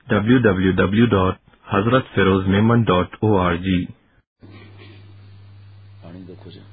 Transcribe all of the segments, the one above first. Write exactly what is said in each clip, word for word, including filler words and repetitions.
W W W dot Hazrat Feroz Memon dot O R G. پانی دیکھو جی،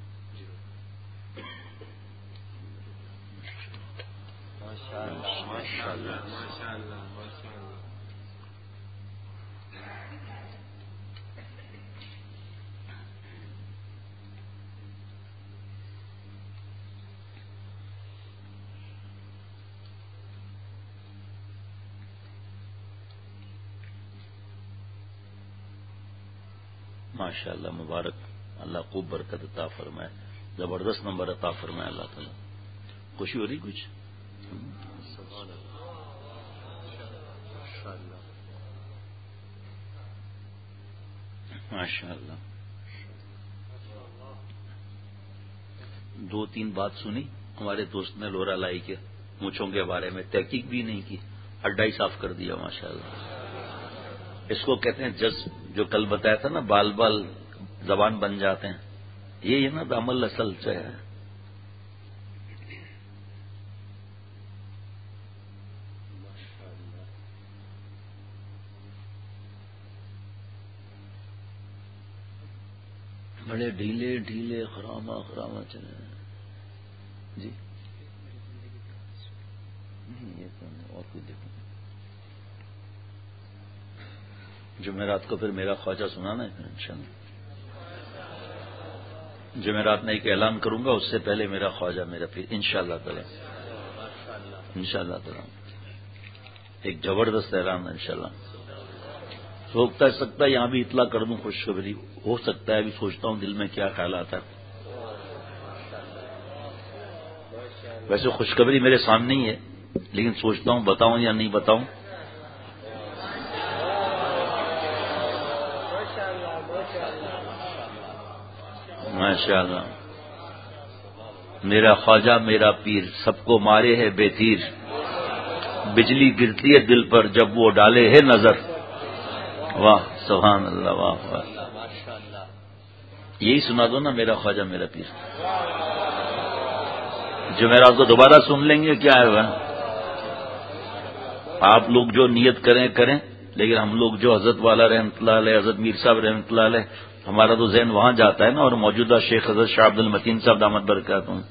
ماشاء اللہ، مبارک، اللہ خوب برکت عطا فرمائے، زبردست نمبر عطا فرمائے اللہ تعالیٰ۔ خوشی ہو رہی کچھ؟ ماشاء اللہ۔ دو تین بات سنی ہمارے دوست نے لورا لائی کے مونچھوں کے بارے میں، تحقیق بھی نہیں کی، اڈا ہی صاف کر دیا ماشاء اللہ۔ اس کو کہتے ہیں جذب، جو کل بتایا تھا نا، بال بال زبان بن جاتے ہیں، یہ ہے نا عمل اصل سے ہے۔ بڑے ڈھیلے ڈھیلے خراما خراما چلے جی، یہ تو اور کوئی دیکھو جمعرات کو پھر میرا خواجہ سنانا ہے انشاءاللہ۔ جمعرات میں ایک اعلان کروں گا، اس سے پہلے میرا خواجہ میرا پھر انشاءاللہ تعالی انشاءاللہ تعالی ایک زبردست اعلان ہے انشاءاللہ۔ سوچتا ہے سکتا ہے یہاں بھی اطلاع کر دوں، خوشخبری ہو سکتا ہے، ابھی سوچتا ہوں دل میں کیا خیالات ہے۔ ویسے خوشخبری میرے سامنے ہی ہے، لیکن سوچتا ہوں بتاؤں یا نہیں بتاؤں۔ ماشاء اللہ، میرا خواجہ میرا پیر سب کو مارے ہے بے تیر، بجلی گرتی ہے دل پر جب وہ ڈالے ہے نظر۔ واہ سبحان اللہ، واہ واہ، یہی سنا دو نا، میرا خواجہ میرا پیر۔ جمعرات کو دوبارہ سن لیں گے، کیا ہے وہ، آپ لوگ جو نیت کریں کریں، لیکن ہم لوگ جو حضرت والا رحمۃ اللہ علیہ، حضرت میر صاحب رحمۃ اللہ علیہ، ہمارا تو ذہن وہاں جاتا ہے نا، اور موجودہ شیخ حضرت شاہ عبد المتین صاحب دامت برکاتہ،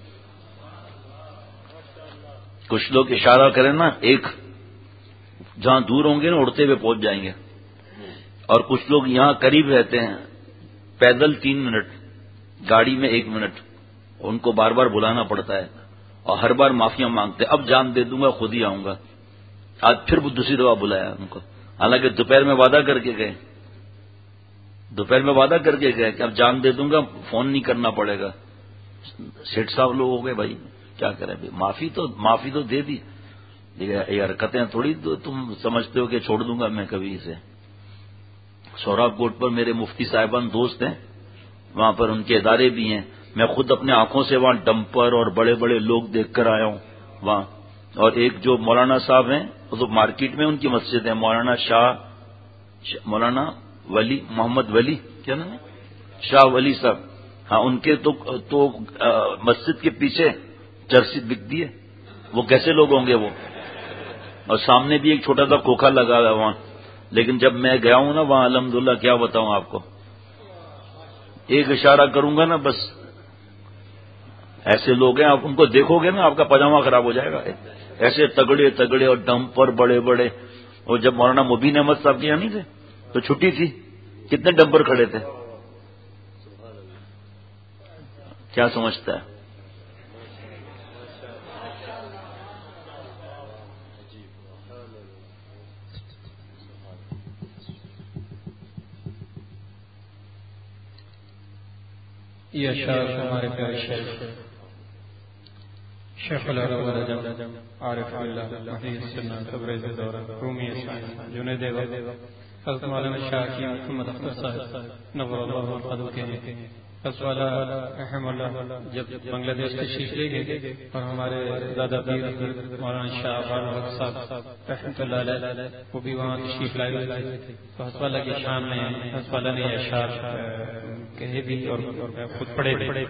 کچھ لوگ اشارہ کریں نا، ایک جہاں دور ہوں گے نا اڑتے ہوئے پہنچ جائیں گے، اور کچھ لوگ یہاں قریب رہتے ہیں، پیدل تین منٹ، گاڑی میں ایک منٹ، ان کو بار بار بلانا پڑتا ہے، اور ہر بار معافیاں مانگتے ہیں، اب جان دے دوں گا خود ہی آؤں گا۔ آج پھر دوسری دفعہ بلایا ان کو، حالانکہ دوپہر میں وعدہ کر کے گئے، دوپہر میں وعدہ کر کے گئے کہ اب جان دے دوں گا، فون نہیں کرنا پڑے گا۔ سیٹ صاحب لوگ ہو گئے، بھائی کیا کریں، معافی تو معافی تو دے دی، یہ حرکتیں تھوڑی تو تم سمجھتے ہو کہ چھوڑ دوں گا میں کبھی اسے۔ سوراب کوٹ پر میرے مفتی صاحبان دوست ہیں، وہاں پر ان کے ادارے بھی ہیں، میں خود اپنے آنکھوں سے وہاں ڈمپر اور بڑے بڑے لوگ دیکھ کر آیا ہوں وہاں۔ اور ایک جو مولانا صاحب ہیں، وہ تو مارکیٹ میں ان کی مسجد ہے، مولانا شاہ مولانا ولی محمد ولی، کیا نام ہے، شاہ ولی صاحب، ہاں ان کے تو تو مسجد کے پیچھے جرسی بکتی ہے، وہ کیسے لوگ ہوں گے وہ، اور سامنے بھی ایک چھوٹا سا کھوکھا لگا ہوا ہے وہاں، لیکن جب میں گیا ہوں نا وہاں، الحمدللہ کیا بتاؤں آپ کو، ایک اشارہ کروں گا نا بس، ایسے لوگ ہیں، آپ ان کو دیکھو گے نا آپ کا پاجامہ خراب ہو جائے گا، ایسے تگڑے تگڑے اور ڈمپر بڑے بڑے۔ اور جب مولانا مبین احمد صاحب کے یہاں نہیں تھے تو چھٹی تھی، کتنے ڈمپر کھڑے تھے، کیا سمجھتا ہے؟ یہ اشعار ہمارے پیارے شیخ شیخ العرب رجب عارف اللہ محی السنہ تبریز دورہ رومی شاہ جنید وقت حضرت مولانا شاہ کی محمد اختر صاحب نور اللہ القدو کے ہیں۔ حضرت والا رحم اللہ جب بنگلہ دیش تشریف لے گئے اور ہمارے دادا پیر مولانا شاہ عبدالحق صاحب رحمۃ اللہ علیہ وہ بھی وہاں تشریف لائے ہوئے تھے، تو حضرت والا کی شان میں حضرت والا نے اشعار کہے بھی اور خود پڑھے بھی۔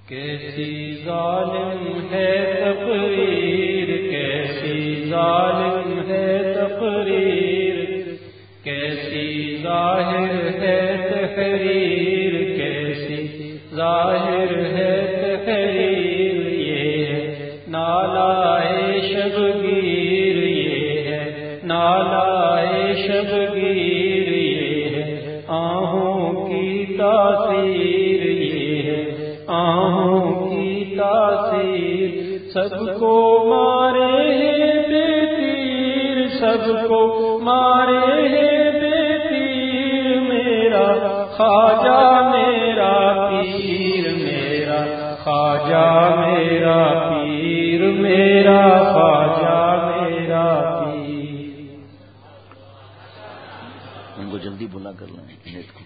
کیسی ظالم ہے تقریر، کیسی ظالم ہے تقریر، کیسی ظاہر ہے تحریر، کیسی ظاہر ہے تحریر، یہ ہے نالائے شبگیر، یہ ہے نالائے شبگیر، یہ ہے آہوں کی تاثیر، یہ ہے آہوں کی تاثیر، سب کو مارے ہیں بے تیر، سب کو مارے ہیں بے تیر، میرا خواجہ میرا پیر، میرا خواجہ میرا پیر، میرا خواجہ میرا پیر۔ ان کو جلدی بلا کر لیں نیت کو۔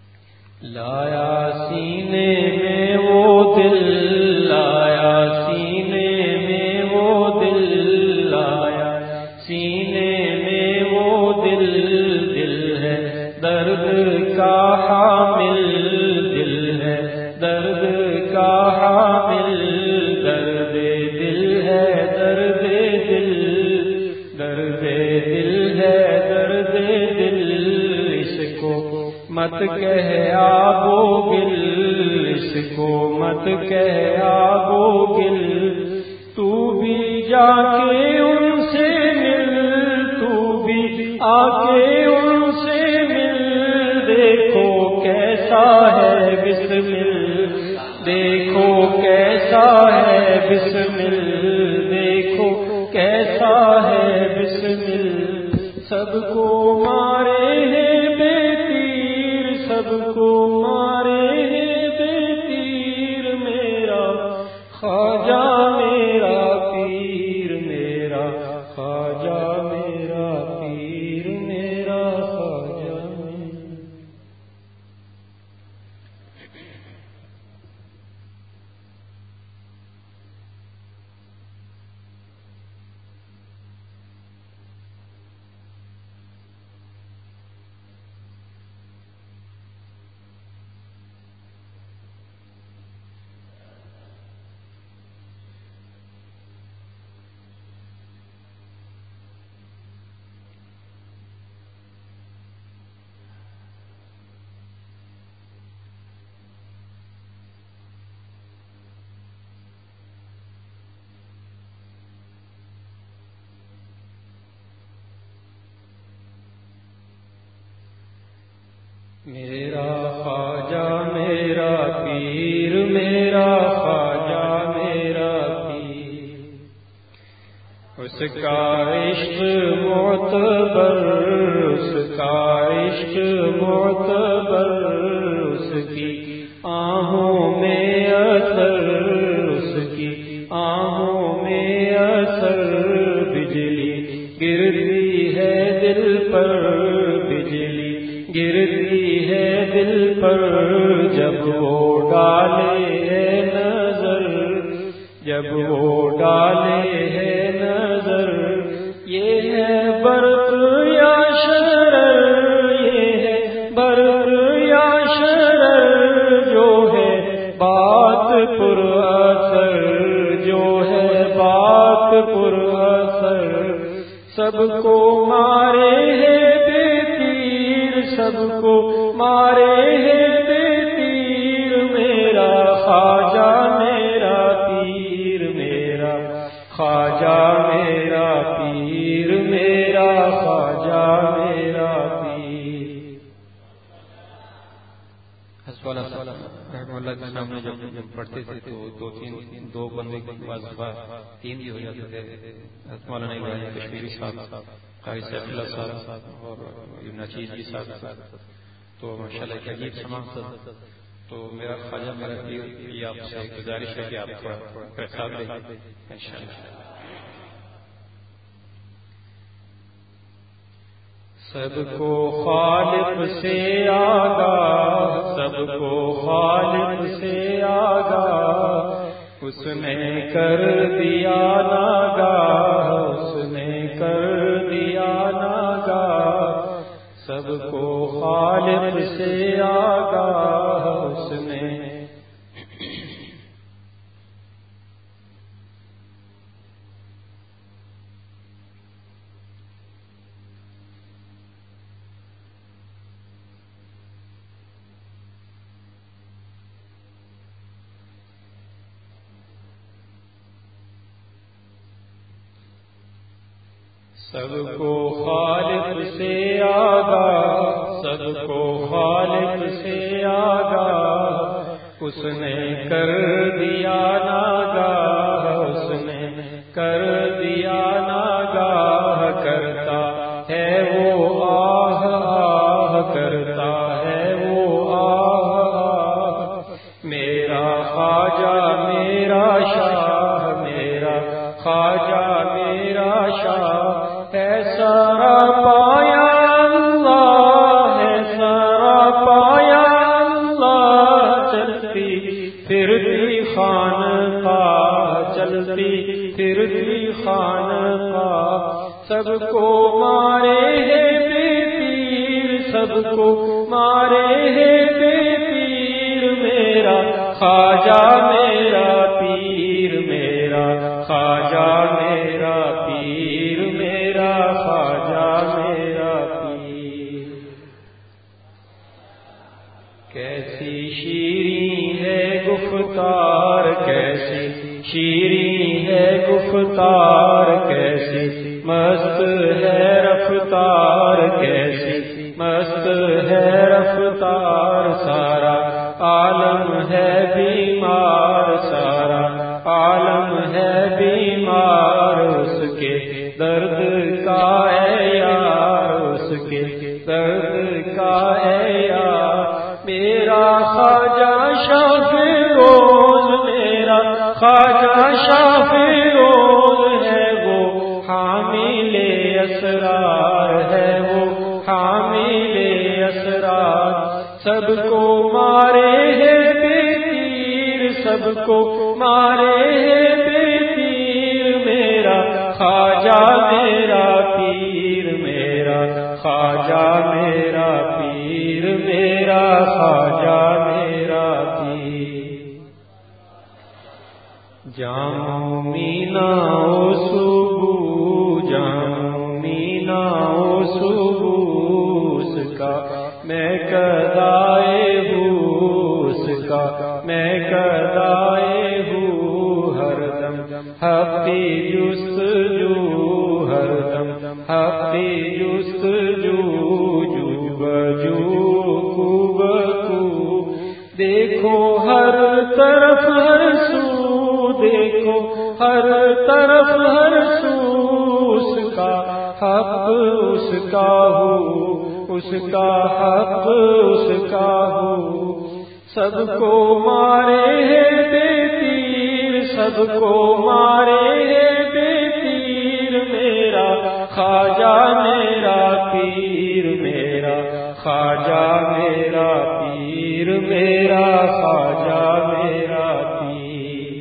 لایا سینے میں وہ دل، لایا سینے میں وہ دل، لایا سینے میں وہ دل، دل ہے درد کا حامل، دل ہے درد کا حامل، درد دل ہے درد دل، درد دل ہے درد دل، اس کو مت کہہ آبو گل، اس کو مت کہہ آبو گل، تو بھی جا کے ان سے مل، تو بھی آ کے ان سے مل، دیکھو کیسا ہے بسمل، دیکھو کیسا ہے بسمل، دیکھو کیسا ہے بسمل، سب کو مارے ہیں بے تیر، سب کو مارے ہیں بے تیر، میرا خواجہ میرا پیر، میرا خواجہ میرا پیر، میرا خواجہ میرا۔ میرا خواجہ میرا پیر، میرا خواجہ میرا پیر، اس کا عشق معتبر، اس کا عشق معتبر، اس کی آہوں میں اثر، اس کی آہوں میں اثر، بجلی گرتی ہے دل پر، بجلی گرتی ہے دل پر، جب وہ ڈالے ہے نظر، جب وہ ڈالے ہے نظر، یہ ہے برق یا شرر، یہ ہے برق یا شرر، جو ہے بات پر اثر، جو ہے بات پر اثر، سب کو مارے ہے بے تیر، سب کو مارے ہے بے تیر، میرا خواجہ میرا پیر، میرا خواجہ میرا پیر، میرا خواجہ میرا پیر۔ حسب اللہ رحمہ اللہ کے سامنے جب جب پڑھتے تھے تو دو تین دو بندے کے بعض تین بھی ہو جاتے تھے، مولانا ابراہیم کشمیری صاحب، قاری سیف اللہ صاحب اور نچیز جی صاحب، تو ماشاء اللہ ایک عجیب سماعت تھا۔ تو میرا خواجہ میرا پیر، یہ آپ سے گزارش ہے کہ آپ تھوڑا احساس دیں انشاءاللہ۔ سب کو خالق سے آگاہ، سب کو خالق سے آگاہ، اس نے کر دیا ناگاہ، اس نے کر دیا ناگاہ، سب کو خالق سے آگاہ، اس نے سب کو خالق سے آگاہ، سب کو خالق سے آگاہ، اس نے کر دیا ناگاہ، اس نے کر دیا ناگاہ، کرتا ہے وہ آہ آہ، کرتا ہے وہ آہ آہ، میرا خواجہ میرا شاہ، میرا خواجہ میرا شاہ، ہے سارا پایا اللہ، ہے سارا پایا اللہ، چلتی پھرتی خانقاہ، چلتی پھرتی خانقاہ، سب کو مارے ہے بے پیر، سب کو مارے ہے بے پیر، میرا خواجہ میرا پیر، میرا خواجہ میرا پیر، میرا خواجہ میرا پیر۔ کیسی شیریں ہے گفتار، کیسی شیریں ہے گفتار، کیسی مست ہے رفتار، کیسی مست ہے رفتار، سارا عالم ہے بیمار، سارا عالم ہے بیمار، اس کے درد کا ہے یار، اس کے درد کا ہے یار، میرا خواجہ شاہ فیروز، میرا خواجہ شاہ فیروز ہے وہ حامل اسرار، ہے وہ حامل اسرار، سب کو مارے ہے بے تیر، سب کو مارے ہے بے تیر، میرا خواجہ میرا پیر، میرا خواجہ میرا پیر، میرا خواجہ میرا پیر۔ جامو مینا او صبح، جامو مینا او صبح، اس کا میں کدائے ہوں، اس کا میں کدائے ہوں، ہر دم حقی جستجو، ہر دم حقی جستجو، جو بجو کو بکو، دیکھو ہر طرف ہر سو، دیکھو ہر طرف ہر سو، اس کا حق اس کا ہو، اس کا حق اس کا ہو، سب کو مارے ہے بے تیر، سب کو مارے ہے بے تیر، میرا خواجہ میرا پیر، میرا خواجہ میرا پیر، میرا خواجہ میرا پیر۔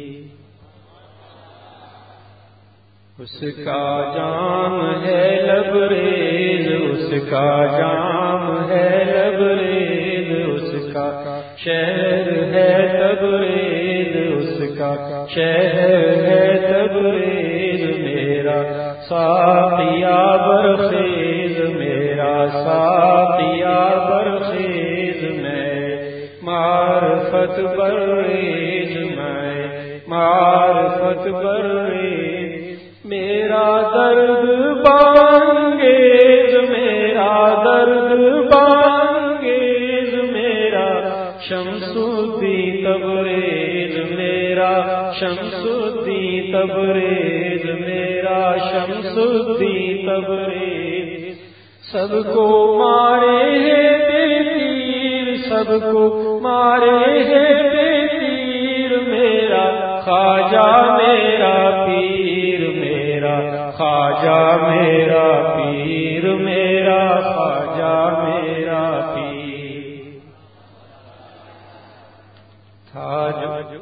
اس کا جام ہے لبریز، اس کا جام ہے لبریز، اس کا شہر ہے تبریز، اس کا شہر ہے تبریز، میرا ساقیا برخیز، میرا ساقیا برخیز، میں معرفت بریز، میں معرفت بریز، میرا درد بانگیز، میرا درد بانگیز، میرا شمس الدین تبریز، میرا شمس الدین تبریز، میرا شمس الدین تبریز، سب کو مارے ہے بے تیر، سب کو مارے ہے بے تیر، میرا خواجہ میرا پیر، میرا خواجہ میرا پیر، میرا خواجہ میرا پیر۔ تھا جو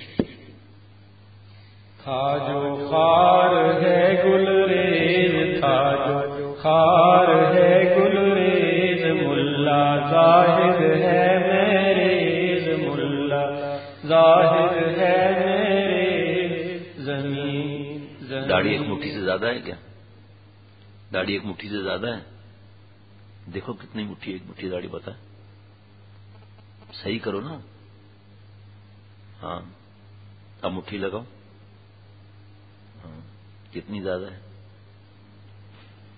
تھا جو خار ہے گلریز، تھا جو خار ہے گلریز، ملا زاہد ہے میریز، ملا زاہد ہے میریز، زمین زمین۔ داڑھی ایک مٹھی سے زیادہ ہے کیا؟ داڑھی ایک مٹھی سے زیادہ ہے؟ دیکھو کتنی مٹھی، ایک مٹھی داڑھی پتہ ہے؟ صحیح کرو نا، ہاں اب مٹھی لگاؤ، ہاں کتنی زیادہ ہے؟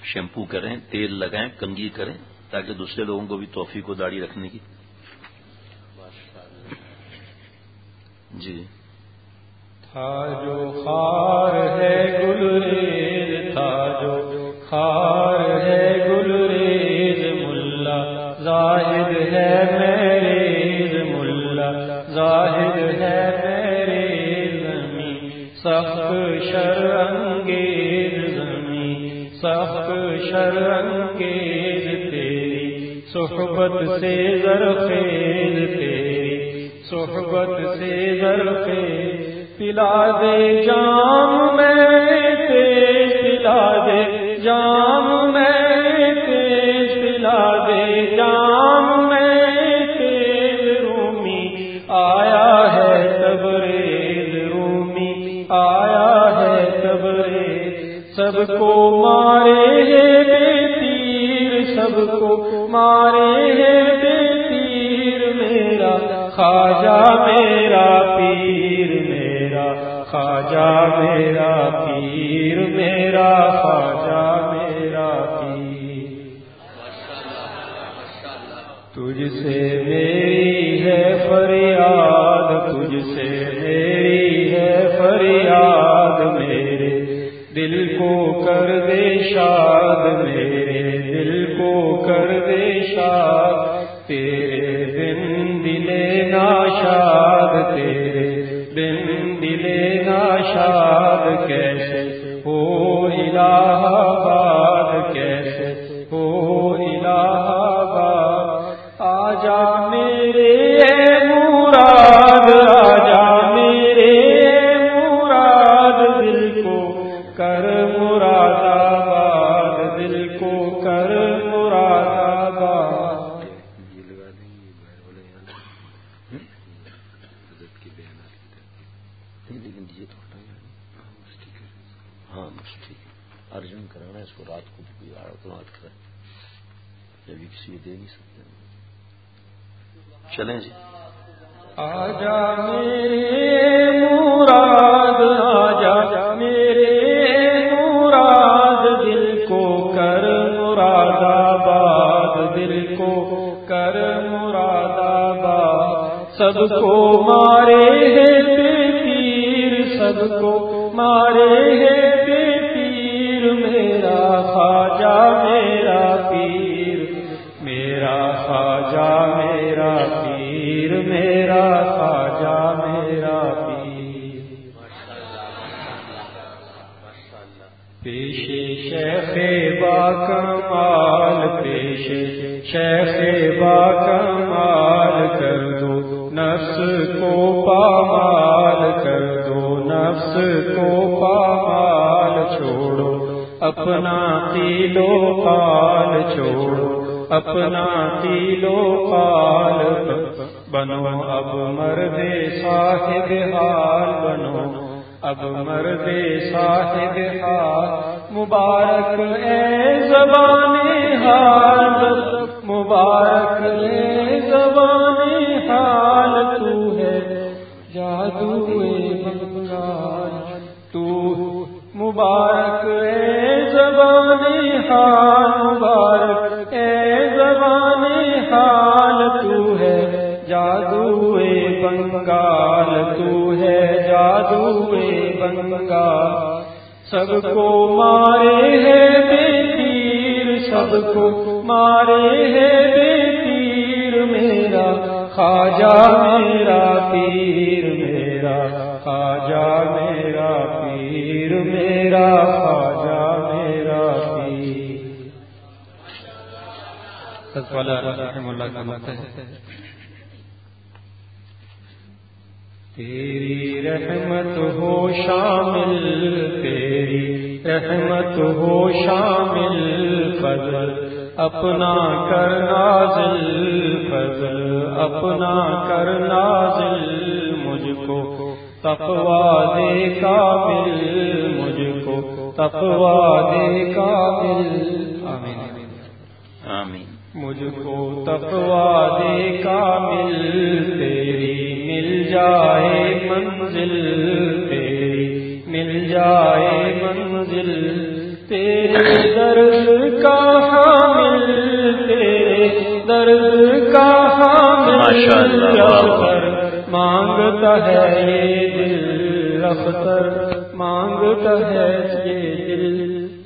شیمپو کریں، تیل لگائیں، کنگھی کریں، تاکہ دوسرے لوگوں کو بھی توفیق ہو داڑھی رکھنے کی. جی. تھا جو خار ہے گلریز، تھا جو خار ہے گلریز، ملا زاہد ہے میریز، ملا زاہد ہے میریز، زمین سخت شرانگیز، زمین سخت شرانگیز، تیری صحبت سے زرخیز، تیری صحبت سے زرخیز، پلا دے جام میں تیز، پلا دے جام میں تیز، پلا دے جام میں تیز، رومی آیا ہے تبریز، رومی آیا ہے تبریز، سب کو مارے ہے بے تیر، سب کو مارے ہے بے تیر، میرا خواجہ میرا پیر، میرا خواجہ میرا پیر، میرا خواجہ میرا پیر. تجھ سے میری ہے فریاد، تجھ سے میری ہے فریاد، میرے دل کو کر دے شاد، میرے دل کو کر دے شاد، تیرے بن دلے ناشاد، تیرے بن دلے ناشاد، کیسے ہو الہ آباد، کیسے ہو الہ آباد، آجا میرے مراد، آجا میرے مراد، دل کو کر مراد آباد، دل کو کر مراد آباد. ہاں بس ٹھیک ہے، ارجن کرانا اس کو، رات کو بھی رات کریں، جبھی کسی کو دے نہیں سکتے. چلیں جی. آجا میرے مراد، آجا میرے مراد، دل کو کر مراد آباد، دل کو کر مراد آباد، سب کو مارے ہے بے تیر، سب کو مارے ہے بے تیر، میرا خواجہ میرا پیر، میرا خواجہ میرا پیر، میرا خواجہ میرا پیر. پیش شیخ با کمال، پیش شیخ با کمال، کر دو نفس کو پامال، کر دو نفس کو پامال، چھوڑو اپنا تیل و قال، چھوڑو اپنا تیل و قال، بنو اب مرد صاحب حال، بنو اب مرد صاحب حال، مبارک اے زبان حال، مبارک اے زبان حال، تو ہے جادو بنگال، تو مبارک اے زبان حال، مبارک اے زبان حال، تو ہے جادو بنگال، تو ہے جادو بنگال، سب کو مارے ہے بے تیر، سب کو مارے ہے بے تیر، میرا خواجہ میرا پیر، میرا خواجہ میرا پیر، میرا خواجہ میرا پیر. تیری رحمت ہو شامل، تیری رحمت ہو شامل، فضل اپنا کر نازل، فضل اپنا کر نازل، مجھ کو تقویٰ دے کامل، مجھ کو تقویٰ دے کامل. آمین آمین. مجھ کو تقویٰ دے کامل، تیری مل جائے منزل، تیری مل جائے منزل، تیرے درد کا حامل تیرے درد کا حامل اختر مانگتا ہے یہ دل اختر مانگتا ہے یہ دل.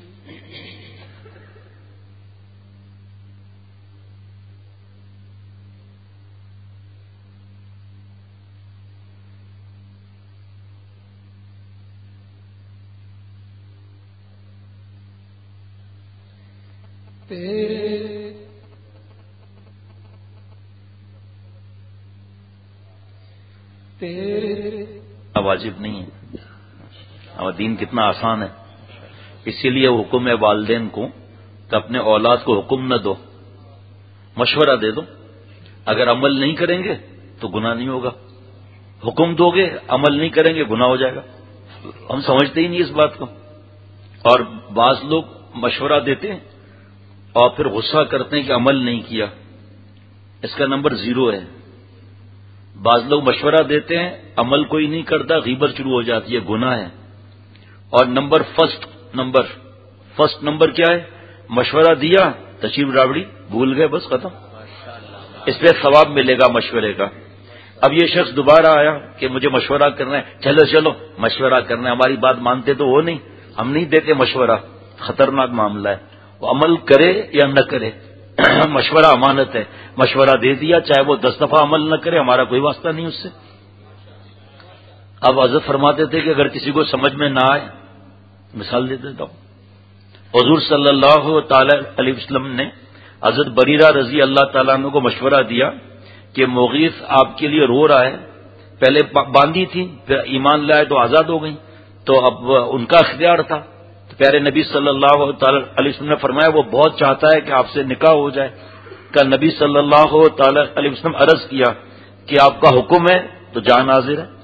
واجب نہیں ہے. اور دین کتنا آسان ہے. اسی لیے حکم ہے والدین کو کہ اپنے اولاد کو حکم نہ دو، مشورہ دے دو. اگر عمل نہیں کریں گے تو گناہ نہیں ہوگا، حکم دو گے عمل نہیں کریں گے گناہ ہو جائے گا. ہم سمجھتے ہی نہیں اس بات کو. اور بعض لوگ مشورہ دیتے ہیں اور پھر غصہ کرتے ہیں کہ عمل نہیں کیا. اس کا نمبر زیرو ہے. بعض لوگ مشورہ دیتے ہیں عمل کوئی نہیں کرتا، غیبت شروع ہو جاتی ہے، گناہ ہے. اور number first number first number کیا ہے؟ مشورہ دیا تشریف راوڑی بھول گئے، بس ختم. اس پہ ثواب ملے گا مشورے کا. اب یہ شخص دوبارہ آیا کہ مجھے مشورہ کرنا ہے، چلو چلو مشورہ کرنا ہے. ہماری بات مانتے تو وہ نہیں، ہم نہیں دیتے مشورہ. خطرناک معاملہ ہے. وہ عمل کرے یا نہ کرے، مشورہ امانت ہے. مشورہ دے دیا چاہے وہ دس دفعہ عمل نہ کرے، ہمارا کوئی واسطہ نہیں اس سے. اب حضرت فرماتے تھے کہ اگر کسی کو سمجھ میں نہ آئے، مثال دے دیتا ہوں. حضور صلی اللہ تعالی علیہ وسلم نے حضرت بریرہ رضی اللہ تعالیٰ عنہ کو مشورہ دیا کہ مغیث آپ کے لیے رو رہا ہے. پہلے باندھی تھی، پھر ایمان لائے تو آزاد ہو گئی، تو اب ان کا اختیار تھا. تو پیارے نبی صلی اللہ تعالی علیہ وسلم نے فرمایا وہ بہت چاہتا ہے کہ آپ سے نکاح ہو جائے. کہ نبی صلی اللہ تعالی علیہ وسلم عرض کیا کہ آپ کا حکم ہے تو جان حاضر ہے.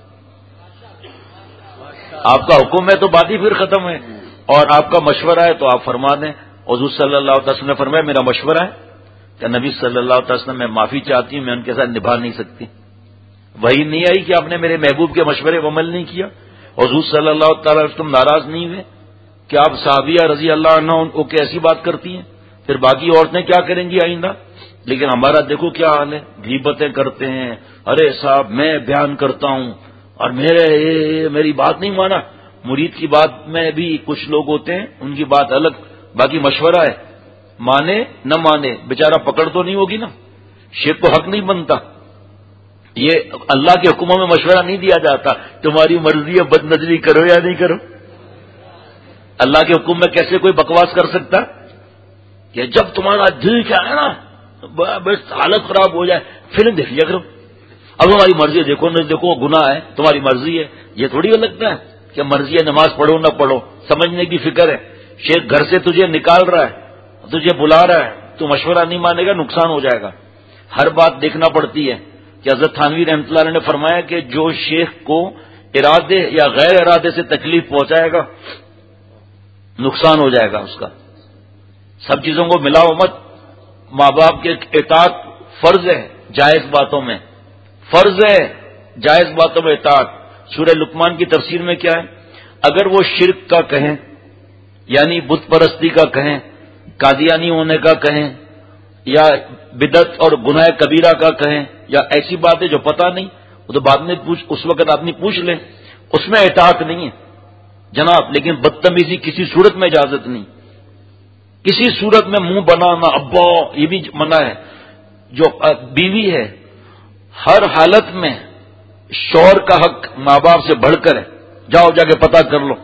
آپ کا حکم ہے تو بات ہی پھر ختم ہے، اور آپ کا مشورہ ہے تو آپ فرما دیں. حضور صلی اللہ علیہ وسلم نے فرمایا میرا مشورہ ہے کہ نبی صلی اللہ علیہ وسلم میں معافی چاہتی ہوں، میں ان کے ساتھ نبھا نہیں سکتی. وہی نہیں آئی کہ آپ نے میرے محبوب کے مشورے پر عمل نہیں کیا. حضور صلی اللہ تعالی علیہ وسلم ناراض نہیں ہوئے کہ آپ صحابیہ رضی اللہ عنہ کو کیسی بات کرتی ہیں، پھر باقی عورتیں کیا کریں گی آئندہ. لیکن ہمارا دیکھو کیا حال ہے، غیبتیں کرتے ہیں. ارے صاحب میں بیان کرتا ہوں اور میرے میری بات نہیں مانا. مرید کی بات میں بھی کچھ لوگ ہوتے ہیں ان کی بات الگ، باقی مشورہ ہے، مانے نہ مانے بیچارہ پکڑ تو نہیں ہوگی نا. شیخ کو حق نہیں بنتا. یہ اللہ کے حکموں میں مشورہ نہیں دیا جاتا تمہاری مرضی ہے بد نظری کرو یا نہیں کرو. اللہ کے حکم میں کیسے کوئی بکواس کر سکتا کہ جب تمہارا دل کیا ہے نا بس حالت خراب ہو جائے فلم دیکھ لیا کرو. اب ہماری مرضی ہے، دیکھو نہ دیکھو گناہ ہے، تمہاری مرضی ہے. یہ تھوڑی لگتا ہے کہ مرضی ہے نماز پڑھو نہ پڑھو. سمجھنے کی فکر ہے. شیخ گھر سے تجھے نکال رہا ہے، تجھے بلا رہا ہے، تو مشورہ نہیں مانے گا نقصان ہو جائے گا. ہر بات دیکھنا پڑتی ہے. کہ حضرت تھانوی رحمۃ اللہ علیہ نے فرمایا کہ جو شیخ کو ارادے یا غیر ارادے سے تکلیف پہنچائے گا نقصان ہو جائے گا اس کا. سب چیزوں کو ملاؤ مت. ماں باپ کے اطاعت فرض ہے جائز باتوں میں، فرض ہے جائز باتوں میں اطاعت. سورہ لقمان کی تفسیر میں کیا ہے؟ اگر وہ شرک کا کہیں یعنی بت پرستی کا کہیں، قادیانی ہونے کا کہیں، یا بدعت اور گناہ کبیرہ کا کہیں، یا ایسی باتیں جو پتہ نہیں، وہ تو بعد میں پوچھ اس وقت آدمی پوچھ لے. اس میں اطاعت نہیں ہے جناب. لیکن بدتمیزی کسی صورت میں اجازت نہیں. کسی صورت میں منہ بنانا ابا یہ بھی منع ہے. جو بیوی ہے ہر حالت میں شوہر کا حق ماں باپ سے بڑھ کر ہے. جاؤ جا کے پتہ کر لو.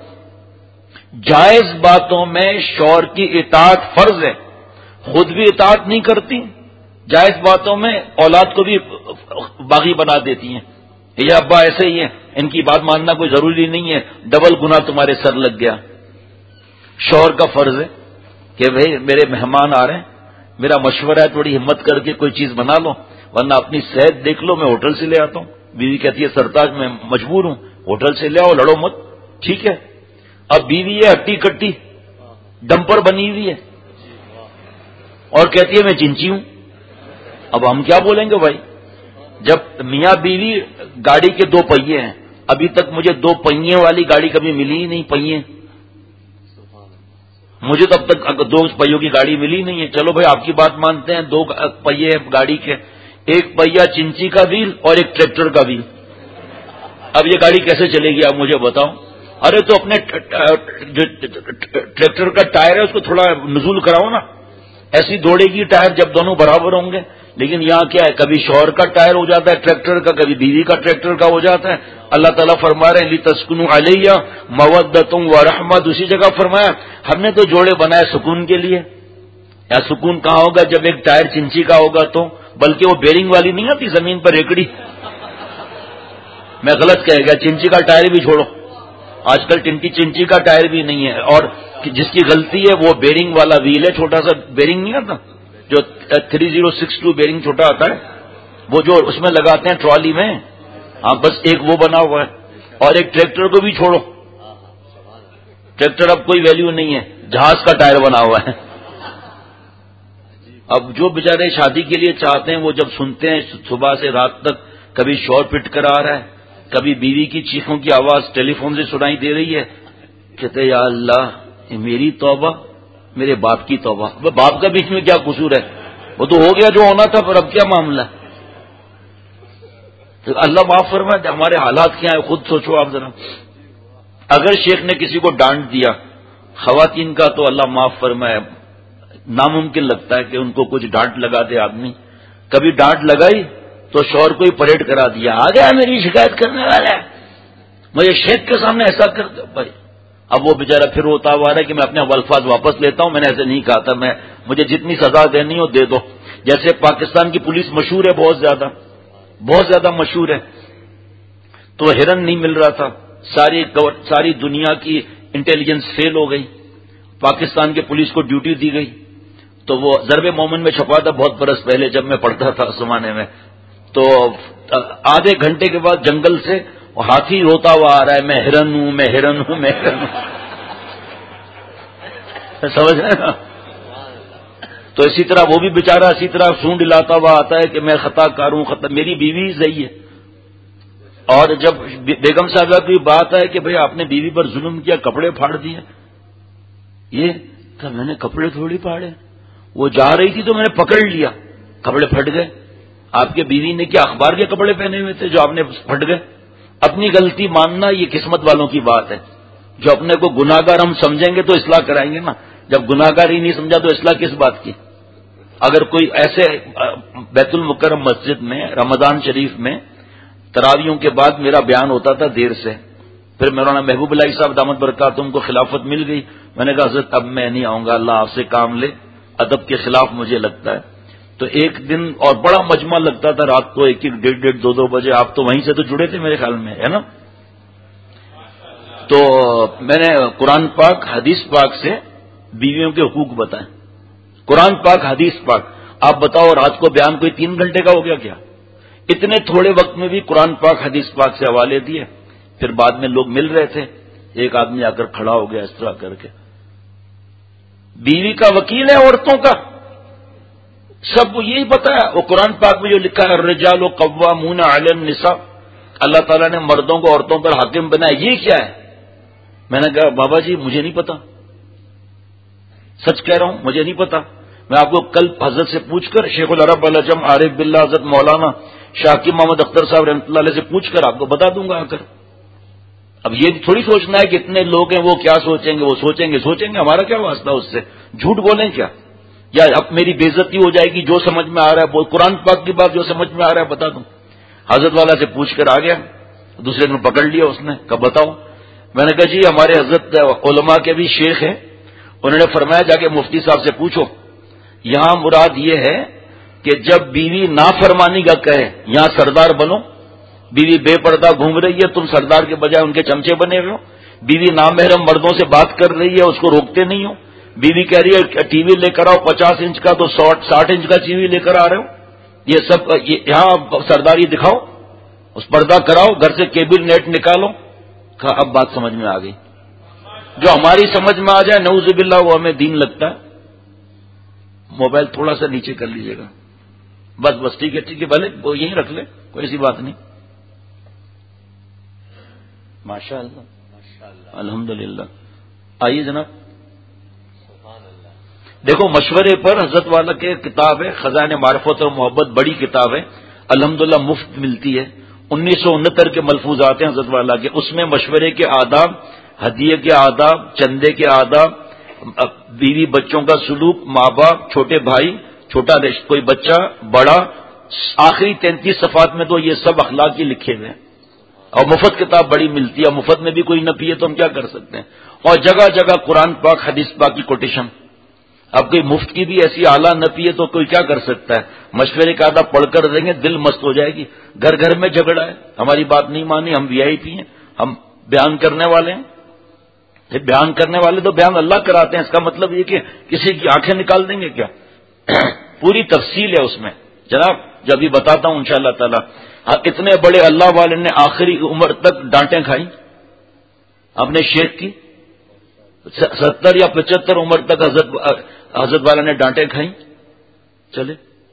جائز باتوں میں شوہر کی اطاعت فرض ہے. خود بھی اطاعت نہیں کرتی، جائز باتوں میں اولاد کو بھی باغی بنا دیتی ہیں. یہ ابا ایسے ہی ہیں، ان کی بات ماننا کوئی ضروری نہیں ہے، ڈبل گناہ تمہارے سر لگ گیا. شوہر کا فرض ہے کہ بھئی میرے مہمان آ رہے ہیں، میرا مشورہ ہے تھوڑی ہمت کر کے کوئی چیز بنا لو، ورنہ اپنی صحت دیکھ لو، میں ہوٹل سے لے آتا ہوں. بیوی کہتی ہے سرتاج میں مجبور ہوں، ہوٹل سے لے آؤ، لڑو مت. ٹھیک ہے. اب بیوی ہے ہٹی کٹی ڈمپر بنی ہوئی ہے اور کہتی ہے میں چنچی ہوں. اب ہم کیا بولیں گے بھائی؟ جب میاں بیوی گاڑی کے دو پہیے ہیں، ابھی تک مجھے دو پہیے والی گاڑی کبھی ملی ہی نہیں. پہیے مجھے تو اب تک دو پہیوں کی گاڑی ملی نہیں ہے. چلو بھائی آپ کی بات مانتے ہیں, دو پہیے گاڑی کے, ایک پہیا چنچی کا ویل اور ایک ٹریکٹر کا ویل. اب یہ گاڑی کیسے چلے گی آپ مجھے بتاؤ. ارے تو اپنے ٹریکٹر کا ٹائر ہے اس کو تھوڑا نزول کراؤ نا, ایسی دوڑے گی ٹائر جب دونوں برابر ہوں گے. لیکن یہاں کیا ہے, کبھی شوہر کا ٹائر ہو جاتا ہے ٹریکٹر کا, کبھی بیوی کا ٹریکٹر کا ہو جاتا ہے. اللہ تعالیٰ فرما رہے ہیں لِتَسْكُنُوا عَلَيْهَا مَوَدَّةٌ وَرَحْمَةٌ. دوسری جگہ فرمایا ہم نے تو جوڑے بنائے سکون کے لیے. یا سکون کہاں ہوگا جب ایک ٹائر چنچی کا ہوگا تو, بلکہ وہ بیرنگ والی نہیں آتی زمین پر ریکڑی. میں غلط کہہ گیا, چنچی کا ٹائر بھی چھوڑو, آج کل ٹنٹی چنچی کا ٹائر بھی نہیں ہے. اور جس کی غلطی ہے وہ بیرنگ والا ویل ہے, چھوٹا سا بیرنگ نہیں آتا جو three zero six two bearing چھوٹا آتا ہے, وہ جو اس میں لگاتے ہیں ٹرالی میں. ہاں بس ایک وہ بنا ہوا ہے. اور ایک ٹریکٹر کو بھی چھوڑو, ٹریکٹر اب کوئی ویلیو نہیں ہے, جہاز کا ٹائر بنا ہوا ہے. اب جو بیچارے شادی کے لیے چاہتے ہیں وہ جب سنتے ہیں صبح سے رات تک, کبھی شور پٹ کر آ رہا ہے, کبھی بیوی کی چیخوں کی آواز ٹیلی فون سے سنائی دے رہی ہے, کہتے یا اللہ یہ میری توبہ میرے باپ کی توبہ. وہ باپ کا بیچ میں کیا قصور ہے, وہ تو ہو گیا جو ہونا تھا, پر اب کیا معاملہ ہے. تو اللہ معاف فرمائے. ہمارے حالات کیا ہیں خود سوچو آپ ذرا. اگر شیخ نے کسی کو ڈانٹ دیا خواتین کا تو اللہ معاف فرمائے ناممکن لگتا ہے کہ ان کو کچھ ڈانٹ لگا دے آدمی. کبھی ڈانٹ لگائی تو شوہر کو ہی پریڈ کرا دیا, آ گیا میری شکایت کرنے والا ہے, مجھے شیخ کے سامنے ایسا کر دو بھائی. اب وہ بیچارہ پھر روتا ہوا رہا ہے کہ میں اپنے الفاظ واپس لیتا ہوں, میں نے ایسے نہیں کہا تھا, میں مجھے جتنی سزا دینی ہو دے دو. جیسے پاکستان کی پولیس مشہور ہے, بہت زیادہ بہت زیادہ مشہور ہے. تو ہرن نہیں مل رہا تھا, ساری ساری دنیا کی انٹیلیجنس فیل ہو گئی, پاکستان کے پولیس کو ڈیوٹی دی گئی. تو وہ ضرب مومن میں چھپا تھا بہت برس پہلے جب میں پڑھتا تھا اس زمانے میں. تو آدھے گھنٹے کے بعد جنگل سے ہاتھی روتا ہوا آ رہا ہے, میں ہرن ہوں میں ہرن ہوں میں ہرن ہوں. سمجھ رہے نا. تو اسی طرح وہ بھی بیچارہ اسی طرح سونڈ لاتا ہوا آتا ہے کہ میں خطا کار ہوں, خطا میری بیوی صحیح ہے. اور جب بیگم صاحبہ کی بات ہے کہ بھئی آپ نے بیوی پر ظلم کیا, کپڑے پھاڑ دیے, یہ کہ میں نے کپڑے تھوڑی پھاڑے, وہ جا رہی تھی تو میں نے پکڑ لیا, کپڑے پھٹ گئے. آپ کے بیوی نے کیا اخبار کے کپڑے پہنے ہوئے تھے جو آپ نے پھٹ گئے. اپنی غلطی ماننا یہ قسمت والوں کی بات ہے. جو اپنے کو گناہگار ہم سمجھیں گے تو اصلاح کرائیں گے نا, جب گناہگار ہی نہیں سمجھا تو اصلاح کس بات کی. اگر کوئی ایسے بیت المکرم مسجد میں رمضان شریف میں تراویحوں کے بعد میرا بیان ہوتا تھا دیر سے, پھر مولانا محبوب اللہ صاحب دامت برکاتہم کو خلافت مل گئی, میں نے کہا حضرت اب میں نہیں آؤں گا, اللہ آپ سے کام لے, ادب کے خلاف مجھے لگتا ہے. تو ایک دن اور بڑا مجمع لگتا تھا رات کو ایک ایک ڈیڑھ ڈیڑھ دو دو بجے, آپ تو وہیں سے تو جڑے تھے میرے خیال میں, ہے نا. تو میں نے قرآن پاک حدیث پاک سے بیویوں کے حقوق بتائے, قرآن پاک حدیث پاک. آپ بتاؤ رات کو بیان کوئی تین گھنٹے کا ہو گیا کیا؟ اتنے تھوڑے وقت میں بھی قرآن پاک حدیث پاک سے حوالے دیے. پھر بعد میں لوگ مل رہے تھے, ایک آدمی آ کر کھڑا ہو گیا اس طرح کر کے, بیوی کا وکیل ہے عورتوں کا, سب کو یہی بتایا. وہ قرآن پاک میں جو لکھا ہے الرجال قوامون علی النساء, اللہ تعالیٰ نے مردوں کو عورتوں پر حاکم بنایا, یہ کیا ہے؟ میں نے کہا بابا جی مجھے نہیں پتا, سچ کہہ رہا ہوں مجھے نہیں پتا. میں آپ کو کل حضرت سے پوچھ کر, شیخ العرب العجم عارف باللہ حضرت مولانا شاکر محمد اختر صاحب رحمۃ اللہ علیہ سے پوچھ کر آپ کو بتا دوں گا آ کر. اب یہ تھوڑی سوچنا ہے کہ اتنے لوگ ہیں وہ کیا سوچیں گے, وہ سوچیں گے سوچیں گے ہمارا کیا واسطہ اس سے, جھوٹ بولیں کیا, یا اب میری بےزتی ہو جائے گی. جو سمجھ میں آ رہا ہے وہ قرآن پاک کی بات جو سمجھ میں آ رہا ہے بتا دوں. حضرت والا سے پوچھ کر آ گیا, دوسرے دن پکڑ لیا اس نے, کب بتاؤ. میں نے کہا جی ہمارے حضرت علماء کے بھی شیخ ہیں, انہوں نے فرمایا جا کے مفتی صاحب سے پوچھو. یہاں مراد یہ ہے کہ جب بیوی نافرمانی کا کہے یہاں سردار بنو, بیوی بے پردہ گھوم رہی ہے تم سردار کے بجائے ان کے چمچے بنے ہوئے ہو, بیوی نامحرم مردوں سے بات کر رہی ہے اس کو روکتے نہیں ہو, بیوی کہہ رہی ہے ٹی وی لے کر آؤ پچاس انچ کا تو ساٹھ انچ کا ٹی وی لے کر آ رہے ہو, یہ سب یہاں سرداری دکھاؤ, اس پردہ کراؤ, گھر سے کیبل نیٹ نکالو. اب بات سمجھ میں آ گئی. جو ہماری سمجھ میں آ جائے نعوذ باللہ وہ ہمیں دین لگتا ہے. موبائل تھوڑا سا نیچے کر لیجیے گا, بس بس ٹھیک ہے ٹھیک ہے, بھلے وہ یہیں رکھ لے, کوئی ایسی بات نہیں. ماشاء اللہ الحمد للہ. آئیے جناب. دیکھو مشورے پر حضرت والا کے کتاب ہے خزائن معرفت اور محبت، بڑی کتاب ہے، الحمدللہ مفت ملتی ہے، انیس سو انہتر کے ملفوظات ہیں حضرت والا کے، اس میں مشورے کے آداب، ہدیے کے آداب، چندے کے آداب، بیوی بچوں کا سلوک، ماں باپ، چھوٹے بھائی، چھوٹا کوئی بچہ، بڑا، آخری تینتیس صفحات میں تو یہ سب اخلاق کی لکھے ہوئے ہیں، اور مفت کتاب بڑی ملتی ہے، مفت میں بھی کوئی نہ پیے تو ہم کیا کر سکتے ہیں، اور جگہ جگہ قرآن پاک حدیث پاک کی کوٹیشن۔ اب کوئی مفت کی بھی ایسی اعلیٰ نہ پیے تو کوئی کیا کر سکتا ہے، مشورے کا آدھا پڑھ کر دیں گے دل مست ہو جائے گی، گھر گھر میں جھگڑا ہے، ہماری بات نہیں مانی، ہم وی آئی پی ہیں، ہم بیان کرنے والے ہیں، بیان کرنے والے تو بیان اللہ کراتے ہیں، اس کا مطلب یہ کہ کسی کی آنکھیں نکال دیں گے کیا؟ پوری تفصیل ہے اس میں جناب، جو ابھی بتاتا ہوں انشاءاللہ تعالی۔ اتنے بڑے اللہ والے نے آخری عمر تک ڈانٹیں کھائیں اپنے شیخ کی، ستر یا پچہتر عمر تک حضرت حضرت والا نے ڈانٹیں کھائیں۔ چلے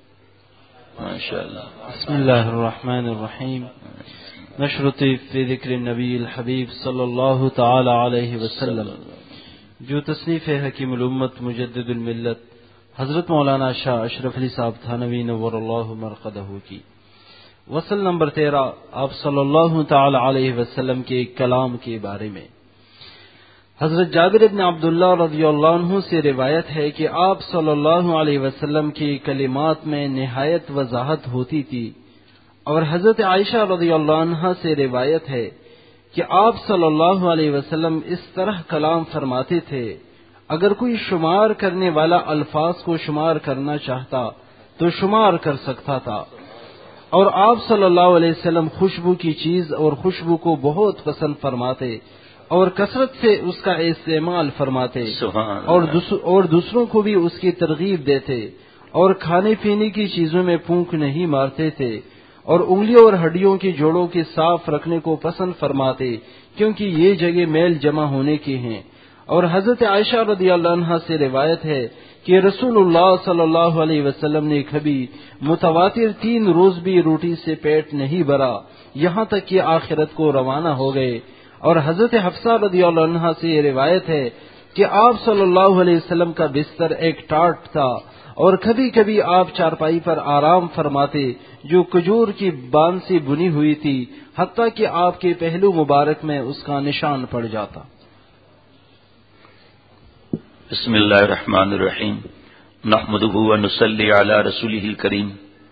ماشاءاللہ۔ بسم اللہ الرحمن الرحیم۔ نشرتی فی ذکر النبی الحبیب صلی اللہ تعالی علیہ وسلم، جو تصنیف حکیم الامت مجدد الملت حضرت مولانا شاہ اشرف علی صاحب تھانوی نور اللہ مرقدہ کی، وصل نمبر تیرہ، آپ صلی اللہ تعالی علیہ وسلم کے کلام کے بارے میں۔ حضرت جابر بن عبداللہ رضی اللہ عنہ سے روایت ہے کہ آپ صلی اللہ علیہ وسلم کی کلمات میں نہایت وضاحت ہوتی تھی، اور حضرت عائشہ رضی اللہ عنہ سے روایت ہے کہ آپ صلی اللہ علیہ وسلم اس طرح کلام فرماتے تھے، اگر کوئی شمار کرنے والا الفاظ کو شمار کرنا چاہتا تو شمار کر سکتا تھا، اور آپ صلی اللہ علیہ وسلم خوشبو کی چیز اور خوشبو کو بہت پسند فرماتے اور کثرت سے اس کا استعمال فرماتے، اور اور دوسروں کو بھی اس کی ترغیب دیتے، اور کھانے پینے کی چیزوں میں پھونک نہیں مارتے تھے، اور انگلیوں اور ہڈیوں کی جوڑوں کے صاف رکھنے کو پسند فرماتے، کیونکہ یہ جگہ میل جمع ہونے کی ہیں۔ اور حضرت عائشہ رضی اللہ عنہا سے روایت ہے کہ رسول اللہ صلی اللہ علیہ وسلم نے کبھی متواتر تین روز بھی روٹی سے پیٹ نہیں بھرا، یہاں تک کہ آخرت کو روانہ ہو گئے۔ اور حضرت حفصہ رضی اللہ عنہا سے یہ روایت ہے کہ آپ صلی اللہ علیہ وسلم کا بستر ایک ٹاٹ تھا، اور کبھی کبھی آپ چارپائی پر آرام فرماتے جو کھجور کی باند سے بنی ہوئی تھی، حتیٰ کہ آپ کے پہلو مبارک میں اس کا نشان پڑ جاتا۔ بسم اللہ الرحمن الرحیم، نحمدہ و نصلی علی رسولہ الکریم۔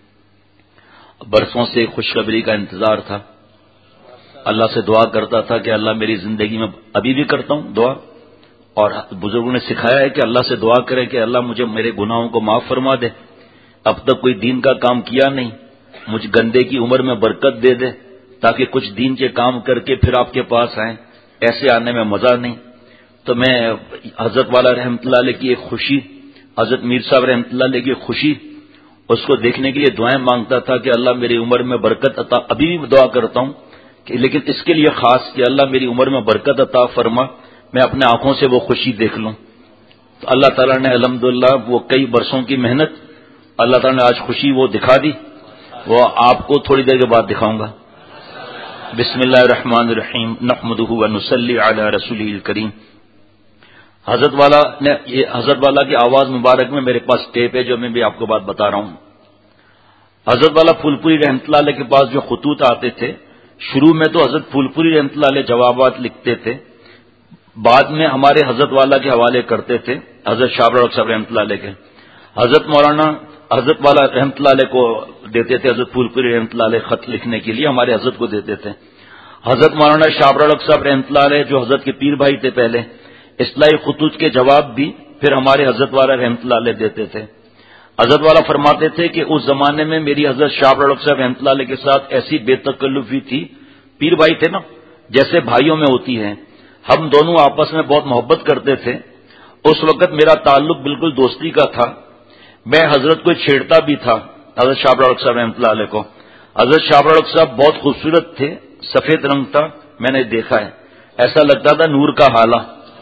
برسوں سے خوشخبری کا انتظار تھا، اللہ سے دعا کرتا تھا کہ اللہ میری زندگی میں، ابھی بھی کرتا ہوں دعا، اور بزرگوں نے سکھایا ہے کہ اللہ سے دعا کرے کہ اللہ مجھے میرے گناہوں کو معاف فرما دے، اب تک کوئی دین کا کام کیا نہیں، مجھ گندے کی عمر میں برکت دے دے تاکہ کچھ دین کے کام کر کے پھر آپ کے پاس آئیں، ایسے آنے میں مزہ نہیں۔ تو میں حضرت والا رحمۃ اللہ علیہ کی ایک خوشی، حضرت میر صاحب رحمۃ اللہ علیہ کی خوشی، اس کو دیکھنے کے لیے دعائیں مانگتا تھا کہ اللہ میری عمر میں برکت عطا، ابھی بھی دعا کرتا ہوں کہ لیکن اس کے لیے خاص کہ اللہ میری عمر میں برکت عطا فرما، میں اپنے آنکھوں سے وہ خوشی دیکھ لوں۔ تو اللہ تعالیٰ نے الحمدللہ وہ کئی برسوں کی محنت، اللہ تعالیٰ نے آج خوشی وہ دکھا دی، وہ آپ کو تھوڑی دیر کے بعد دکھاؤں گا۔ بسم اللہ الرحمن الرحیم، نحمدہ و نصلی علی رسولہ الکریم۔ حضرت والا نے یہ حضرت والا کی آواز مبارک میں میرے پاس ٹیپ ہے جو میں بھی آپ کو بات بتا رہا ہوں۔ حضرت والا پھول پوری رحمۃ اللہ علیہ کے پاس جو خطوط آتے تھے، شروع میں تو حضرت پھول پوری رحمۃ اللہ علیہ جوابات لکھتے تھے، بعد میں ہمارے حضرت والا کے حوالے کرتے تھے، حضرت شابر صاحب رحمۃ اللہ علیہ کے، حضرت مولانا حضرت والا رحمۃ اللہ علیہ کو دیتے تھے، حضرت پھول پوری رحمۃ اللہ علیہ خط لکھنے کے لیے ہمارے حضرت کو دیتے تھے۔ حضرت مولانا شابر صاحب رحمۃ اللہ علیہ جو حضرت کے پیر بھائی تھے پہلے، اصلاحی خطوط کے جواب بھی پھر ہمارے حضرت والا رحمۃ اللہ علیہ دیتے تھے۔ حضرت والا فرماتے تھے کہ اس زمانے میں میری حضرت شابر صاحب رحمۃ اللہ علیہ کے ساتھ ایسی بے تکلفی تھی، پیر بھائی تھے نا، جیسے بھائیوں میں ہوتی ہے، ہم دونوں آپس میں بہت محبت کرتے تھے۔ اس وقت میرا تعلق بالکل دوستی کا تھا، میں حضرت کو چھیڑتا بھی تھا، حضرت شابر صاحب رحمۃ اللہ علیہ کو۔ حضرت شابر صاحب بہت خوبصورت تھے، سفید رنگ تھا، میں نے دیکھا ہے، ایسا لگتا تھا نور کا حالہ۔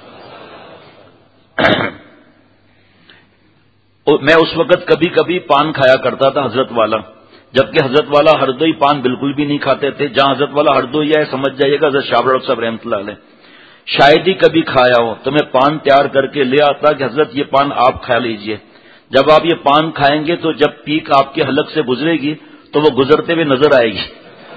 میں اس وقت کبھی کبھی پان کھایا کرتا تھا حضرت والا، جبکہ حضرت والا ہردوئی پان بالکل بھی نہیں کھاتے تھے۔ جہاں حضرت والا ہردوئی ہے سمجھ جائیے گا حضرت شابر صاحب رحمۃ اللہ علیہ۔ شاید ہی کبھی کھایا ہو تو میں پان تیار کر کے لے آتا کہ حضرت یہ پان آپ کھا لیجئے. جب آپ یہ پان کھائیں گے تو جب پیک آپ کے حلق سے گزرے گی تو وہ گزرتے ہوئے نظر آئے گی.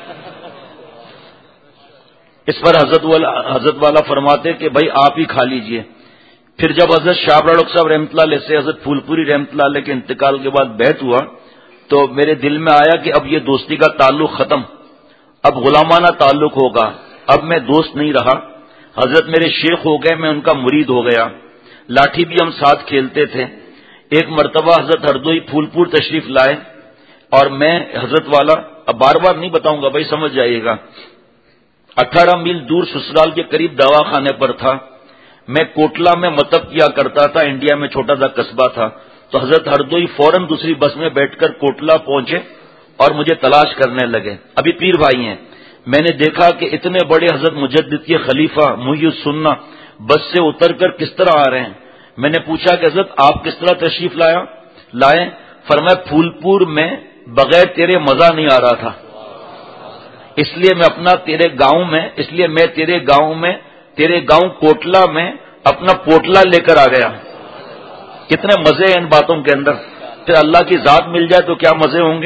اس پر حضرت والا حضرت والا فرماتے کہ بھائی آپ ہی کھا لیجئے. پھر جب حضرت شاہ ڈاکٹر صاحب رحمۃ اللہ علیہ سے حضرت پھول پوری رحمۃ اللہ علیہ کے انتقال کے بعد بیعت ہوا تو میرے دل میں آیا کہ اب یہ دوستی کا تعلق ختم، اب غلامانہ تعلق ہوگا، اب میں دوست نہیں رہا. حضرت میرے شیخ ہو گئے، میں ان کا مرید ہو گیا. لاٹھی بھی ہم ساتھ کھیلتے تھے. ایک مرتبہ حضرت ہردوئی پھول پور تشریف لائے اور میں حضرت والا، اب بار بار نہیں بتاؤں گا بھائی سمجھ جائیے گا، اٹھارہ میل دور سسرال کے قریب دوا خانے پر تھا. میں کوٹلا میں مطب کیا کرتا تھا، انڈیا میں چھوٹا سا قصبہ تھا. تو حضرت ہردوئی فوراً دوسری بس میں بیٹھ کر کوٹلا پہنچے اور مجھے تلاش کرنے لگے. ابھی پیر بھائی ہیں. میں نے دیکھا کہ اتنے بڑے حضرت مجدد کے خلیفہ محی السنہ بس سے اتر کر کس طرح آ رہے ہیں. میں نے پوچھا کہ حضرت آپ کس طرح تشریف لایا لائے فرمایا پھول پور میں بغیر تیرے مزہ نہیں آ رہا تھا، اس لیے میں اپنا تیرے گاؤں میں اس لیے میں تیرے گاؤں میں تیرے گاؤں کوٹلا میں اپنا پوٹلا لے کر آ گیا. کتنے مزے ہیں ان باتوں کے اندر. پھر اللہ کی ذات مل جائے تو کیا مزے ہوں گے.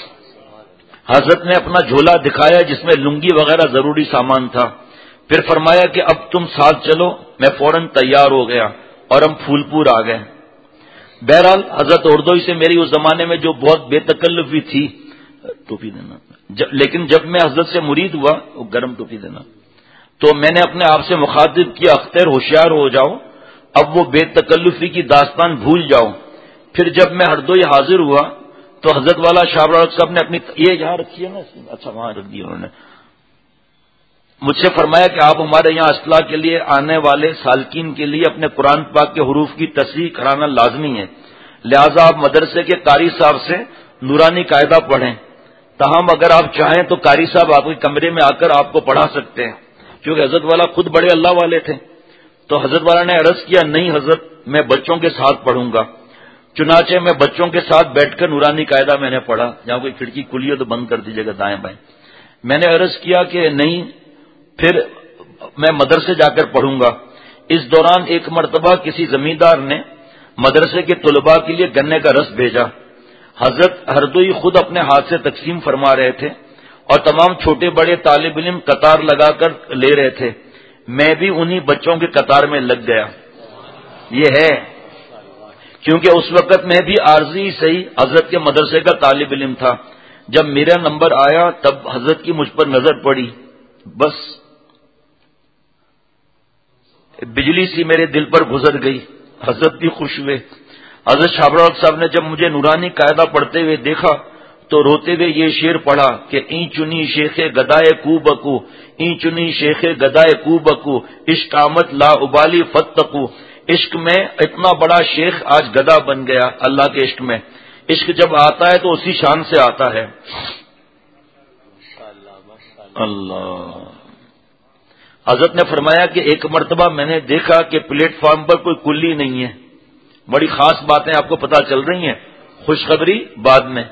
حضرت نے اپنا جھولا دکھایا جس میں لنگی وغیرہ ضروری سامان تھا. پھر فرمایا کہ اب تم ساتھ چلو. میں فوراً تیار ہو گیا اور ہم پھول پور آ گئے. بہرحال حضرت اردوئی سے میری اس زمانے میں جو بہت بے تکلفی تھی، ٹوپی دینا، جب لیکن جب میں حضرت سے مرید ہوا، وہ گرم ٹوپی دینا، تو میں نے اپنے آپ سے مخاطب کیا اختر ہوشیار ہو جاؤ، اب وہ بے تکلفی کی داستان بھول جاؤ. پھر جب میں ہردوئی حاضر ہوا تو حضرت والا شاہ ڈاکٹر صاحب نے اپنی یہ یہاں رکھی ہے نا، اچھا وہاں رکھ دی انہوں نے، مجھ سے فرمایا کہ آپ ہمارے یہاں اصلاح کے لیے آنے والے سالکین کے لیے اپنے قرآن پاک کے حروف کی تصحیح کرانا لازمی ہے، لہذا آپ مدرسے کے قاری صاحب سے نورانی قاعدہ پڑھیں. تاہم اگر آپ چاہیں تو قاری صاحب آپ کے کمرے میں آ کر آپ کو پڑھا سکتے ہیں، کیونکہ حضرت والا خود بڑے اللہ والے تھے. تو حضرت والا نے عرض کیا نہیں حضرت میں بچوں کے ساتھ پڑھوں گا. چنانچہ میں بچوں کے ساتھ بیٹھ کر نورانی قاعدہ میں نے پڑھا. جہاں کوئی کھڑکی کھلی ہو تو بند کر دیجیے گا دائیں بائیں. میں نے عرض کیا کہ نہیں پھر میں مدرسے جا کر پڑھوں گا. اس دوران ایک مرتبہ کسی زمیندار نے مدرسے کے طلباء کے لیے گنے کا رس بھیجا. حضرت ہردوئی خود اپنے ہاتھ سے تقسیم فرما رہے تھے اور تمام چھوٹے بڑے طالب علم قطار لگا کر لے رہے تھے. میں بھی انہی بچوں کے قطار میں لگ گیا. یہ ہے کیونکہ اس وقت میں بھی عارضی صحیح حضرت کے مدرسے کا طالب علم تھا. جب میرا نمبر آیا تب حضرت کی مجھ پر نظر پڑی، بس بجلی سی میرے دل پر گزر گئی. حضرت بھی خوش ہوئے. حضرت شاہ ڈاکٹر صاحب نے جب مجھے نورانی قاعدہ پڑھتے ہوئے دیکھا تو روتے ہوئے یہ شعر پڑھا کہ این چنی شیخ گدائے کو بکو، این چنی شیخ گدائے کو بکو، عشق آمد لا ابالی فتقو. عشق میں اتنا بڑا شیخ آج گدا بن گیا. اللہ کے عشق میں عشق جب آتا ہے تو اسی شان سے آتا ہے. اللہ. حضرت نے فرمایا کہ ایک مرتبہ میں نے دیکھا کہ پلیٹ فارم پر کوئی کلی نہیں ہے. بڑی خاص باتیں آپ کو پتا چل رہی ہیں، خوشخبری بعد میں،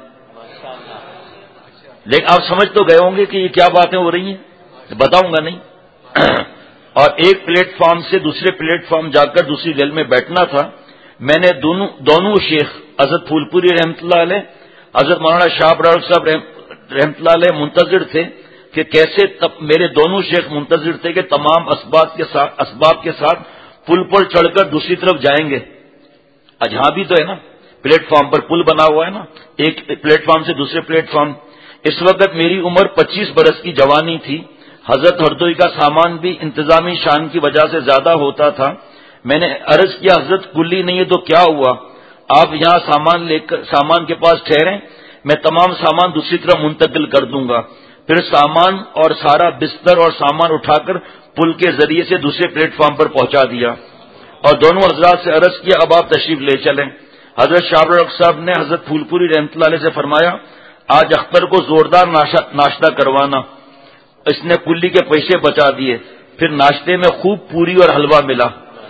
لیکن آپ سمجھ تو گئے ہوں گے کہ یہ کیا باتیں ہو رہی ہیں، بتاؤں گا نہیں. اور ایک پلیٹ فارم سے دوسرے پلیٹ فارم جا کر دوسری ریل میں بیٹھنا تھا. میں نے دونوں دونوں شیخ حضرت پھول پوری رحمۃ اللہ علیہ، حضرت مولانا شاہ ڈاکٹر صاحب رحمۃ اللہ علیہ منتظر تھے کہ کیسے تب میرے دونوں شیخ منتظر تھے کہ تمام اسباب کے ساتھ اسباب کے ساتھ پل پر چڑھ کر دوسری طرف جائیں گے. جہاں بھی تو ہے نا پلیٹ فارم پر پل بنا ہوا ہے نا، ایک پلیٹ فارم سے دوسرے پلیٹ فارم. اس وقت میری عمر پچیس برس کی جوانی تھی. حضرت ہردوئی کا سامان بھی انتظامی شان کی وجہ سے زیادہ ہوتا تھا. میں نے عرض کیا حضرت کلی نہیں ہے تو کیا ہوا، آپ یہاں سامان لے کر سامان کے پاس ٹھہریں، میں تمام سامان دوسری طرف منتقل کر دوں گا. پھر سامان اور سارا بستر اور سامان اٹھا کر پل کے ذریعے سے دوسرے پلیٹ فارم پر پہنچا دیا اور دونوں حضرات سے عرض کیا اب آپ تشریف لے چلیں. حضرت شاہ ڈاکٹر صاحب نے حضرت پھول پوری رحمۃ اللہ علیہ سے فرمایا آج اختر کو زوردار ناشتہ کروانا. اس نے کلی کے پیسے بچا دیے. پھر ناشتے میں خوب پوری اور حلوہ ملا.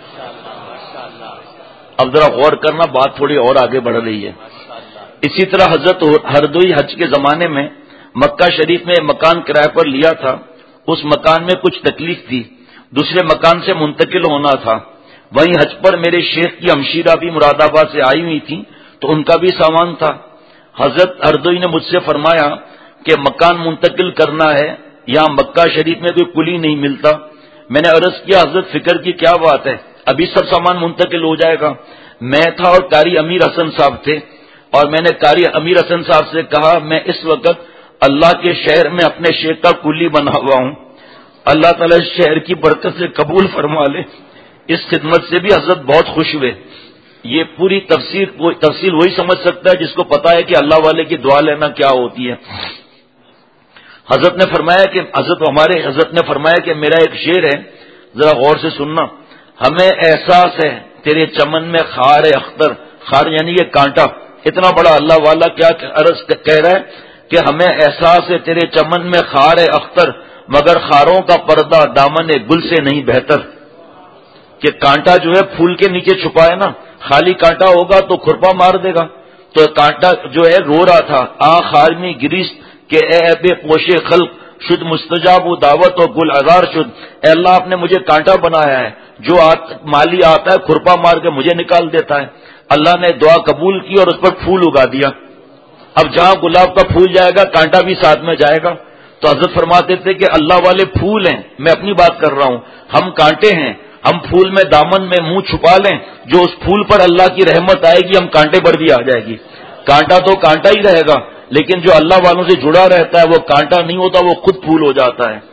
اب ذرا غور کرنا، بات تھوڑی اور آگے بڑھ رہی ہے. اسی طرح حضرت ہردوئی حج کے زمانے میں مکہ شریف میں مکان کرائے پر لیا تھا. اس مکان میں کچھ تکلیف تھی. دوسرے مکان سے منتقل ہونا تھا. وہیں حج پر میرے شیخ کی ہمشیرہ بھی مراد آباد سے آئی ہوئی تھی تو ان کا بھی سامان تھا. حضرت ہردوئی نے مجھ سے فرمایا کہ مکان منتقل کرنا ہے, یہاں مکہ شریف میں کوئی کلی نہیں ملتا. میں نے عرض کیا حضرت فکر کی کیا بات ہے, ابھی سب سامان منتقل ہو جائے گا. میں تھا اور قاری امیر حسن صاحب تھے, اور میں نے قاری امیر حسن صاحب سے کہا میں اس وقت اللہ کے شہر میں اپنے شیخ کا کلی بنا ہوا ہوں, اللہ تعالی اس شہر کی برکت سے قبول فرما لے. اس خدمت سے بھی حضرت بہت خوش ہوئے. یہ پوری تفسیر تفصیل وہی سمجھ سکتا ہے جس کو پتا ہے کہ اللہ والے کی دعا لینا کیا ہوتی ہے. حضرت نے فرمایا کہ حضرت ہمارے حضرت نے فرمایا کہ میرا ایک شعر ہے, ذرا غور سے سننا. ہمیں احساس ہے تیرے چمن میں خار اختر, خار یعنی یہ کانٹا. اتنا بڑا اللہ والا کیا عرض کہہ رہا ہے کہ ہمیں احساس ہے تیرے چمن میں خار اختر, مگر خاروں کا پردہ دامن گل سے نہیں بہتر. کہ کانٹا جو ہے پھول کے نیچے چھپا ہے نا, خالی کانٹا ہوگا تو کھرپا مار دے گا. تو کانٹا جو ہے رو رہا تھا, آ خارمی گریش کہ اے بے پوشے خلق شد مستجاب و دعوت و گل عذار شد. اے اللہ آپ نے مجھے کانٹا بنایا ہے, جو آت مالی آتا ہے کھرپا مار کے مجھے نکال دیتا ہے. اللہ نے دعا قبول کی اور اس پر پھول اگا دیا. اب جہاں گلاب کا پھول جائے گا کانٹا بھی ساتھ میں جائے گا. تو حضرت فرماتے تھے کہ اللہ والے پھول ہیں, میں اپنی بات کر رہا ہوں, ہم کانٹے ہیں. ہم پھول میں دامن میں منہ چھپا لیں, جو اس پھول پر اللہ کی رحمت آئے گی ہم کانٹے پر بھی آ جائے گی. کانٹا تو کانٹا ہی رہے گا, لیکن جو اللہ والوں سے جڑا رہتا ہے وہ کانٹا نہیں ہوتا, وہ خود پھول ہو جاتا ہے.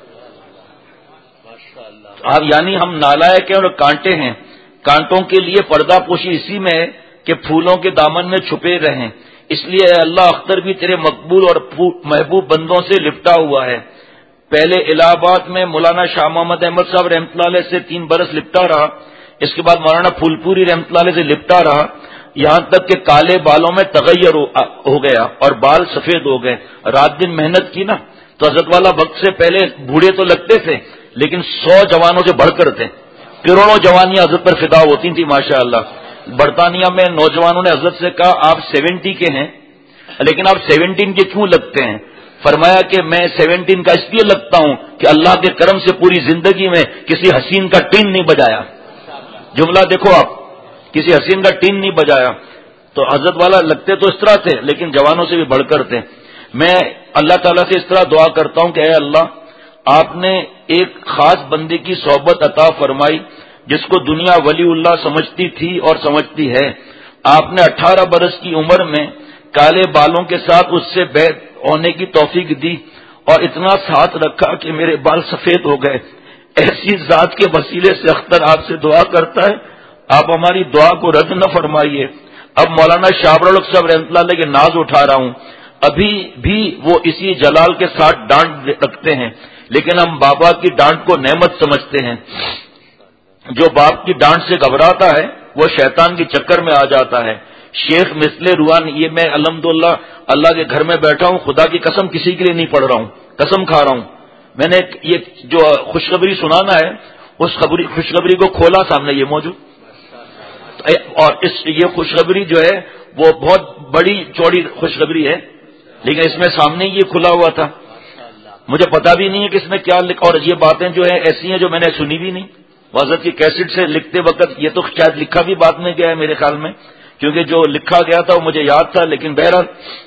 یعنی ہم نالائق ہیں اور کانٹے ہیں. کانٹوں کے لیے پردہ پوشی اسی میں ہے کہ پھولوں کے دامن میں چھپے رہیں. اس لیے اے اللہ اختر بھی تیرے مقبول اور محبوب بندوں سے لپٹا ہوا ہے. پہلے الہ آباد میں مولانا شاہ محمد احمد صاحب رحمۃ اللہ علیہ سے تین برس لپٹا رہا. اس کے بعد مولانا پھول پوری رحمۃ اللہ علیہ سے لپٹا رہا, یہاں تک کہ کالے بالوں میں تغیر ہو گیا اور بال سفید ہو گئے. رات دن محنت کی نا, تو حضرت والا وقت سے پہلے بوڑھے تو لگتے تھے لیکن سو جوانوں سے بڑھ کر تھے. کروڑوں جوانیاں حضرت پر فدا ہوتی تھیں ماشاء اللہ. برطانیہ میں نوجوانوں نے حضرت سے کہا آپ سیونٹی کے ہیں لیکن آپ سیونٹین کے کیوں لگتے ہیں؟ فرمایا کہ میں سیونٹین کا اس لیے لگتا ہوں کہ اللہ کے کرم سے پوری زندگی میں کسی حسین کا ٹین نہیں بجایا. جملہ دیکھو آپ, کسی حسین کا ٹین نہیں بجایا. تو حضرت والا لگتے تو اس طرح تھے لیکن جوانوں سے بھی بڑھ کر تھے. میں اللہ تعالیٰ سے اس طرح دعا کرتا ہوں کہ اے اللہ, آپ نے ایک خاص بندے کی صحبت عطا فرمائی جس کو دنیا ولی اللہ سمجھتی تھی اور سمجھتی ہے. آپ نے اٹھارہ برس کی عمر میں کالے بالوں کے ساتھ اس سے بیعت ہونے کی توفیق دی اور اتنا ساتھ رکھا کہ میرے بال سفید ہو گئے. ایسی ذات کے وسیلے سے اختر آپ سے دعا کرتا ہے, آپ ہماری دعا کو رد نہ فرمائیے. اب مولانا شاہ الحق صاحب رحمۃ اللہ علیہ کے ناز اٹھا رہا ہوں. ابھی بھی وہ اسی جلال کے ساتھ ڈانٹ رکھتے ہیں لیکن ہم بابا کی ڈانٹ کو نعمت سمجھتے ہیں. جو باپ کی ڈانٹ سے گھبراتا ہے وہ شیطان کی چکر میں آ جاتا ہے. شیخ مثل روحان, یہ میں الحمدللہ اللہ کے گھر میں بیٹھا ہوں, خدا کی قسم کسی کے لیے نہیں پڑھ رہا ہوں, قسم کھا رہا ہوں. میں نے یہ جو خوشخبری سنانا ہے اس خبری خوشخبری کو کھولا, سامنے یہ موجود, اور اس یہ خوشخبری جو ہے وہ بہت بڑی چوڑی خوشخبری ہے لیکن اس میں سامنے یہ کھلا ہوا تھا. مجھے پتا بھی نہیں ہے کہ اس میں کیا لکھا, اور یہ باتیں جو ہیں ایسی ہیں جو میں نے سنی بھی نہیں. حضرت کی کیسٹ سے لکھتے وقت یہ تو شاید لکھا بھی بعد میں گیا ہے میرے خیال میں, کیونکہ جو لکھا گیا تھا وہ مجھے یاد تھا. لیکن بہرحال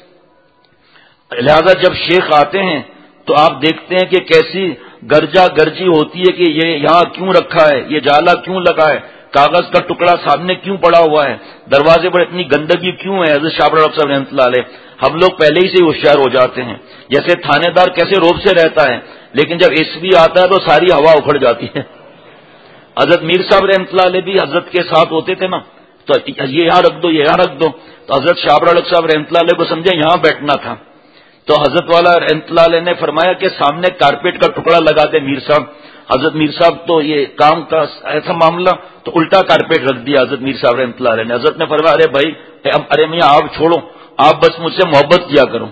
لہذا جب شیخ آتے ہیں تو آپ دیکھتے ہیں کہ کیسی گرجا گرجی ہوتی ہے کہ یہ یہاں کیوں رکھا ہے, یہ جالا کیوں لگا ہے, کاغذ کا ٹکڑا سامنے کیوں پڑا ہوا ہے, دروازے پر اتنی گندگی کیوں ہے. حضرت شاہ الحق صاحب رحمۃ اللہ علیہ, ہم لوگ پہلے ہی سے ہوشیار ہو جاتے ہیں. جیسے تھانے دار کیسے روب سے رہتا ہے لیکن جب ایس پی آتا ہے تو ساری ہوا اکھڑ جاتی ہے. حضرت میر صاحب رحمۃ اللہ علیہ بھی حضرت کے ساتھ ہوتے تھے نا, تو یہ یہاں رکھ دو یہ یہاں رکھ دو, تو حضرت شاہ الحق صاحب رحمۃ اللہ علیہ کو سمجھے یہاں بیٹھنا تھا. تو حضرت والا رحمۃ اللہ علیہ نے فرمایا کہ سامنے کارپیٹ کا ٹکڑا لگا دے میر صاحب. حضرت میر صاحب تو یہ کام کا ایسا معاملہ تو الٹا کارپیٹ رکھ دیا حضرت میر صاحب رحمۃ اللہ علیہ نے. حضرت نے فرمایا ارے بھائی, ارے میاں آپ چھوڑو, آپ بس مجھ سے محبت کیا کرو.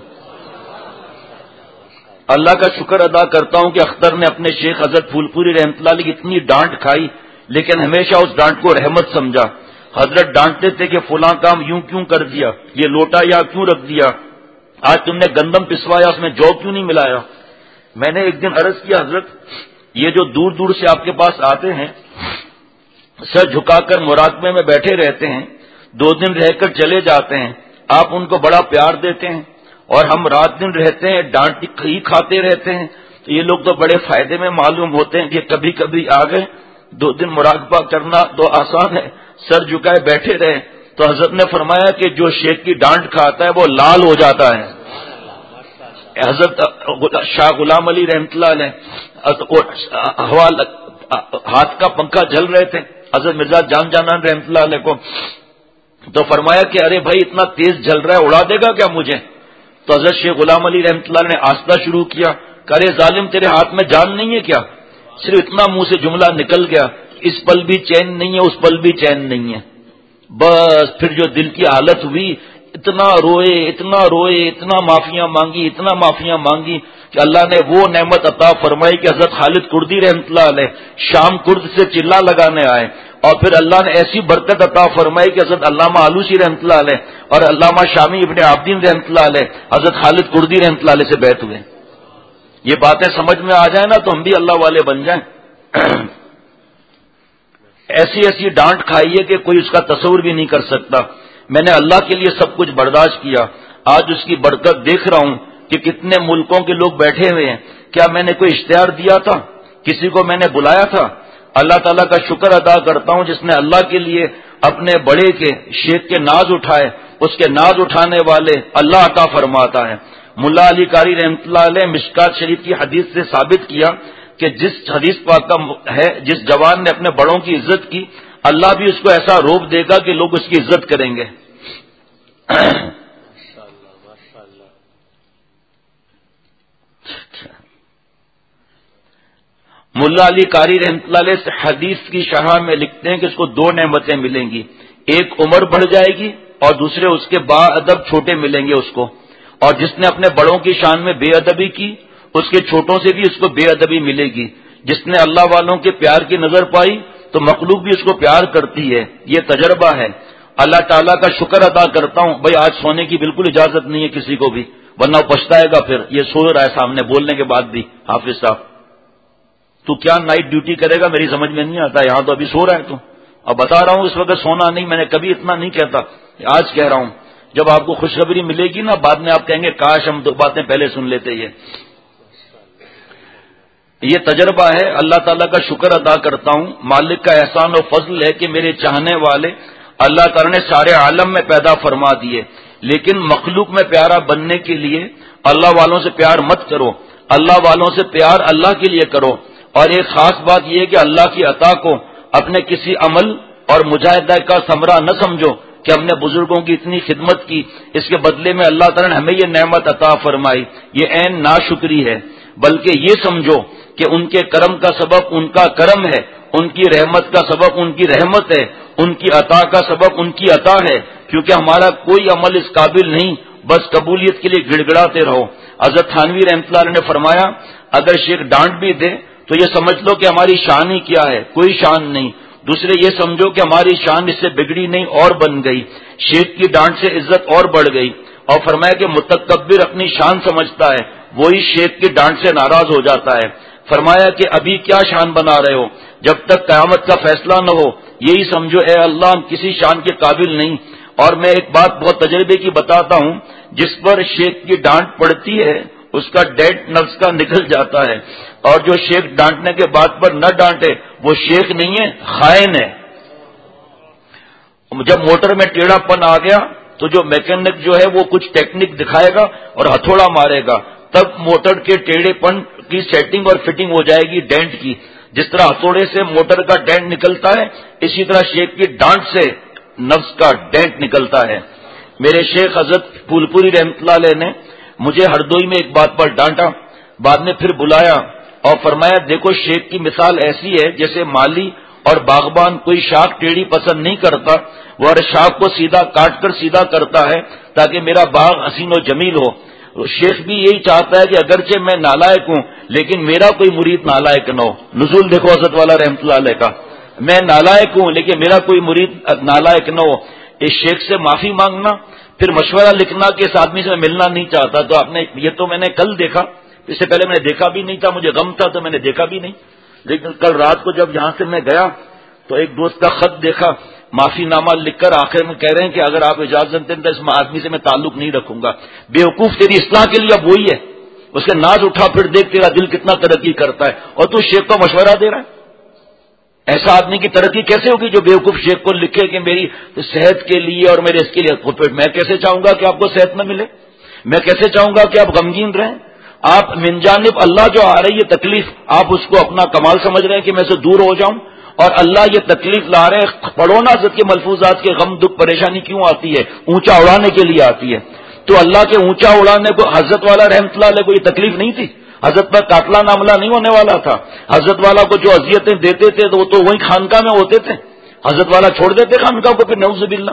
اللہ کا شکر ادا کرتا ہوں کہ اختر نے اپنے شیخ حضرت پھول پوری رحمۃ اللہ علیہ کی اتنی ڈانٹ کھائی لیکن ہمیشہ اس ڈانٹ کو رحمت سمجھا. حضرت ڈانٹتے تھے کہ فلاں کام یوں کیوں کر دیا, یہ لوٹا یا کیوں رکھ دیا, آج تم نے گندم پسوایا اس میں جو کیوں نہیں ملایا. میں نے ایک دن عرض کیا حضرت یہ جو دور دور سے آپ کے پاس آتے ہیں، سر جھکا کر مراقبے میں بیٹھے رہتے ہیں، دو دن رہ کر چلے جاتے ہیں، آپ ان کو بڑا پیار دیتے ہیں، اور ہم رات دن رہتے ہیں ڈانٹ ہی کھاتے رہتے ہیں، تو یہ لوگ تو بڑے فائدے میں معلوم ہوتے ہیں کہ کبھی کبھی آ گئے، دو دن مراقبہ کرنا تو آسان ہے، سر جھکائے بیٹھے رہے۔ تو حضرت نے فرمایا کہ جو شیخ کی ڈانٹ کھاتا ہے وہ لال ہو جاتا ہے۔ حضرت شاہ غلام علی رحمۃ اللہ علیہ ہاتھ کا پنکھا جل رہے تھے حضرت مرزا جان جانان رحمۃ اللہ علیہ کو، تو فرمایا کہ ارے بھائی اتنا تیز جل رہا ہے، اڑا دے گا کیا مجھے؟ تو حضرت شیخ غلام علی رحمۃ اللہ نے آستہ شروع کیا کہ ارے ظالم تیرے ہاتھ میں جان نہیں ہے کیا؟ صرف اتنا منہ سے جملہ نکل گیا، اس پل بھی چین نہیں ہے، اس پل بھی چین نہیں ہے۔ بس پھر جو دل کی حالت ہوئی، اتنا روئے اتنا روئے اتنا معافیاں مانگی اتنا معافیاں مانگی کہ اللہ نے وہ نعمت عطا فرمائی کہ حضرت خالد کردی رحمۃ اللہ علیہ شام کرد سے چلا لگانے آئے، اور پھر اللہ نے ایسی برکت عطا فرمائی کہ حضرت علامہ آلوسی رحمۃ اللہ علیہ اور علامہ شامی ابن عابدین رحمۃ اللہ علیہ حضرت خالد کردی رحمۃ اللہ علیہ سے بیعت ہوئے۔ یہ باتیں سمجھ میں آ جائیں نا تو ہم بھی اللہ والے بن جائیں۔ ایسی ایسی ڈانٹ کھائی ہے کہ کوئی اس کا تصور بھی نہیں کر سکتا۔ میں نے اللہ کے لیے سب کچھ برداشت کیا، آج اس کی برکت دیکھ رہا ہوں کہ کتنے ملکوں کے لوگ بیٹھے ہوئے ہیں۔ کیا میں نے کوئی اشتہار دیا تھا؟ کسی کو میں نے بلایا تھا؟ اللہ تعالیٰ کا شکر ادا کرتا ہوں جس نے اللہ کے لیے اپنے بڑے کے شیخ کے ناز اٹھائے، اس کے ناز اٹھانے والے اللہ عطا فرماتا ہے۔ ملا علی قاری رحمۃ اللہ علیہ مشکات شریف کی حدیث سے ثابت کیا کہ جس حدیث پاک کا ہے جس جوان نے اپنے بڑوں کی عزت کی، اللہ بھی اس کو ایسا روب دے گا کہ لوگ اس کی عزت کریں گے۔ ملا علی قاری رحمۃ اللہ علیہ سے حدیث کی شرح میں لکھتے ہیں کہ اس کو دو نعمتیں ملیں گی، ایک عمر بڑھ جائے گی اور دوسرے اس کے با ادب چھوٹے ملیں گے اس کو، اور جس نے اپنے بڑوں کی شان میں بے ادبی کی اس کے چھوٹوں سے بھی اس کو بے ادبی ملے گی۔ جس نے اللہ والوں کے پیار کی نظر پائی تو مخلوق بھی اس کو پیار کرتی ہے، یہ تجربہ ہے۔ اللہ تعالیٰ کا شکر ادا کرتا ہوں، بھائی آج سونے کی بالکل اجازت نہیں ہے کسی کو بھی، ورنہ پچھتائے گا پھر۔ یہ سو رہا ہے سامنے بولنے کے بعد بھی، حافظ صاحب تو کیا نائٹ ڈیوٹی کرے گا میری سمجھ میں نہیں آتا، یہاں تو ابھی سو رہا ہے تو اب بتا رہا ہوں اس وقت سونا نہیں، میں نے کبھی اتنا نہیں کہتا، آج کہہ رہا ہوں۔ جب آپ کو خوشخبری ملے گی نا بعد میں آپ کہیں گے کاش ہم دو باتیں پہلے سن لیتے۔ یہ یہ تجربہ ہے، اللہ تعالیٰ کا شکر ادا کرتا ہوں، مالک کا احسان و فضل ہے کہ میرے چاہنے والے اللہ تعالیٰ نے سارے عالم میں پیدا فرما دیے، لیکن مخلوق میں پیارا بننے کے لیے اللہ والوں سے پیار مت کرو، اللہ والوں سے پیار اللہ کے لیے کرو۔ اور ایک خاص بات یہ ہے کہ اللہ کی عطا کو اپنے کسی عمل اور مجاہدہ کا ثمرہ نہ سمجھو کہ ہم نے بزرگوں کی اتنی خدمت کی، اس کے بدلے میں اللہ تعالیٰ نے ہمیں یہ نعمت عطا فرمائی، یہ عین ناشکری ہے، بلکہ یہ سمجھو کہ ان کے کرم کا سبب ان کا کرم ہے، ان کی رحمت کا سبب ان کی رحمت ہے، ان کی عطا کا سبب ان کی عطا ہے، کیونکہ ہمارا کوئی عمل اس قابل نہیں، بس قبولیت کے لیے گڑ گڑاتے رہو۔ حضرت تھانوی رحمۃ اللہ علیہ نے فرمایا اگر شیخ ڈانٹ بھی دے تو یہ سمجھ لو کہ ہماری شان ہی کیا ہے، کوئی شان نہیں، دوسرے یہ سمجھو کہ ہماری شان اس سے بگڑی نہیں اور بن گئی، شیخ کی ڈانٹ سے عزت اور بڑھ گئی۔ اور فرمایا کہ متکبر اپنی شان سمجھتا ہے، وہی شیخ کی ڈانٹ سے ناراض ہو جاتا ہے۔ فرمایا کہ ابھی کیا شان بنا رہے ہو، جب تک قیامت کا فیصلہ نہ ہو یہی سمجھو اے اللہ ہم کسی شان کے قابل نہیں۔ اور میں ایک بات بہت تجربے کی بتاتا ہوں، جس پر شیخ کی ڈانٹ پڑتی ہے اس کا ڈیڈ نفس کا نکل جاتا ہے، اور جو شیخ ڈانٹنے کے بعد پر نہ ڈانٹے وہ شیخ نہیں ہے، خائن ہے۔ جب موٹر میں ٹیڑھا پن آ گیا تو جو میکینک جو ہے وہ کچھ ٹیکنک دکھائے گا اور ہتھوڑا مارے گا، تب موٹر کے ٹیڑھے پن کی سیٹنگ اور فٹنگ ہو جائے گی ڈینٹ کی۔ جس طرح ہتھوڑے سے موٹر کا ڈینٹ نکلتا ہے اسی طرح شیخ کی ڈانٹ سے نفس کا ڈینٹ نکلتا ہے۔ میرے شیخ حضرت پھول پوری رحمۃ اللہ علیہ نے مجھے ہردوئی میں ایک بات پر ڈانٹا، بعد میں پھر بلایا اور فرمایا دیکھو شیخ کی مثال ایسی ہے جیسے مالی اور باغبان کوئی شاخ ٹیڑھی پسند نہیں کرتا، وہ ہر شاخ کو سیدھا کاٹ کر سیدھا کرتا ہے تاکہ میرا باغ حسین و جمیل ہو۔ شیخ بھی یہی چاہتا ہے کہ اگرچہ میں نالائق ہوں لیکن میرا کوئی مرید نالائق نہ ہو۔ نزول دیکھو حضرت والا رحمۃ اللہ علیہ کا، میں نالائق ہوں لیکن میرا کوئی مرید نالائق نہ ہو۔ اس شیخ سے معافی مانگنا، پھر مشورہ لکھنا کہ اس آدمی سے میں ملنا نہیں چاہتا، تو آپ نے یہ تو میں نے کل دیکھا، اس سے پہلے میں نے دیکھا بھی نہیں تھا، مجھے غم تھا تو میں نے دیکھا بھی نہیں۔ لیکن کل رات کو جب یہاں سے میں گیا تو ایک دوست کا خط دیکھا، معافی نامہ لکھ کر آخر میں کہہ رہے ہیں کہ اگر آپ اجازت دیں تو اس آدمی سے میں تعلق نہیں رکھوں گا. بیوقوف، تیری اصلاح کے لیے اب وہی ہے، اس کے ناز اٹھا پھر دیکھ تیرا دل کتنا ترقی کرتا ہے، اور تو شیخ کو مشورہ دے رہا ہے. ایسا آدمی کی ترقی کیسے ہوگی جو بیوقوف شیخ کو لکھے کہ میری صحت کے لیے اور میرے اس کے لیے؟ میں کیسے چاہوں گا کہ آپ کو صحت نہ ملے؟ میں کیسے چاہوں گا کہ آپ غمگین رہیں؟ آپ من جانب اللہ جو آ رہی ہے تکلیف، آپ اس کو اپنا کمال سمجھ رہے ہیں کہ میں سے دور ہو جاؤں، اور اللہ یہ تکلیف لا رہے ہیں. پڑھو نا حضرت کے ملفوظات کے، غم دکھ پریشانی کیوں آتی ہے؟ اونچا اڑانے کے لیے آتی ہے. تو اللہ کے اونچا اڑانے کو حضرت والا رحمت اللہ علیہ کو یہ تکلیف نہیں تھی. حضرت پر قاتلہ معاملہ نہیں ہونے والا تھا. حضرت والا کو جو اذیتیں دیتے تھے تو وہ تو وہی خانقاہ میں ہوتے تھے. حضرت والا چھوڑ دیتے خانقاہ کو، پھر نعوذ باللہ.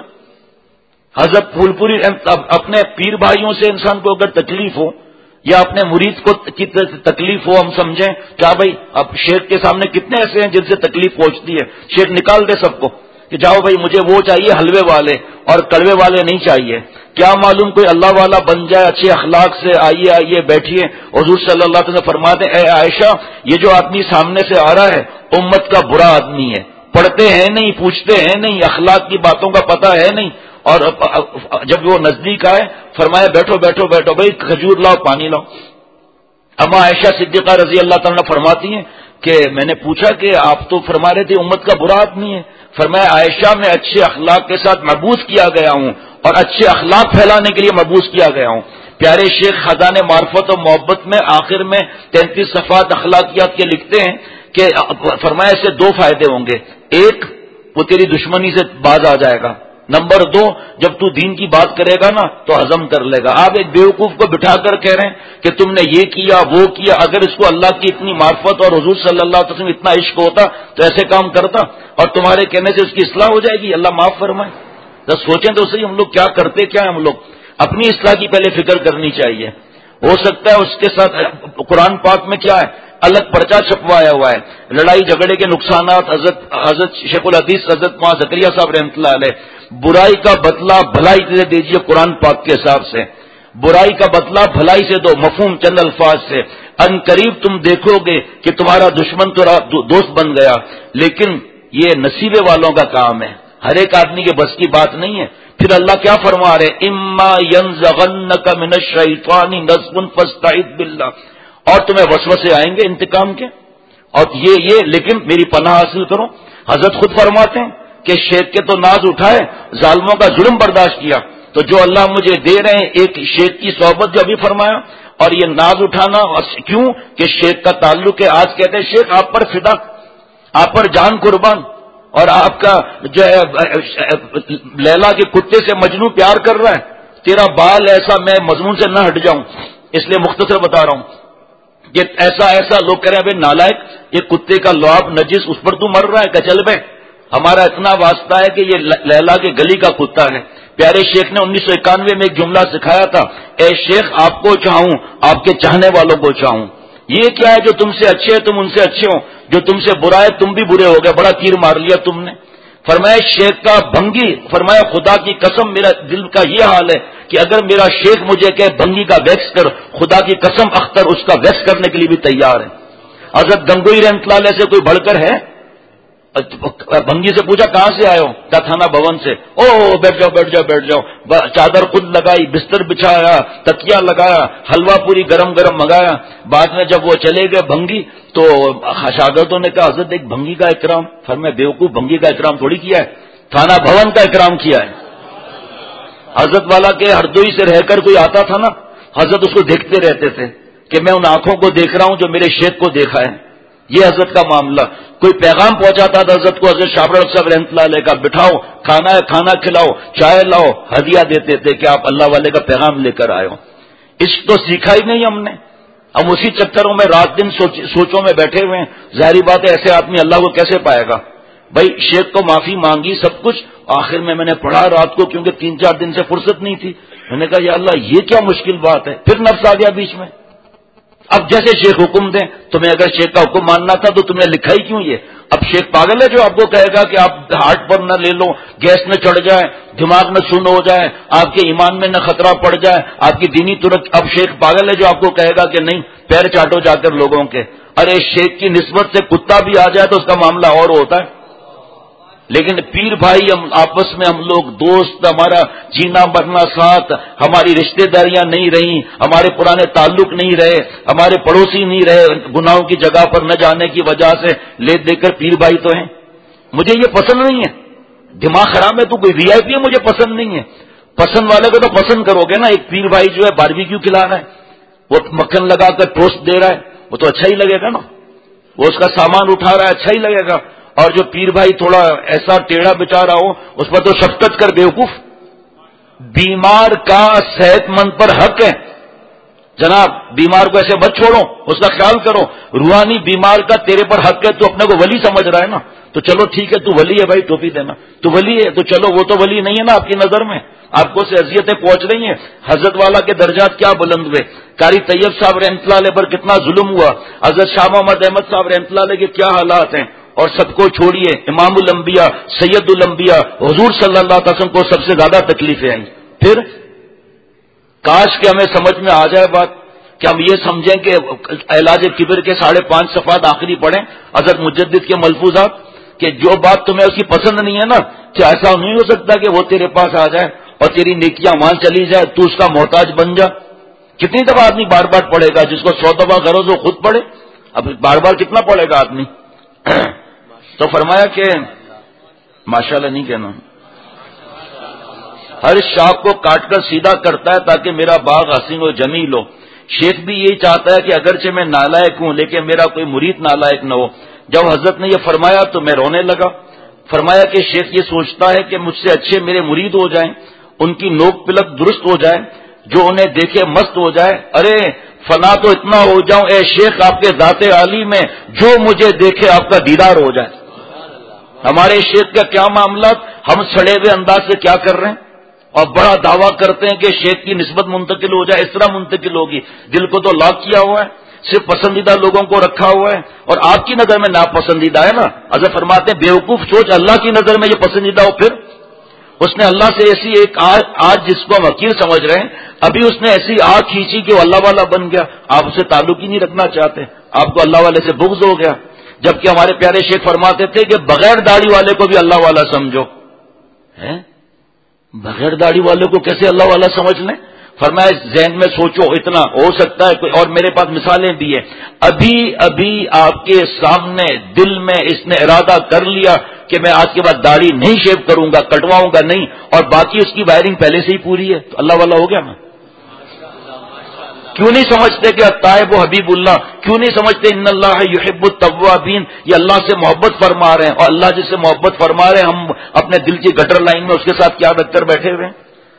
حضرت پھول پوری اپنے پیر بھائیوں سے انسان کو اگر تکلیف ہو یا اپنے مرید کو کی تکلیف ہو، ہم سمجھیں کیا بھائی اب شیخ کے سامنے کتنے ایسے ہیں جن سے تکلیف پہنچتی ہے، شیخ نکال دے سب کو کہ جاؤ بھائی مجھے وہ چاہیے حلوے والے اور کڑوے والے نہیں چاہیے. کیا معلوم کوئی اللہ والا بن جائے اچھے اخلاق سے، آئیے آئیے بیٹھیے. حضور صلی اللہ علیہ وسلم فرماتے ہیں اے عائشہ، یہ جو آدمی سامنے سے آ رہا ہے امت کا برا آدمی ہے، پڑھتے ہیں نہیں، پوچھتے ہیں نہیں، اخلاق کی باتوں کا پتہ ہے نہیں. اور جب وہ نزدیک آئے فرمایا بیٹھو بیٹھو بیٹھو بھائی کھجور لاؤ، پانی لاؤ. اما عائشہ صدیقہ رضی اللہ تعالیٰ فرماتی ہیں کہ میں نے پوچھا کہ آپ تو فرما رہے تھے امت کا برا آدمی ہے. فرمایا عائشہ میں اچھے اخلاق کے ساتھ مبعوث کیا گیا ہوں اور اچھے اخلاق پھیلانے کے لیے مبعوث کیا گیا ہوں. پیارے شیخ خزانہ معرفت و محبت میں آخر میں تینتیس صفحات اخلاقیات کے لکھتے ہیں کہ فرمایا اس سے دو فائدے ہوں گے. ایک، وہ تیری دشمنی سے باز آ جائے گا. نمبر دو، جب تو دین کی بات کرے گا نا تو ہضم کر لے گا. آپ ایک بیوقوف کو بٹھا کر کہہ رہے ہیں کہ تم نے یہ کیا وہ کیا. اگر اس کو اللہ کی اتنی معرفت اور حضور صلی اللہ علیہ وسلم اتنا عشق ہوتا تو ایسے کام کرتا، اور تمہارے کہنے سے اس کی اصلاح ہو جائے گی. اللہ معاف فرمائے. ذرا سوچیں تو صحیح ہم لوگ کیا کرتے کیا ہیں. ہم لوگ اپنی اصلاح کی پہلے فکر کرنی چاہیے. ہو سکتا ہے اس کے ساتھ قرآن پاک میں کیا ہے الگ پرچہ چھپوایا ہوا ہے، لڑائی جھگڑے کے نقصانات. حضرت حضرت شیخ الحدیث حضرت مولانا زکریا صاحب رحمۃ اللہ علیہ، برائی کا بدلہ بھلائی سے دیجیے قرآن پاک کے حساب سے. برائی کا بدلہ بھلائی سے دو، مفہوم چند الفاظ سے. ان قریب تم دیکھو گے کہ تمہارا دشمن تو دوست بن گیا، لیکن یہ نصیبے والوں کا کام ہے، ہر ایک آدمی کے بس کی بات نہیں ہے. پھر اللہ کیا فرما رہے، اما ینزغنک من الشیطان نزغ فاستعذ باللہ، اور تمہیں وسوسے آئیں گے انتقام کے، اور یہ یہ لیکن میری پناہ حاصل کرو. حضرت خود فرماتے ہیں کہ شیخ کے تو ناز اٹھائے، ظالموں کا ظلم برداشت کیا، تو جو اللہ مجھے دے رہے ہیں ایک شیخ کی صحبت جو ابھی فرمایا، اور یہ ناز اٹھانا کیوں کہ شیخ کا تعلق ہے. آج کہتے ہیں شیخ آپ پر فدا، آپ پر جان قربان، اور آپ کا جو ہے لیلا کے کتے سے مجنو پیار کر رہا ہے، تیرا بال ایسا، میں مضمون سے نہ ہٹ جاؤں اس لیے مختصر بتا رہا ہوں. یہ ایسا ایسا لوگ کہہ رہے ہیں بھائی نالائق، یہ کتے کا لعاب نجس اس پر تو مر رہا ہے، کہ چل بھائی ہمارا اتنا واسطہ ہے کہ یہ لیلا کے گلی کا کتا ہے. پیارے شیخ نے انیس سو اکانوے میں ایک جملہ سکھایا تھا، اے شیخ آپ کو چاہوں آپ کے چاہنے والوں کو چاہوں. یہ کیا ہے جو تم سے اچھے ہیں تم ان سے اچھے ہو، جو تم سے برا ہے تم بھی برے ہو گئے، بڑا تیر مار لیا تم نے. فرمایا شیخ کا بھنگی، فرمایا خدا کی قسم میرا دل کا یہ حال ہے کہ اگر میرا شیخ مجھے کہ بھنگی کا ویکس کر، خدا کی قسم اختر اس کا ویکس کرنے کے لیے بھی تیار ہے. حضرت گنگوئی رحمۃ اللہ علیہ سے کوئی بڑھ کر ہے؟ بھنگی سے پوچھا کہاں سے آئے ہو؟ کیا تھانہ بھون سے. او بیٹھ جاؤ بیٹھ جاؤ بیٹھ جاؤ. چادر خود لگائی، بستر بچھایا، تکیا لگایا، حلوہ پوری گرم گرم منگایا. بعد میں جب وہ چلے گئے بھنگی تو شاگردوں نے کہا حضرت ایک بھنگی کا اکرام. فرمایا بیوقوف بھنگی کا اکرام تھوڑی کیا ہے، تھانہ بھون کا اکرام کیا ہے. حضرت والا کے ہردوئی سے رہ کر کوئی آتا تھا نا، حضرت اس کو دیکھتے رہتے تھے کہ میں ان آنکھوں کو دیکھ رہا ہوں جو میرے شیخ کو دیکھا ہے. یہ حضرت کا معاملہ. کوئی پیغام پہنچاتا تھا حضرت کو، حضرت شاہ صاحب رحمۃ اللہ علیہ کا، بٹھاؤ کھانا ہے کھانا کھلاؤ، چائے لاؤ، ہدیہ دیتے تھے کہ آپ اللہ والے کا پیغام لے کر آئے ہو. عشق تو سیکھا ہی نہیں ہم نے، ہم اسی چکروں میں رات دن سوچ سوچوں میں بیٹھے ہوئے ہیں. ظاہری بات ہے ایسے آدمی اللہ کو کیسے پائے گا. بھائی شیخ کو معافی مانگی سب کچھ، آخر میں میں نے پڑھا رات کو کیونکہ تین چار دن سے فرصت نہیں تھی، میں نے کہا یا اللہ یہ کیا مشکل بات ہے. پھر نفس آ گیا بیچ میں. اب جیسے شیخ حکم دیں، تمہیں اگر شیخ کا حکم ماننا تھا تو تم نے لکھا ہی کیوں یہ. اب شیخ پاگل ہے جو آپ کو کہے گا کہ آپ ہارٹ پر نہ لے لو، گیس نہ چڑھ جائے، دماغ نہ سن ہو جائے، آپ کے ایمان میں نہ خطرہ پڑ جائے، آپ کی دینی ترق. اب شیخ پاگل ہے جو آپ کو کہے گا کہ نہیں پیر چاٹو جا کر لوگوں کے. ارے شیخ کی نسبت سے کتا بھی آ جائے تو اس کا معاملہ اور ہوتا ہے، لیکن پیر بھائی ہم آپس میں ہم لوگ دوست، ہمارا جینا مرنا ساتھ، ہماری رشتہ داریاں نہیں رہیں، ہمارے پرانے تعلق نہیں رہے، ہمارے پڑوسی نہیں رہے، گناہوں کی جگہ پر نہ جانے کی وجہ سے لے دے کر پیر بھائی تو ہیں. مجھے یہ پسند نہیں ہے. دماغ خراب ہے تو کوئی وی آئی پی ہے، مجھے پسند نہیں ہے. پسند والے کو تو پسند کرو گے نا. ایک پیر بھائی جو ہے باربیکیو کھلا رہا ہے، وہ مکھن لگا کر ٹوسٹ دے رہا ہے، وہ تو اچھا ہی لگے گا نا. وہ اس کا سامان اٹھا رہا ہے، اچھا ہی لگے گا. اور جو پیر بھائی تھوڑا ایسا ٹیڑھا بچارا ہو، اس پر تو شفقت کر بیوقوف. بیمار کا صحت مند پر حق ہے جناب. بیمار کو ایسے مت چھوڑو، اس کا خیال کرو. روحانی بیمار کا تیرے پر حق ہے، تو اپنے کو ولی سمجھ رہا ہے نا، تو چلو ٹھیک ہے، تو ولی ہے بھائی، ٹوپی دینا. تو ولی ہے تو چلو، وہ تو ولی نہیں ہے نا آپ کی نظر میں. آپ کو سے اذیتیں پہنچ رہی ہیں. حضرت والا کے درجات کیا بلند ہوئے. قاری طیب صاحب رحمۃ اللہ علیہ پر کتنا ظلم ہوا. حضرت شاہ محمد احمد صاحب رحمۃ اللہ علیہ کے کیا حالات ہیں. اور سب کو چھوڑیے، امام الانبیاء سید الانبیاء حضور صلی اللہ علیہ وسلم کو سب سے زیادہ تکلیفیں آئیں. پھر کاش کہ ہمیں سمجھ میں آ جائے بات کہ ہم یہ سمجھیں کہ علاج کبر کے ساڑھے پانچ صفحات آخری پڑھیں حضرت مجدد کے ملفوظات، کہ جو بات تمہیں اس کی پسند نہیں ہے نا، کیا ایسا نہیں ہو سکتا کہ وہ تیرے پاس آ جائے اور تیری نیکیاں وہاں چلی جائے، تو اس کا محتاج بن جا. کتنی دفعہ آدمی بار بار پڑھے گا؟ جس کو سو دفعہ غرض ہو خود پڑھے. اب بار بار کتنا پڑھے گا آدمی؟ تو فرمایا کہ ماشاءاللہ نہیں کہنا، ہر شاخ کو کاٹ کر سیدھا کرتا ہے تاکہ میرا باغ حسین و جمیل ہو. شیخ بھی یہی چاہتا ہے کہ اگرچہ میں نالائق ہوں لیکن میرا کوئی مرید نالائق نہ ہو. جب حضرت نے یہ فرمایا تو میں رونے لگا. فرمایا کہ شیخ یہ سوچتا ہے کہ مجھ سے اچھے میرے مرید ہو جائیں، ان کی نوک پلک درست ہو جائے، جو انہیں دیکھے مست ہو جائے. ارے فنا تو اتنا ہو جاؤں اے شیخ آپ کے ذات عالی میں، جو مجھے دیکھے آپ کا دیدار ہو جائے. ہمارے شیخ کا کیا معاملات، ہم سڑے ہوئے انداز سے کیا کر رہے ہیں اور بڑا دعویٰ کرتے ہیں کہ شیخ کی نسبت منتقل ہو جائے. اس طرح منتقل ہوگی، دل کو تو لاک کیا ہوا ہے، صرف پسندیدہ لوگوں کو رکھا ہوا ہے اور آپ کی نظر میں ناپسندیدہ ہے نا. حضرت فرماتے ہیں بیوقوف سوچ اللہ کی نظر میں یہ پسندیدہ ہو. پھر اس نے اللہ سے ایسی ایک آج, آج جس کو ہم حقیر سمجھ رہے ہیں، ابھی اس نے ایسی آگ کھینچی کہ وہ اللہ والا بن گیا. آپ اسے تعلق ہی نہیں رکھنا چاہتے، آپ کو اللہ والے سے بغض ہو گیا. جبکہ ہمارے پیارے شیخ فرماتے تھے کہ بغیر داڑھی والے کو بھی اللہ والا سمجھو. ہے بغیر داڑھی والے کو کیسے اللہ والا سمجھ لیں؟ فرمایا ذہن میں سوچو، اتنا ہو سکتا ہے کوئی. اور میرے پاس مثالیں بھی ہیں. ابھی ابھی آپ کے سامنے دل میں اس نے ارادہ کر لیا کہ میں آج کے بعد داڑھی نہیں شیو کروں گا، کٹواؤں گا نہیں، اور باقی اس کی وائرنگ پہلے سے ہی پوری ہے، تو اللہ والا ہو گیا نا. کیوں نہیں سمجھتے کہ الطائب و حبیب اللہ؟ کیوں نہیں سمجھتے ان اللہ یحب التوابین؟ یہ اللہ سے محبت فرما رہے ہیں، اور اللہ جس سے محبت فرما رہے ہیں ہم اپنے دل کی گٹر لائن میں اس کے ساتھ کیا رکھ کر بیٹھے ہوئے ہیں.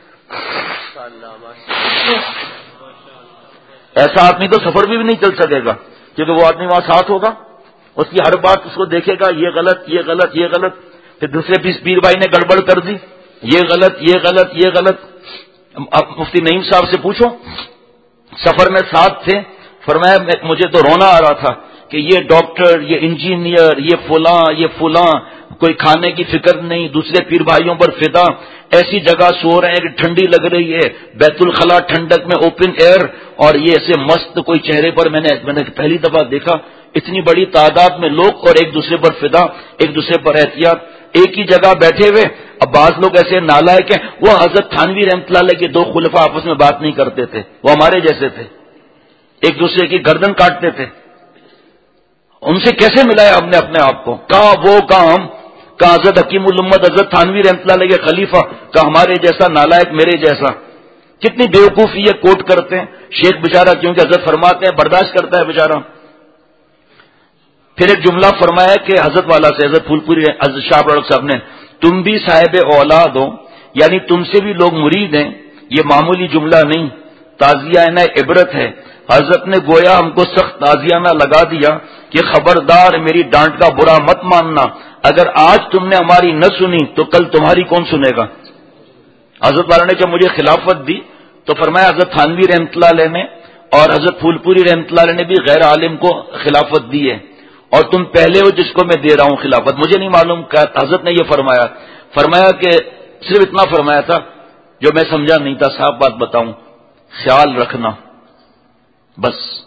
ایسا آدمی تو سفر بھی نہیں چل سکے گا، کیونکہ وہ آدمی وہاں ساتھ ہوگا، اس کی ہر بات اس کو دیکھے گا، یہ غلط یہ غلط یہ غلط. پھر دوسرے پیس پیر بھائی نے گڑبڑ کر دی، یہ غلط یہ غلط یہ غلط. اب مفتی نعیم صاحب سے پوچھو، سفر میں ساتھ تھے، فرمایا مجھے تو رونا آ رہا تھا کہ یہ ڈاکٹر، یہ انجینئر، یہ فلاں یہ فلاں، کوئی کھانے کی فکر نہیں، دوسرے پیر بھائیوں پر فدا، ایسی جگہ سو رہے ہیں کہ ٹھنڈی لگ رہی ہے، بیت الخلا ٹھنڈک میں اوپن ایئر، اور یہ ایسے مست کوئی چہرے پر میں نے میں نے پہلی دفعہ دیکھا اتنی بڑی تعداد میں لوگ اور ایک دوسرے پر فدا، ایک دوسرے پر احتیاط، ایک ہی جگہ بیٹھے ہوئے. اب بعض لوگ ایسے نالائق ہیں، وہ حضرت تھانوی رحمۃ اللہ علیہ کے دو خلفاء آپس میں بات نہیں کرتے تھے، وہ ہمارے جیسے تھے، ایک دوسرے کی گردن کاٹتے تھے. ان سے کیسے ملایا ہم نے اپنے آپ کو؟ کہا وہ کہا ہم، کہا حضرت حکیم الامت حضرت تھانوی رحمۃ اللہ علیہ کے خلیفہ، کہا ہمارے جیسا نالائق میرے جیسا. کتنی بیوقوفی یہ کوٹ کرتے ہیں. شیخ بیچارہ کیونکہ حضرت فرماتے ہیں برداشت کرتا ہے بیچارہ. پھر ایک جملہ فرمایا کہ حضرت والا سے، حضرت پھول پوری حضرت شاہ بڑک صاحب نے، تم بھی صاحب اولاد ہو، یعنی تم سے بھی لوگ مرید ہیں. یہ معمولی جملہ نہیں، تازیانہ عبرت ہے. حضرت نے گویا ہم کو سخت تازیانہ لگا دیا کہ خبردار میری ڈانٹ کا برا مت ماننا، اگر آج تم نے ہماری نہ سنی تو کل تمہاری کون سنے گا. حضرت والا نے جب مجھے خلافت دی تو فرمایا حضرت تھانوی رحمۃ اللہ علیہ نے اور حضرت پھول پوری رحمۃ اللہ علیہ نے بھی غیر عالم کو خلافت دی ہے، اور تم پہلے ہو جس کو میں دے رہا ہوں خلافت. مجھے نہیں معلوم کہ حضرت نے یہ فرمایا فرمایا کہ صرف اتنا فرمایا تھا جو میں سمجھا نہیں تھا، صاف بات بتاؤں، خیال رکھنا بس.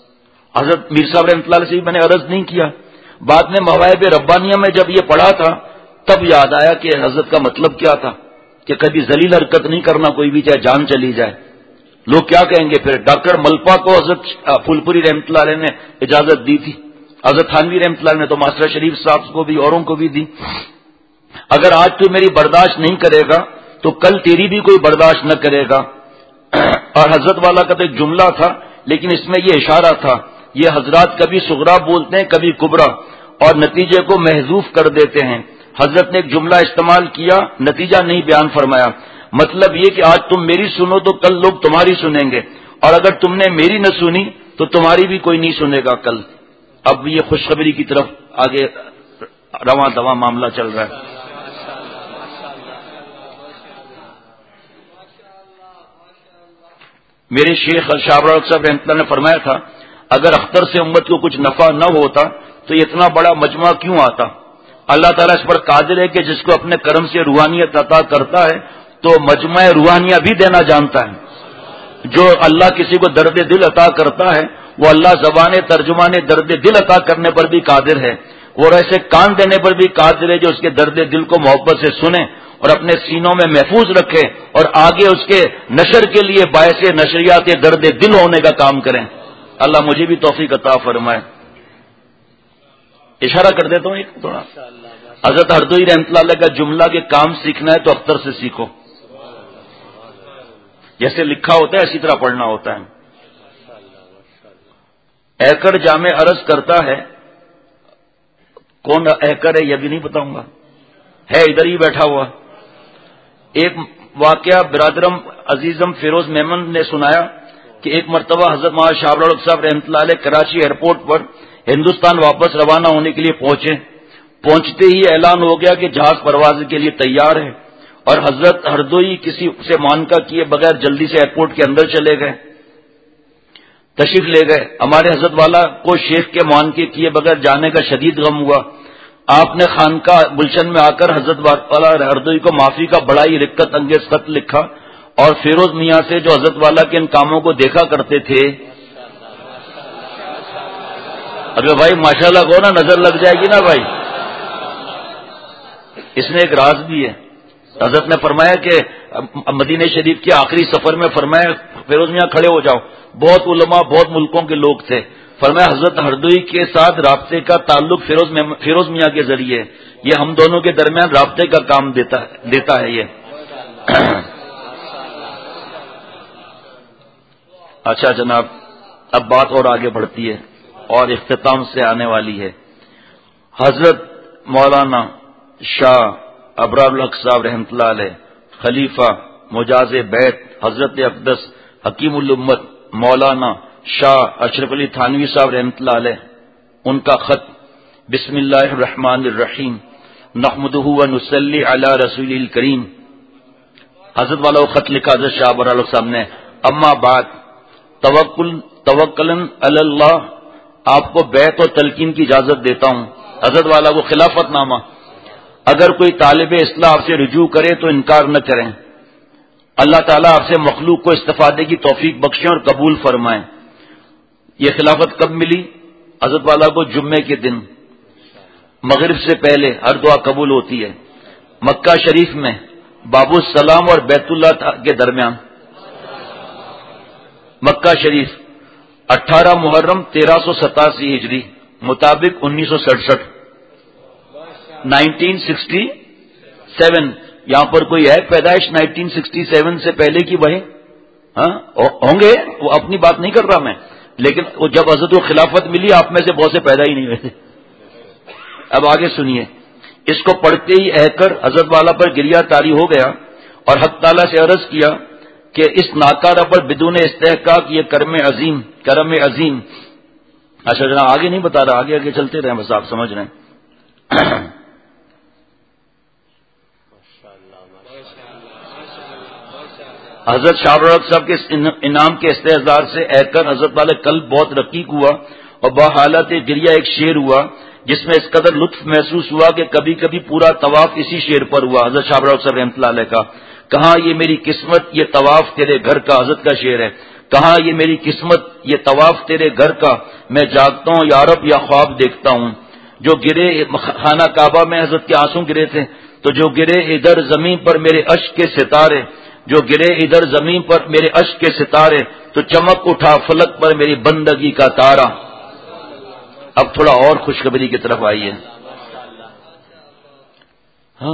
حضرت میر صاحب رحمۃ اللہ علیہ سے بھی میں نے عرض نہیں کیا. بعد میں مواہب ربانیہ میں جب یہ پڑھا تھا تب یاد آیا کہ حضرت کا مطلب کیا تھا کہ کبھی ذلیل حرکت نہیں کرنا کوئی بھی، چاہے جان چلی جائے. لوگ کیا کہیں گے پھر؟ ڈاکٹر ملپا کو حضرت پھولپوری رحمۃ اللہ علیہ نے اجازت دی تھی، حضرت تھانوی رحمۃ اللہ نے تو ماسٹر شریف صاحب کو بھی اوروں کو بھی دی. اگر آج تو میری برداشت نہیں کرے گا تو کل تیری بھی کوئی برداشت نہ کرے گا. اور حضرت والا کا تو ایک جملہ تھا لیکن اس میں یہ اشارہ تھا، یہ حضرات کبھی صغرا بولتے ہیں کبھی کبرا اور نتیجے کو محذوف کر دیتے ہیں. حضرت نے ایک جملہ استعمال کیا، نتیجہ نہیں بیان فرمایا. مطلب یہ کہ آج تم میری سنو تو کل لوگ تمہاری سنیں گے، اور اگر تم نے میری نہ سنی تو تمہاری بھی کوئی نہیں سنے گا کل. اب یہ خوشخبری کی طرف آگے رواں دواں معاملہ چل رہا ہے. میرے شیخ شاہ ابرار صاحب رحمۃ اللہ نے فرمایا تھا اگر اختر سے امت کو کچھ نفع نہ ہوتا تو یہ اتنا بڑا مجمع کیوں آتا. اللہ تعالیٰ اس پر قادر ہے کہ جس کو اپنے کرم سے روحانیت عطا کرتا ہے تو مجمع روحانیہ بھی دینا جانتا ہے. جو اللہ کسی کو درد دل عطا کرتا ہے وہ اللہ زبان ترجمان درد دل عطا کرنے پر بھی قادر ہے، اور ایسے کان دینے پر بھی قادر ہے جو اس کے درد دل کو محبت سے سنیں اور اپنے سینوں میں محفوظ رکھے اور آگے اس کے نشر کے لیے باعث نشریات درد دل ہونے کا کام کریں. اللہ مجھے بھی توفیق عطا فرمائے. اشارہ کر دیتا ہوں ایک تھوڑا. حضرت ہردوئی رحمۃ اللہ علیہ کا جملہ کہ کام سیکھنا ہے تو اختر سے سیکھو. جیسے لکھا ہوتا ہے اسی طرح پڑھنا ہوتا ہے. ایکڑ جامع عرض کرتا ہے، کون ایکڑ ہے یہ بھی نہیں بتاؤں گا، ہے ادھر ہی بیٹھا ہوا. ایک واقعہ برادرم عزیزم فیروز میمن نے سنایا کہ ایک مرتبہ حضرت مولانا شاہ ابرار صاحب رحمۃ اللہ علیہ کراچی ایئرپورٹ پر ہندوستان واپس روانہ ہونے کے لیے پہنچے. پہنچتے ہی اعلان ہو گیا کہ جہاز پرواز کے لیے تیار ہے، اور حضرت ہردوئی کسی سے مانکا کیے بغیر جلدی سے ایئرپورٹ کے اندر چلے گئے، تشریف لے گئے. ہمارے حضرت والا کو شیخ کے مانکے کیے بغیر جانے کا شدید غم ہوا. آپ نے خانقاہ گلشن میں آ کر حضرت والا ہردوئی کو معافی کا بڑا ہی رقت انگیز خط لکھا، اور فیروز میاں سے جو حضرت والا کے ان کاموں کو دیکھا کرتے تھے، اگر بھائی ماشاءاللہ کو نا نظر لگ جائے گی نا بھائی. اس میں ایک راز بھی ہے. حضرت نے فرمایا کہ مدینہ شریف کے آخری سفر میں فرمایا فیروز میاں کھڑے ہو جاؤ. بہت علماء بہت ملکوں کے لوگ تھے. فرمایا حضرت ہردوئی کے ساتھ رابطے کا تعلق فیروز فیروز میاں کے ذریعے، یہ ہم دونوں کے درمیان رابطے کا کام دیتا دیتا ہے یہ. اچھا جناب، اب بات اور آگے بڑھتی ہے اور اختتام سے آنے والی ہے. حضرت مولانا شاہ ابرار الحق صاحب رحمۃ اللہ علیہ، خلیفہ مجاز بیت حضرت اقدس حکیم الامت مولانا شاہ اشرف علی تھانوی صاحب رحمۃ اللہ علیہ، ان کا خط. بسم اللہ الرحمن الرحیم، نحمدہ و نصلی علی رسول الکریم. حضرت والا وہ خط لکھا حضرت شاہ ابرار الحق صاحب نے. اما بعد، توکل توکلن علی اللہ، آپ کو بیعت اور تلقین کی اجازت دیتا ہوں. حضرت والا وہ خلافت نامہ. اگر کوئی طالب اصلاح آپ سے رجوع کرے تو انکار نہ کریں. اللہ تعالیٰ آپ سے مخلوق کو استفادے کی توفیق بخشیں اور قبول فرمائیں. یہ خلافت کب ملی؟ حضرت والا کو جمعے کے دن مغرب سے پہلے ہر دعا قبول ہوتی ہے. مکہ شریف میں باب السلام اور بیت اللہ کے درمیان. مکہ شریف اٹھارہ محرم تیرہ سو ستاسی ہجری مطابق انیس سو سڑسٹھ نائنٹین سکسٹی سیون. یہاں پر کوئی ہے پیدائش نائنٹین سکسٹی سیون سے پہلے کی بھائی؟ ہاں ہوں گے، وہ اپنی بات نہیں کر رہا میں، لیکن وہ جب حضرت کو خلافت ملی آپ میں سے بہت سے پیدا ہی نہیں ہوئے. اب آگے سنیے. اس کو پڑھتے ہی اہ کر حضرت والا پر گریہ طاری ہو گیا اور حق تعالیٰ سے عرض کیا کہ اس ناکارہ پر بدون استحقاق یہ کرم عظیم کرم عظیم. اچھا جناب آگے نہیں بتا رہا، آگے آگے چلتے رہے، بس آپ سمجھ رہے ہیں. حضرت شاہ ابرار صاحب کے انعام کے استحضار سے اہ کر حضرت والے قلب بہت رقیق ہوا اور بحالت گریہ ایک شعر ہوا جس میں اس قدر لطف محسوس ہوا کہ کبھی کبھی پورا طواف اسی شعر پر ہوا. حضرت شاہ ابرار صاحب رحمۃ اللہ علیہ کا کہاں یہ میری قسمت یہ طواف تیرے گھر کا، حضرت کا شعر ہے. کہاں یہ میری قسمت، یہ طواف تیرے گھر کا، میں جاگتا ہوں یا رب یا خواب دیکھتا ہوں. جو گرے خانہ کعبہ میں حضرت کے آنسو گرے تھے، تو جو گرے ادھر زمین پر میرے اشک کے ستارے، جو گرے ادھر زمین پر میرے اشک کے ستارے، تو چمک اٹھا فلک پر میری بندگی کا تارا. اب تھوڑا اور خوشخبری کی طرف آئیے. ہاں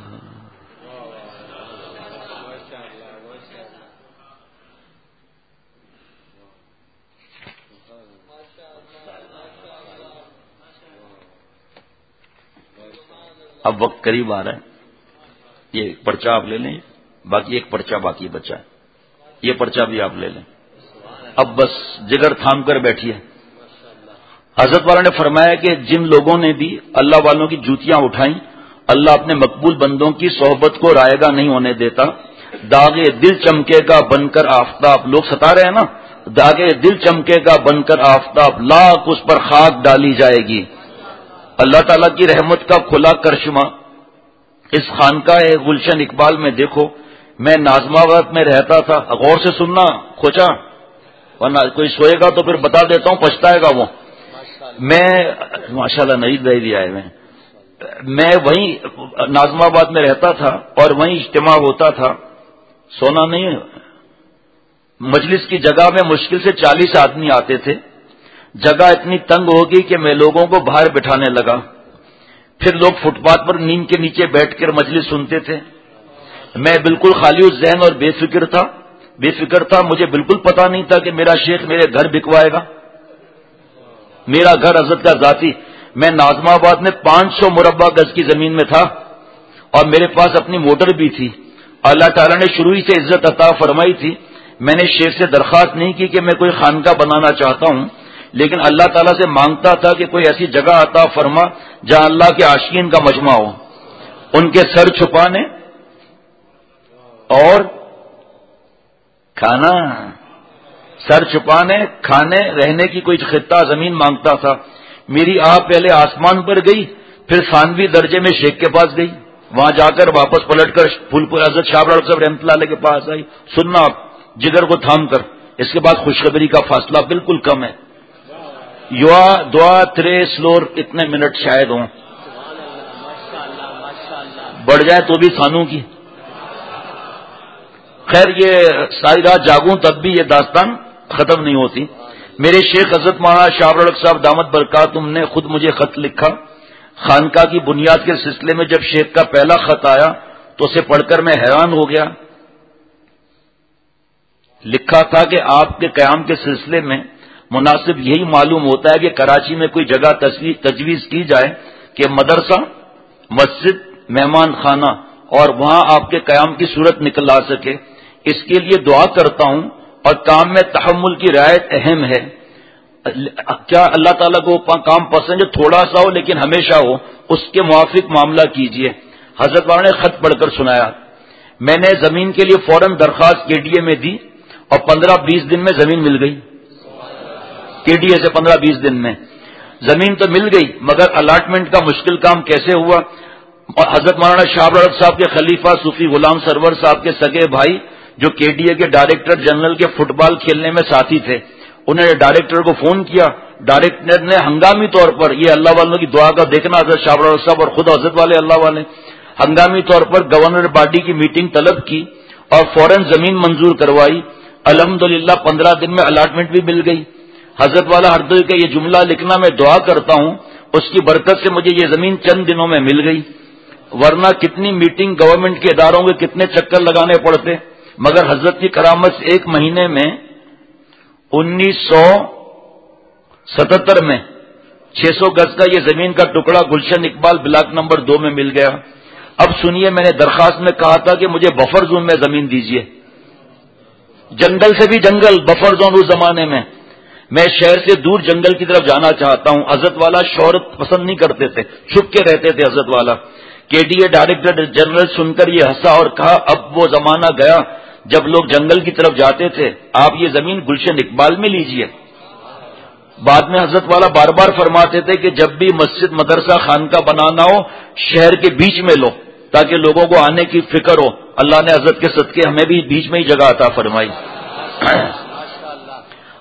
اب وقت قریب آ رہا ہے. یہ پرچہ آپ لے لیں، باقی ایک پرچہ باقی بچا ہے، یہ پرچہ بھی آپ لے لیں. اب بس جگر تھام کر بیٹھیے. حضرت والا نے فرمایا کہ جن لوگوں نے بھی اللہ والوں کی جوتیاں اٹھائیں، اللہ اپنے مقبول بندوں کی صحبت کو رائے گا نہیں ہونے دیتا. داغے دل چمکے گا بن کر آفتاب، لوگ ستا رہے ہیں نا، داغے دل چمکے گا بن کر آفتاب، لاکھ اس پر خاک ڈالی جائے گی. اللہ تعالیٰ کی رحمت کا کھلا کرشمہ اس خانقاہ گلشن اقبال میں دیکھو. میں نازم آباد میں رہتا تھا، غور سے سننا کھوچا، ورنہ کوئی سوئے گا تو پھر بتا دیتا ہوں، پچھتائے گا وہ. میں ماشاءاللہ نئی دہلی آئے میں میں وہیں نازم آباد میں رہتا تھا اور وہیں اجتماع ہوتا تھا. سونا نہیں، مجلس کی جگہ میں مشکل سے چالیس آدمی آتے تھے. جگہ اتنی تنگ ہوگی کہ میں لوگوں کو باہر بٹھانے لگا. پھر لوگ فٹ پاتھ پر نیند کے نیچے بیٹھ کر مجلس سنتے تھے. میں بالکل خالی ذہن اور بے فکر تھا بے فکر تھا مجھے بالکل پتا نہیں تھا کہ میرا شیخ میرے گھر بکوائے گا. میرا گھر حضرت کا ذاتی. میں نازم آباد میں پانچ سو مربع گز کی زمین میں تھا اور میرے پاس اپنی موٹر بھی تھی. اللہ تعالیٰ نے شروع ہی سے عزت عطا فرمائی تھی. میں نے شیخ سے درخواست نہیں کی کہ میں کوئی خانقاہ بنانا چاہتا ہوں، لیکن اللہ تعالیٰ سے مانگتا تھا کہ کوئی ایسی جگہ عطا فرما جہاں اللہ کے عاشقین کا مجمع ہو، ان کے سر چھپانے اور کھانا سر چھپانے کھانے رہنے کی کوئی خطہ زمین مانگتا تھا. میری آہ پہلے آسمان پر گئی، پھر ثانوی درجے میں شیخ کے پاس گئی، وہاں جا کر واپس پلٹ کر پھول پور حضرت شاہ ابراہیم صاحب رحمۃ اللہ علیہ کے پاس آئی. سننا آپ جگر کو تھام کر، اس کے بعد خوشخبری کا فاصلہ بالکل کم ہے. یوا دعا ترے سلور اتنے منٹ شاید ہوں، بڑھ جائے تو بھی خانوں کی. خیر یہ ساری رات جاگوں تب بھی یہ داستان ختم نہیں ہوتی. میرے شیخ حضرت مولانا شاہ ابراہیم صاحب دامت برکاتہم نے خود مجھے خط لکھا. خانقاہ کی بنیاد کے سلسلے میں جب شیخ کا پہلا خط آیا تو اسے پڑھ کر میں حیران ہو گیا. لکھا تھا کہ آپ کے قیام کے سلسلے میں مناسب یہی معلوم ہوتا ہے کہ کراچی میں کوئی جگہ تجویز کی جائے کہ مدرسہ، مسجد، مہمان خانہ اور وہاں آپ کے قیام کی صورت نکل آ سکے. اس کے لیے دعا کرتا ہوں اور کام میں تحمل کی رعایت اہم ہے. کیا اللہ تعالیٰ کو کام پسند ہے؟ تھوڑا سا ہو لیکن ہمیشہ ہو، اس کے موافق معاملہ کیجیے. حضرت والا نے خط پڑھ کر سنایا. میں نے زمین کے لیے فوراً درخواست کے ڈی اے میں دی اور پندرہ بیس دن میں زمین مل گئی. کے ڈی اے سے پندرہ بیس دن میں زمین تو مل گئی، مگر الاٹمنٹ کا مشکل کام کیسے ہوا؟ حضرت مولانا شاہ ابراہیم صاحب کے خلیفہ صوفی غلام سرور صاحب کے سگے بھائی جو کے ڈی اے کے ڈائریکٹر جنرل کے فٹ بال کھیلنے میں ساتھی تھے، انہوں نے ڈائریکٹر کو فون کیا. ڈائریکٹر نے ہنگامی طور پر، یہ اللہ والوں کی دعا کا دیکھنا، حضرت شاہ ابراہیم صاحب اور خود حضرت والے اللہ والے ہنگامی طور پر گورنر باڈی کی میٹنگ طلب کی اور فوراً زمین منظور کروائی. الحمدللہ پندرہ دن میں الاٹمنٹ بھی مل گئی. حضرت والا ہر دل کا یہ جملہ لکھنا میں دعا کرتا ہوں اس کی برکت سے مجھے یہ زمین چند دنوں میں مل گئی، ورنہ کتنی میٹنگ گورنمنٹ کے اداروں کے کتنے چکر لگانے پڑتے. مگر حضرت کی کرامت سے ایک مہینے میں انیس سو ستہتر میں چھ سو گز کا یہ زمین کا ٹکڑا گلشن اقبال بلاک نمبر دو میں مل گیا. اب سنیے، میں نے درخواست میں کہا تھا کہ مجھے بفر زون میں زمین دیجیے، جنگل سے بھی جنگل، بفر زون. اس زمانے میں میں شہر سے دور جنگل کی طرف جانا چاہتا ہوں. حضرت والا شہرت پسند نہیں کرتے تھے، چھپ کے رہتے تھے. حضرت والا K D A director general سن کر یہ ہنسا اور کہا اب وہ زمانہ گیا جب لوگ جنگل کی طرف جاتے تھے، آپ یہ زمین گلشن اقبال میں لیجیے. بعد میں حضرت والا بار بار فرماتے تھے کہ جب بھی مسجد، مدرسہ، خانقاہ بنانا ہو شہر کے بیچ میں لو تاکہ لوگوں کو آنے کی فکر ہو. اللہ نے حضرت کے صدقے ہمیں بھی بیچ میں ہی جگہ عطا فرمائی.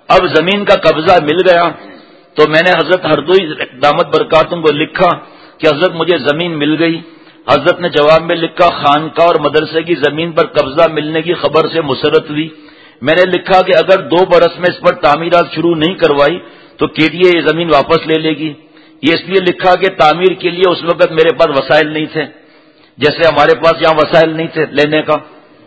اب زمین کا قبضہ مل گیا تو میں نے حضرت ہردوئی دامت برکاتہم کو لکھا کہ حضرت مجھے زمین مل گئی. حضرت نے جواب میں لکھا خانقاہ اور مدرسے کی زمین پر قبضہ ملنے کی خبر سے مسرت ہوئی. میں نے لکھا کہ اگر دو برس میں اس پر تعمیرات شروع نہیں کروائی تو کے ڈی اے یہ زمین واپس لے لے گی. یہ اس لیے لکھا کہ تعمیر کے لیے اس وقت میرے پاس وسائل نہیں تھے جیسے ہمارے پاس یہاں وسائل نہیں تھے لینے کا.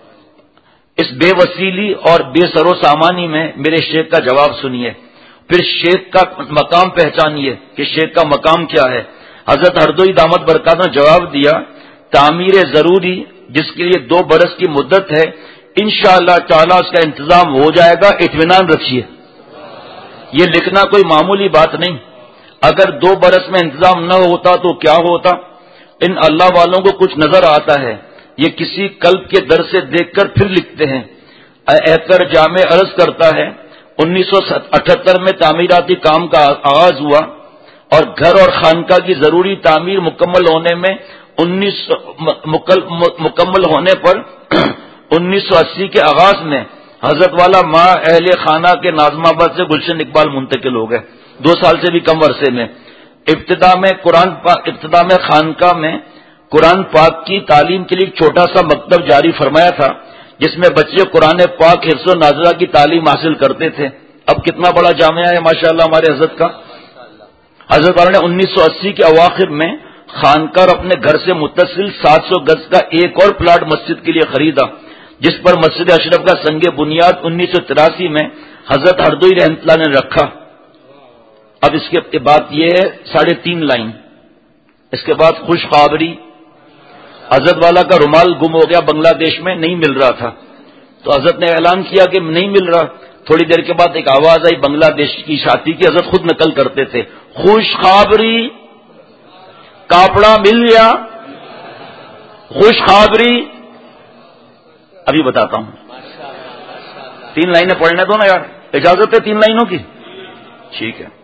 اس بے وسیلی اور بے سر و سامانی میں میرے شیخ کا جواب سنیے, پھر شیخ کا مقام پہچانیے کہ شیخ کا مقام کیا ہے. حضرت ہردوئی دامت برکاتہم نے جواب دیا تعمیر ضروری جس کے لیے دو برس کی مدت ہے, انشاءاللہ تعالی اس کا انتظام ہو جائے گا, اطمینان رکھیے. یہ لکھنا کوئی معمولی بات نہیں. اگر دو برس میں انتظام نہ ہوتا تو کیا ہوتا. ان اللہ والوں کو کچھ نظر آتا ہے, یہ کسی قلب کے در سے دیکھ کر پھر لکھتے ہیں. احکر جامع عرض کرتا ہے انیس سو اٹھہتر میں تعمیراتی کام کا آغاز ہوا اور گھر اور خانقاہ کی ضروری تعمیر مکمل ہونے میں انیس مکمل ہونے پر انیس سو اسی کے آغاز میں حضرت والا ماں اہل خانہ کے ناظم آباد سے گلشن اقبال منتقل ہو گئے, دو سال سے بھی کم عرصے میں. ابتدا میں قرآن پاک ابتدا میں خانقاہ میں قرآن پاک کی تعلیم کے لیے ایک چھوٹا سا مکتب جاری فرمایا تھا جس میں بچے قرآن پاک حفظ و ناظرہ کی تعلیم حاصل کرتے تھے. اب کتنا بڑا جامعہ ہے ماشاءاللہ ہمارے حضرت کا. حضرت والا نے انیس سو اسی کے اواخر میں خانقاہ اپنے گھر سے متصل سات سو گز کا ایک اور پلاٹ مسجد کے لیے خریدا جس پر مسجد اشرف کا سنگ بنیاد انیس سو تراسی میں حضرت ہردوئی رحمۃ اللہ نے رکھا. اب اس کے بعد یہ ہے ساڑھے تین لائن. اس کے بعد خوشخبری, حضرت والا کا رومال گم ہو گیا بنگلہ دیش میں, نہیں مل رہا تھا تو حضرت نے اعلان کیا کہ نہیں مل رہا. تھوڑی دیر کے بعد ایک آواز آئی بنگلہ دیش کی شادی کی, حضرت خود نقل کرتے تھے خوشخبری کاپڑا مل گیا, خوشخبری. ابھی بتاتا ہوں, تین لائنیں پڑھنے دو نا یار, اجازت ہے تین لائنوں کی؟ ٹھیک ہے.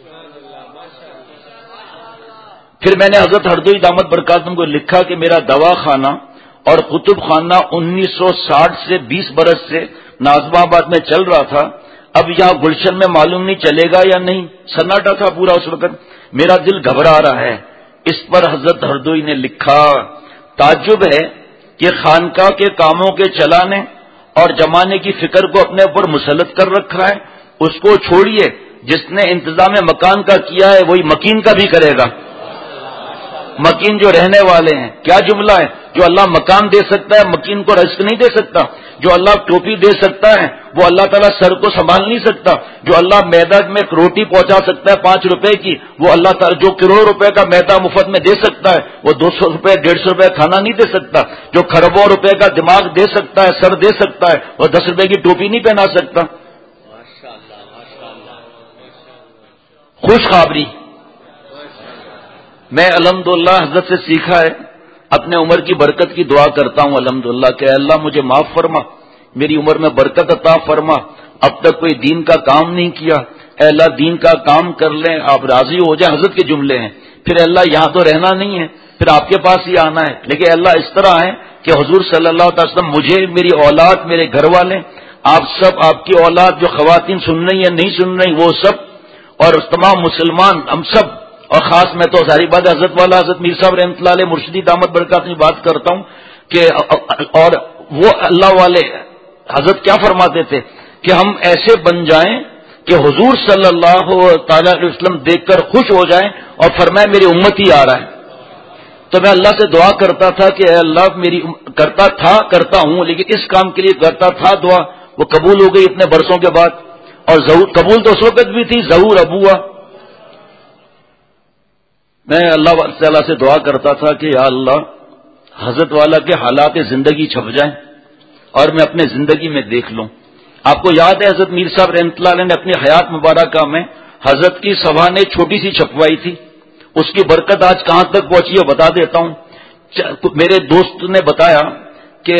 پھر میں نے حضرت ہردوئی دامت برکاتہم کو لکھا کہ میرا دوا خانہ اور کتب خانہ انیس سو ساٹھ سے بیس برس سے ناظم آباد میں چل رہا تھا. اب یہاں گلشن میں معلوم نہیں چلے گا یا نہیں, سناٹا تھا پورا اس وقت. میرا دل گھبرا رہا ہے. اس پر حضرت ہردوئی نے لکھا تعجب ہے کہ خانقاہ کے کاموں کے چلانے اور جمانے کی فکر کو اپنے اوپر مسلط کر رکھا ہے. اس کو چھوڑیے, جس نے انتظام مکان کا کیا ہے وہی مکین کا بھی کرے گا. مکین جو رہنے والے ہیں, کیا جملہ ہے, جو اللہ مکان دے سکتا ہے مکین کو رزق نہیں دے سکتا. جو اللہ ٹوپی دے سکتا ہے وہ اللہ تعالیٰ سر کو سنبھال نہیں سکتا. جو اللہ میدہ میں ایک روٹی پہنچا سکتا ہے پانچ روپے کی, وہ اللہ تعالیٰ جو کروڑ روپے کا میدہ مفت میں دے سکتا ہے وہ دو سو روپے ڈیڑھ سو روپے کھانا نہیں دے سکتا. جو کھربوں روپے کا دماغ دے سکتا ہے, سر دے سکتا ہے, وہ دس روپے کی ٹوپی نہیں پہنا سکتا. خوشخبری میں الحمدللہ حضرت سے سیکھا ہے, اپنے عمر کی برکت کی دعا کرتا ہوں الحمدللہ کہ اللہ مجھے معاف فرما, میری عمر میں برکت عطا فرما. اب تک کوئی دین کا کام نہیں کیا, اے اللہ دین کا کام کر لیں, آپ راضی ہو جائیں. حضرت کے جملے ہیں. پھر اللہ یہاں تو رہنا نہیں ہے, پھر آپ کے پاس ہی آنا ہے. لیکن اللہ اس طرح ہے کہ حضور صلی اللہ علیہ وسلم مجھے, میری اولاد, میرے گھر والے, آپ سب, آپ کی اولاد جو خواتین سن رہی ہیں نہیں سن رہی وہ سب, اور تمام مسلمان ہم سب, اور خاص میں تو ساری بات حضرت والا حضرت میر صاحب رحمۃ اللہ علیہ مرشدی دامت برکاتہم کی بات کرتا ہوں کہ اور وہ اللہ والے حضرت کیا فرماتے تھے کہ ہم ایسے بن جائیں کہ حضور صلی اللہ تعالی علیہ وسلم دیکھ کر خوش ہو جائیں اور فرمائے میری امت ہی آ رہا ہے. تو میں اللہ سے دعا کرتا تھا کہ اے اللہ میری کرتا تھا کرتا ہوں لیکن اس کام کے لیے کرتا تھا دعا, وہ قبول ہو گئی اتنے برسوں کے بعد. اور ظہور قبول تو اس وقت بھی تھی, ظہور اب ہوا. میں اللہ تعالیٰ سے دعا کرتا تھا کہ یا اللہ حضرت والا کے حالات زندگی چھپ جائیں اور میں اپنے زندگی میں دیکھ لوں. آپ کو یاد ہے حضرت میر صاحب رحمۃ اللہ علیہ نے اپنی حیات مبارکہ میں حضرت کی سوانح چھوٹی سی چھپوائی تھی, اس کی برکت آج کہاں تک پہنچی ہے بتا دیتا ہوں. میرے دوست نے بتایا کہ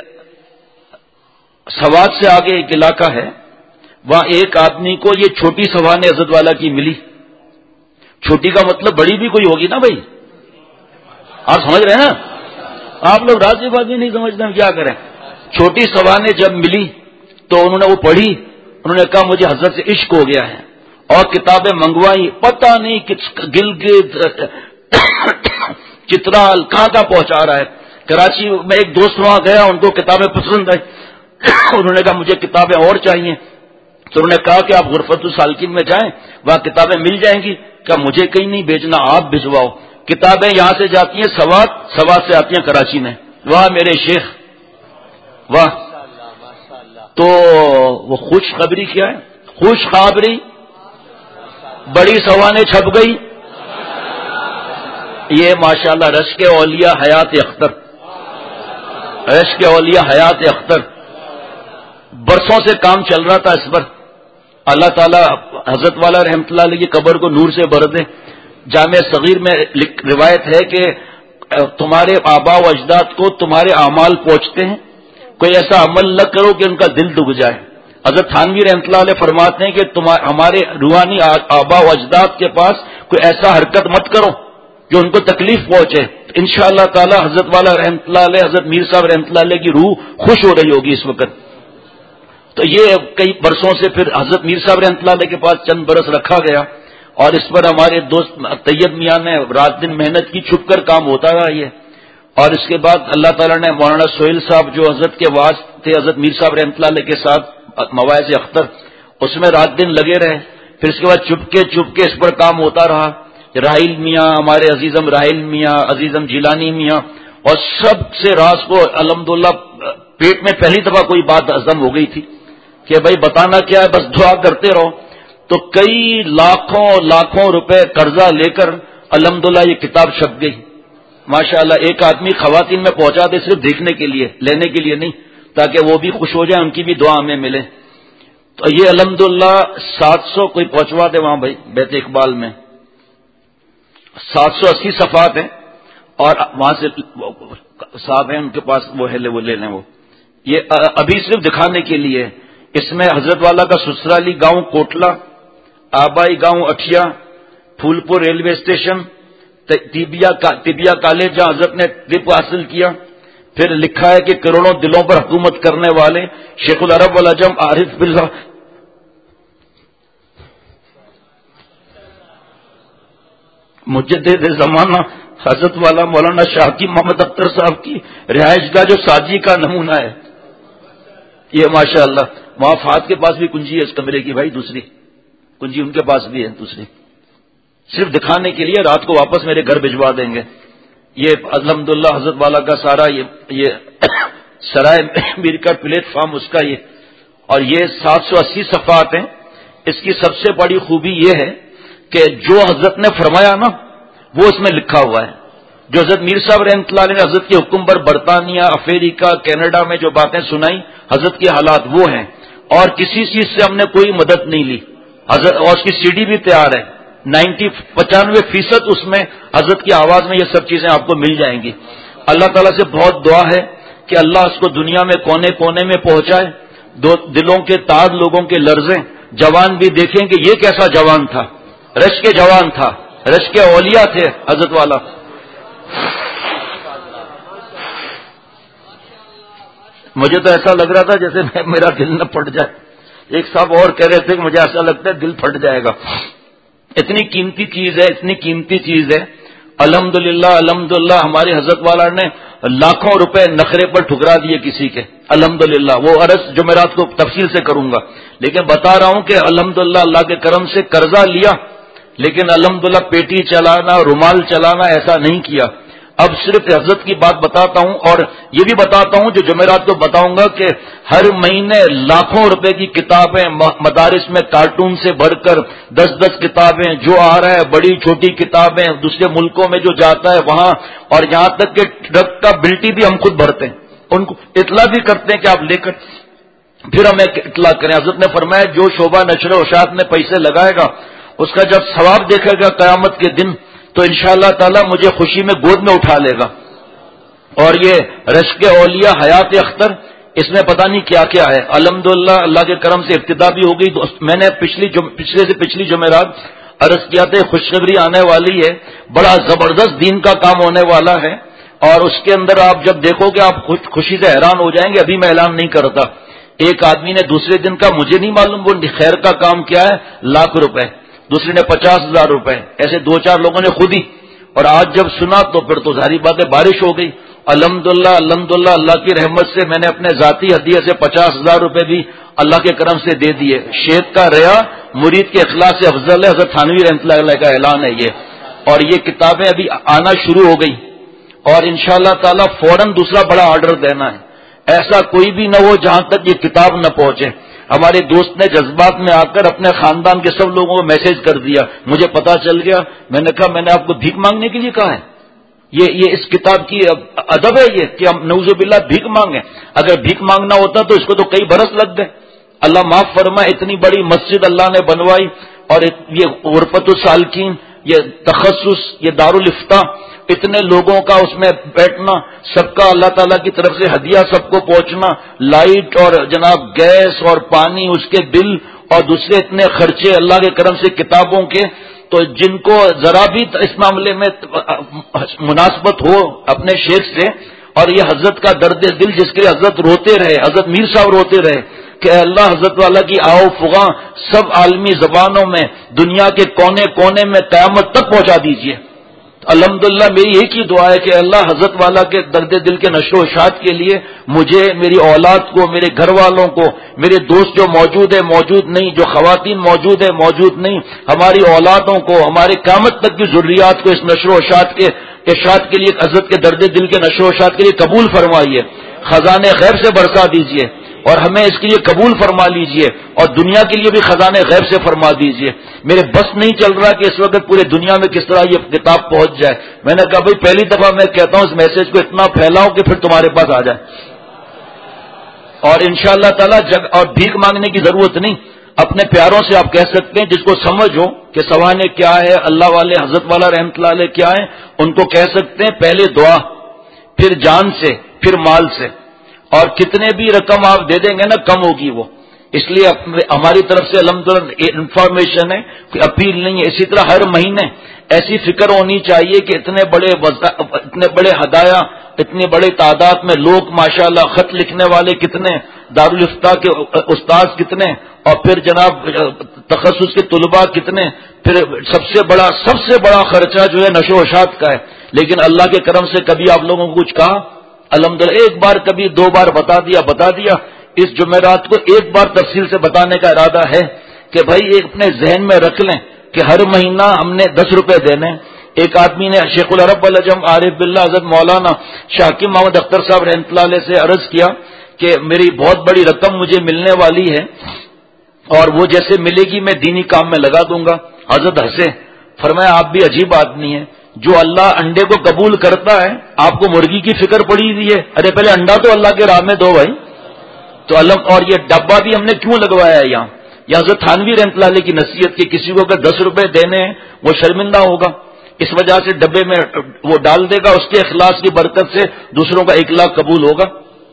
سوات سے آگے ایک علاقہ ہے, وہاں ایک آدمی کو یہ چھوٹی سوانح حضرت والا کی ملی. چھوٹی کا مطلب بڑی بھی کوئی ہوگی نا بھائی, آپ سمجھ رہے ہیں نا. آپ لوگ راضی بات بھی نہیں سمجھتے, ہم کیا کریں. چھوٹی سوانح جب ملی تو انہوں نے وہ پڑھی انہوں نے کہا مجھے حضرت سے عشق ہو گیا ہے اور کتابیں منگوائی، پتہ نہیں گلگت چترال کہاں کہاں پہنچا رہا ہے. کراچی میں ایک دوست وہاں گیا، ان کو کتابیں پسند آئی، انہوں نے کہا مجھے کتابیں اور چاہیے. تو انہوں نے کہا کہ آپ غرفت السالکین میں جائیں، وہاں کتابیں مل جائیں گی. کہا مجھے کہیں نہیں بھیجنا، آپ بھجواؤ. کتابیں یہاں سے جاتی ہیں سوات، سوات سے آتی ہیں کراچی میں. واہ میرے شیخ واہ. تو وہ خوشخبری کیا ہے؟ خوشخبری بڑی سوانے چھپ گئی. یہ ماشاءاللہ رشک اولیاء حیات اختر، رشک اولیاء حیات اختر برسوں سے کام چل رہا تھا اس پر. اللہ تعالیٰ حضرت والا رحمۃ اللہ علیہ کی قبر کو نور سے بھر دے. جامع صغیر میں روایت ہے کہ تمہارے آبا و اجداد کو تمہارے اعمال پہنچتے ہیں، کوئی ایسا عمل نہ کرو کہ ان کا دل دب جائے. حضرت تھانوی رحمۃ اللہ علیہ فرماتے ہیں کہ ہمارے روحانی آبا و اجداد کے پاس کوئی ایسا حرکت مت کرو جو ان کو تکلیف پہنچے. ان شاء اللہ تعالی حضرت والا رحمۃ اللہ علیہ، حضرت میر صاحب رحمۃ اللہ علیہ کی روح خوش ہو رہی ہوگی اس وقت. تو یہ کئی برسوں سے پھر حضرت میر صاحب رحمۃ اللہ علیہ کے پاس چند برس رکھا گیا، اور اس پر ہمارے دوست طیب میاں نے رات دن محنت کی، چھپ کر کام ہوتا رہا یہ. اور اس کے بعد اللہ تعالیٰ نے مولانا سہیل صاحب جو حضرت کے واعظ تھے حضرت میر صاحب رحمۃ اللہ علیہ کے ساتھ مواعظ اختر، اس میں رات دن لگے رہے. پھر اس کے بعد چپ کے چپ کے اس پر کام ہوتا رہا. راہیل میاں، ہمارے عزیزم راہیل میاں، عزیزم جیلانی میاں، اور سب سے راز کو الحمدللہ پیٹ میں پہلی دفعہ کوئی بات ہضم ہو گئی تھی کہ بھائی بتانا کیا ہے، بس دعا کرتے رہو. تو کئی لاکھوں لاکھوں روپے قرضہ لے کر الحمدللہ یہ کتاب چھپ گئی. ماشاءاللہ ایک آدمی خواتین میں پہنچا دے صرف دیکھنے کے لیے، لینے کے لیے نہیں، تاکہ وہ بھی خوش ہو جائیں، ان کی بھی دعا ہمیں ملے. تو یہ الحمدللہ سات سو کوئی پہنچوا دے وہاں بھائی بیت اقبال میں، سات سو اسی صفحات ہیں، اور وہاں سے صاحب ہیں ان کے پاس وہ ہے، وہ لے لیں. وہ یہ ابھی صرف دکھانے کے لیے. اس میں حضرت والا کا سسرالی گاؤں کوٹلا، آبائی گاؤں اٹھیا، پھول پور ریلوے اسٹیشن، طبیہ کالج جہاں حضرت نے ٹرپ حاصل کیا. پھر لکھا ہے کہ کروڑوں دلوں پر حکومت کرنے والے شیخ العرب والعجم عارف باللہ مجدد زمانہ حضرت والا مولانا شاہکی محمد اختر صاحب کی رہائش گاہ جو ساجی کا نمونہ ہے. یہ ماشاءاللہ وہاں فہد کے پاس بھی کنجی ہے اس کمرے کی بھائی، دوسری کنجی ان کے پاس بھی ہے دوسری، صرف دکھانے کے لیے. رات کو واپس میرے گھر بھجوا دیں گے. یہ الحمدللہ حضرت والا کا سارا یہ یہ سرائے میر کا پلیٹ فارم اس کا یہ، اور یہ سات سو اسی صفحات ہیں. اس کی سب سے بڑی خوبی یہ ہے کہ جو حضرت نے فرمایا نا وہ اس میں لکھا ہوا ہے. جو حضرت میر صاحب رحمۃ اللہ علیہ نے حضرت کے حکم پر برطانیہ، افریقہ، کینیڈا میں جو باتیں سنائی حضرت کے حالات وہ ہیں، اور کسی چیز سے ہم نے کوئی مدد نہیں لی. حضرت اور اس کی سی ڈی بھی تیار ہے. نائنٹی پچانوے فیصد اس میں حضرت کی آواز میں یہ سب چیزیں آپ کو مل جائیں گی. اللہ تعالیٰ سے بہت دعا ہے کہ اللہ اس کو دنیا میں کونے کونے میں پہنچائے. دو دلوں کے تار لوگوں کے لرزیں، جوان بھی دیکھیں کہ یہ کیسا جوان تھا، رش کے جوان تھا، رش کے اولیاء تھے حضرت والا. مجھے تو ایسا لگ رہا تھا جیسے میرا دل نہ پھٹ جائے. ایک صاحب اور کہہ رہے تھے کہ مجھے ایسا لگتا ہے دل پھٹ جائے گا. اتنی قیمتی چیز ہے، اتنی قیمتی چیز ہے. الحمدللہ الحمدللہ ہمارے حضرت والا نے لاکھوں روپے نخرے پر ٹھکرا دیے کسی کے. الحمدللہ وہ عرض جو میں رات کو تفصیل سے کروں گا، لیکن بتا رہا ہوں کہ الحمدللہ اللہ کے کرم سے قرضہ لیا، لیکن الحمدللہ پیٹی چلانا، رومال چلانا ایسا نہیں کیا. اب صرف حضرت کی بات بتاتا ہوں، اور یہ بھی بتاتا ہوں جو جمعرات کو بتاؤں گا کہ ہر مہینے لاکھوں روپے کی کتابیں مدارس میں کارٹون سے بھر کر دس دس کتابیں جو آ رہا ہے، بڑی چھوٹی کتابیں دوسرے ملکوں میں جو جاتا ہے وہاں، اور یہاں تک کہ ٹرک کا بلٹی بھی ہم خود بھرتے ہیں، ان کو اطلاع بھی کرتے ہیں کہ آپ لے کر پھر ہمیں اطلاع کریں. حضرت نے فرمایا جو شعبہ نشر و اشاعت میں پیسے لگائے گا اس کا جب ثواب دیکھے گا قیامت کے دن تو انشاءاللہ تعالی مجھے خوشی میں گود میں اٹھا لے گا. اور یہ رشک اولیاء حیات اختر اس میں پتہ نہیں کیا کیا ہے. الحمدللہ اللہ کے کرم سے ابتدا بھی ہو گئی. میں نے پچھلی پچھلے سے پچھلی جمعرات عرض کیا تھا خوشخبری آنے والی ہے، بڑا زبردست دین کا کام ہونے والا ہے، اور اس کے اندر آپ جب دیکھو گے آپ خوشی سے حیران ہو جائیں گے. ابھی میں اعلان نہیں کرتا ایک آدمی نے دوسرے دن کا مجھے نہیں معلوم وہ خیر کا کام کیا ہے، لاکھ روپے، دوسرے نے پچاس ہزار روپے، ایسے دو چار لوگوں نے خود ہی. اور آج جب سنا تو پھر تو ظاہری بات ہے بارش ہو گئی. الحمدللہ الحمدللہ اللہ کی رحمت سے میں نے اپنے ذاتی ہدیے سے پچاس ہزار روپے بھی اللہ کے کرم سے دے دیے. شیخ کا ریا مرید کے اخلاص سے افضل ہے، حضرت تھانوی رحمۃ اللہ علیہ کا اعلان ہے یہ. اور یہ کتابیں ابھی آنا شروع ہو گئی اور انشاءاللہ تعالی فوراً دوسرا بڑا آرڈر دینا ہے. ایسا کوئی بھی نہ ہو جہاں تک یہ کتاب نہ پہنچے. ہمارے دوست نے جذبات میں آ کر اپنے خاندان کے سب لوگوں کو میسج کر دیا، مجھے پتا چل گیا. میں نے کہا میں نے آپ کو بھیک مانگنے کے لیے کہا ہے؟ یہ یہ اس کتاب کی ادب ہے یہ کہ ہم نعوذ باللہ بھیک مانگیں؟ اگر بھیک مانگنا ہوتا تو اس کو تو کئی برس لگ گئے. اللہ معاف فرمائے، اتنی بڑی مسجد اللہ نے بنوائی اور یہ غرفت السالکین، یہ تخصص، یہ دارالفتہ، اتنے لوگوں کا اس میں بیٹھنا، سب کا اللہ تعالیٰ کی طرف سے ہدیہ سب کو پہنچنا، لائٹ اور جناب گیس اور پانی اس کے بل اور دوسرے اتنے خرچے اللہ کے کرم سے کتابوں کے. تو جن کو ذرا بھی اس معاملے میں مناسبت ہو اپنے شیخ سے، اور یہ حضرت کا درد دل جس کے حضرت روتے رہے، حضرت میر صاحب روتے رہے کہ اے اللہ حضرت والا کی آؤ فغاں سب عالمی زبانوں میں دنیا کے کونے کونے میں قیامت تک پہنچا دیجئے. الحمدللہ میری ایک ہی دعا ہے کہ اللہ حضرت والا کے درد دل کے نشر و اشاعت کے لیے مجھے، میری اولاد کو، میرے گھر والوں کو، میرے دوست جو موجود ہے موجود نہیں، جو خواتین موجود ہے موجود نہیں، ہماری اولادوں کو، ہمارے قیامت تک کی ذریات کو اس نشر و اشاعت کے اشاعت کے لیے، حضرت کے درد دل کے نشر و اشاعت کے لیے قبول فرمائیے، خزانے غیب سے برسا دیجیے اور ہمیں اس کے لیے قبول فرما لیجئے اور دنیا کے لیے بھی خزانے غیب سے فرما دیجئے. میرے بس نہیں چل رہا کہ اس وقت پورے دنیا میں کس طرح یہ کتاب پہنچ جائے. میں نے کہا بھائی پہلی دفعہ میں کہتا ہوں اس میسج کو اتنا پھیلاؤں کہ پھر تمہارے پاس آ جائے. اور انشاءاللہ تعالی جگ اور بھیک مانگنے کی ضرورت نہیں، اپنے پیاروں سے آپ کہہ سکتے ہیں جس کو سمجھ ہو کہ سوانے کیا ہے، اللہ والے حضرت والا رحمت اللہ علیہ کیا ہے، ان کو کہہ سکتے ہیں پہلے دعا، پھر جان سے، پھر مال سے. اور کتنے بھی رقم آپ دے دیں گے نا کم ہوگی وہ. اس لیے ہماری طرف سے الحمدللہ انفارمیشن ہے، کوئی اپیل نہیں ہے. اسی طرح ہر مہینے ایسی فکر ہونی چاہیے کہ اتنے بڑے اتنے بڑے ہدایا، اتنی بڑی تعداد میں لوگ ماشاءاللہ، خط لکھنے والے کتنے، دارالفتہ کے استاد کتنے، اور پھر جناب تخصص کے طلباء کتنے. پھر سب سے بڑا سب سے بڑا خرچہ جو ہے نشو و اشاعت کا ہے. لیکن اللہ کے کرم سے کبھی آپ لوگوں کو کچھ کہا؟ الحمدللہ ایک بار کبھی دو بار بتا دیا بتا دیا اس جمعرات کو ایک بار تفصیل سے بتانے کا ارادہ ہے کہ بھائی ایک اپنے ذہن میں رکھ لیں کہ ہر مہینہ ہم نے دس روپے دینے. ایک آدمی نے شیخ العرب العجم عارف باللہ حضرت مولانا شاہ حکیم محمد اختر صاحب رحمۃ اللہ علیہ سے عرض کیا کہ میری بہت بڑی رقم مجھے ملنے والی ہے اور وہ جیسے ملے گی میں دینی کام میں لگا دوں گا. حضرت ہنسے، فرمایا آپ بھی عجیب آدمی ہیں، جو اللہ انڈے کو قبول کرتا ہے آپ کو مرغی کی فکر پڑی ہوئی ہے. ارے پہلے انڈا تو اللہ کے راہ میں دو بھائی. تو اللہ، اور یہ ڈبہ بھی ہم نے کیوں لگوایا ہے یہاں؟ یہ حضرت تھانوی رحمۃ اللہ علیہ کی نصیحت کی کسی کو اگر دس روپے دینے ہیں وہ شرمندہ ہوگا، اس وجہ سے ڈبے میں وہ ڈال دے گا، اس کے اخلاص کی برکت سے دوسروں کا ایک لاکھ قبول ہوگا.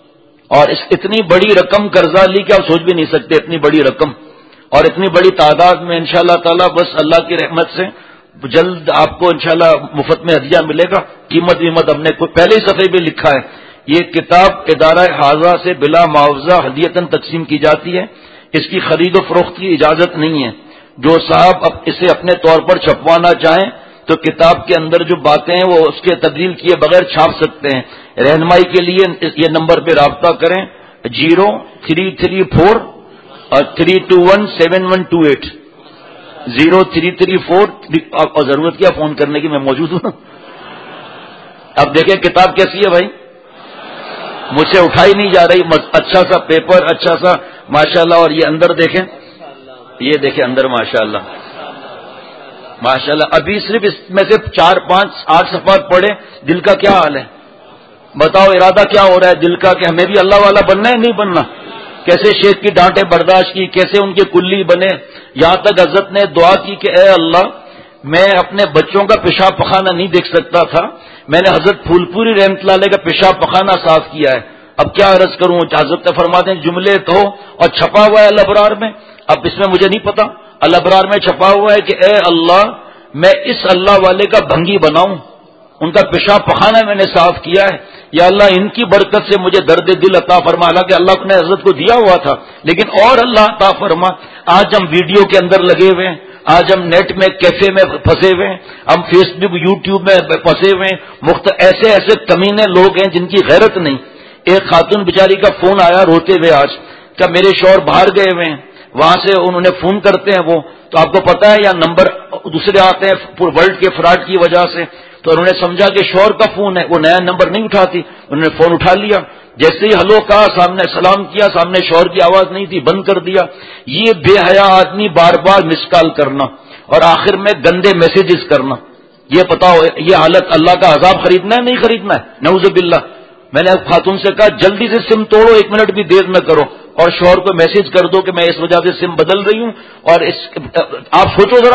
اور اس اتنی بڑی رقم قرضہ لی کہ آپ سوچ بھی نہیں سکتے، اتنی بڑی رقم اور اتنی بڑی تعداد میں انشاءاللہ تعالی بس اللہ کی رحمت سے جلد آپ کو انشاءاللہ مفت میں ہدیہ ملے گا. قیمت ویمت ہم نے پہلے ہی صفحے پہ لکھا ہے. یہ کتاب ادارہ حاضہ سے بلا معاوضہ ہدیتاً تقسیم کی جاتی ہے، اس کی خرید و فروخت کی اجازت نہیں ہے. جو صاحب اسے اپنے طور پر چھپوانا چاہیں تو کتاب کے اندر جو باتیں ہیں وہ اس کے تبدیل کیے بغیر چھاپ سکتے ہیں. رہنمائی کے لیے یہ نمبر پہ رابطہ کریں، زیرو تھری تھری فور اور three two one seven one two eight zero three three four. اور ضرورت کیا فون کرنے کی، میں موجود ہوں. اب دیکھیں کتاب کیسی ہے بھائی، مجھ سے اٹھائی نہیں جا رہی. اچھا سا پیپر، اچھا سا ماشاءاللہ. اور یہ اندر دیکھیں، یہ دیکھیں اندر ماشاءاللہ ماشاءاللہ. ابھی صرف اس میں سے چار پانچ آٹھ صفحات پڑھے، دل کا کیا حال ہے بتاؤ؟ ارادہ کیا ہو رہا ہے دل کا کہ ہمیں بھی اللہ والا بننا ہے نہیں بننا؟ کیسے شیخ کی ڈانٹیں برداشت کی، کیسے ان کے کلی بنے. یہاں تک حضرت نے دعا کی کہ اے اللہ، میں اپنے بچوں کا پیشاب پخانہ نہیں دیکھ سکتا تھا، میں نے حضرت پھول پوری رحمت اللہ علیہ کا پیشاب پخانہ صاف کیا ہے، اب کیا عرض کروں. حضرت فرماتے ہیں جملے تو اور چھپا ہوا ہے الابرار میں. اب اس میں مجھے نہیں پتا، الابرار میں چھپا ہوا ہے کہ اے اللہ، میں اس اللہ والے کا بھنگی بناؤں، ان کا پیشاب پخانہ میں نے صاف کیا ہے، یا اللہ ان کی برکت سے مجھے درد دل عطا فرما، حالانکہ اللہ نے حضرت کو دیا ہوا تھا لیکن اور اللہ عطا فرما۔ آج ہم ویڈیو کے اندر لگے ہوئے ہیں، آج ہم نیٹ میں کیفے میں پھنسے ہوئے ہیں، ہم فیس بک یوٹیوب میں پھنسے ہوئے ہیں، مختلف ایسے ایسے کمینے لوگ ہیں جن کی غیرت نہیں۔ ایک خاتون بیچاری کا فون آیا روتے ہوئے آج کہ میرے شوہر باہر گئے ہوئے ہیں، وہاں سے انہوں نے فون کرتے ہیں وہ تو آپ کو پتا ہے یا نمبر دوسرے آتے ہیں ورلڈ کے فراڈ کی وجہ سے، تو انہوں نے سمجھا کہ شوہر کا فون ہے، وہ نیا نمبر نہیں اٹھاتی، انہوں نے فون اٹھا لیا، جیسے ہی ہلو کہا، سامنے سلام کیا، سامنے شوہر کی آواز نہیں تھی، بند کر دیا۔ یہ بے حیا آدمی بار بار مس کال کرنا اور آخر میں گندے میسیجز کرنا، یہ پتا ہو یہ حالت اللہ کا عذاب خریدنا ہے نہیں خریدنا ہے، نعوذ باللہ۔ میں نے خاتون سے کہا جلدی سے سم توڑو، ایک منٹ بھی دیر نہ کرو، اور شوہر کو میسج کر دو کہ میں اس وجہ سے سم بدل رہی ہوں۔ اور اس آپ سوچو ذرا،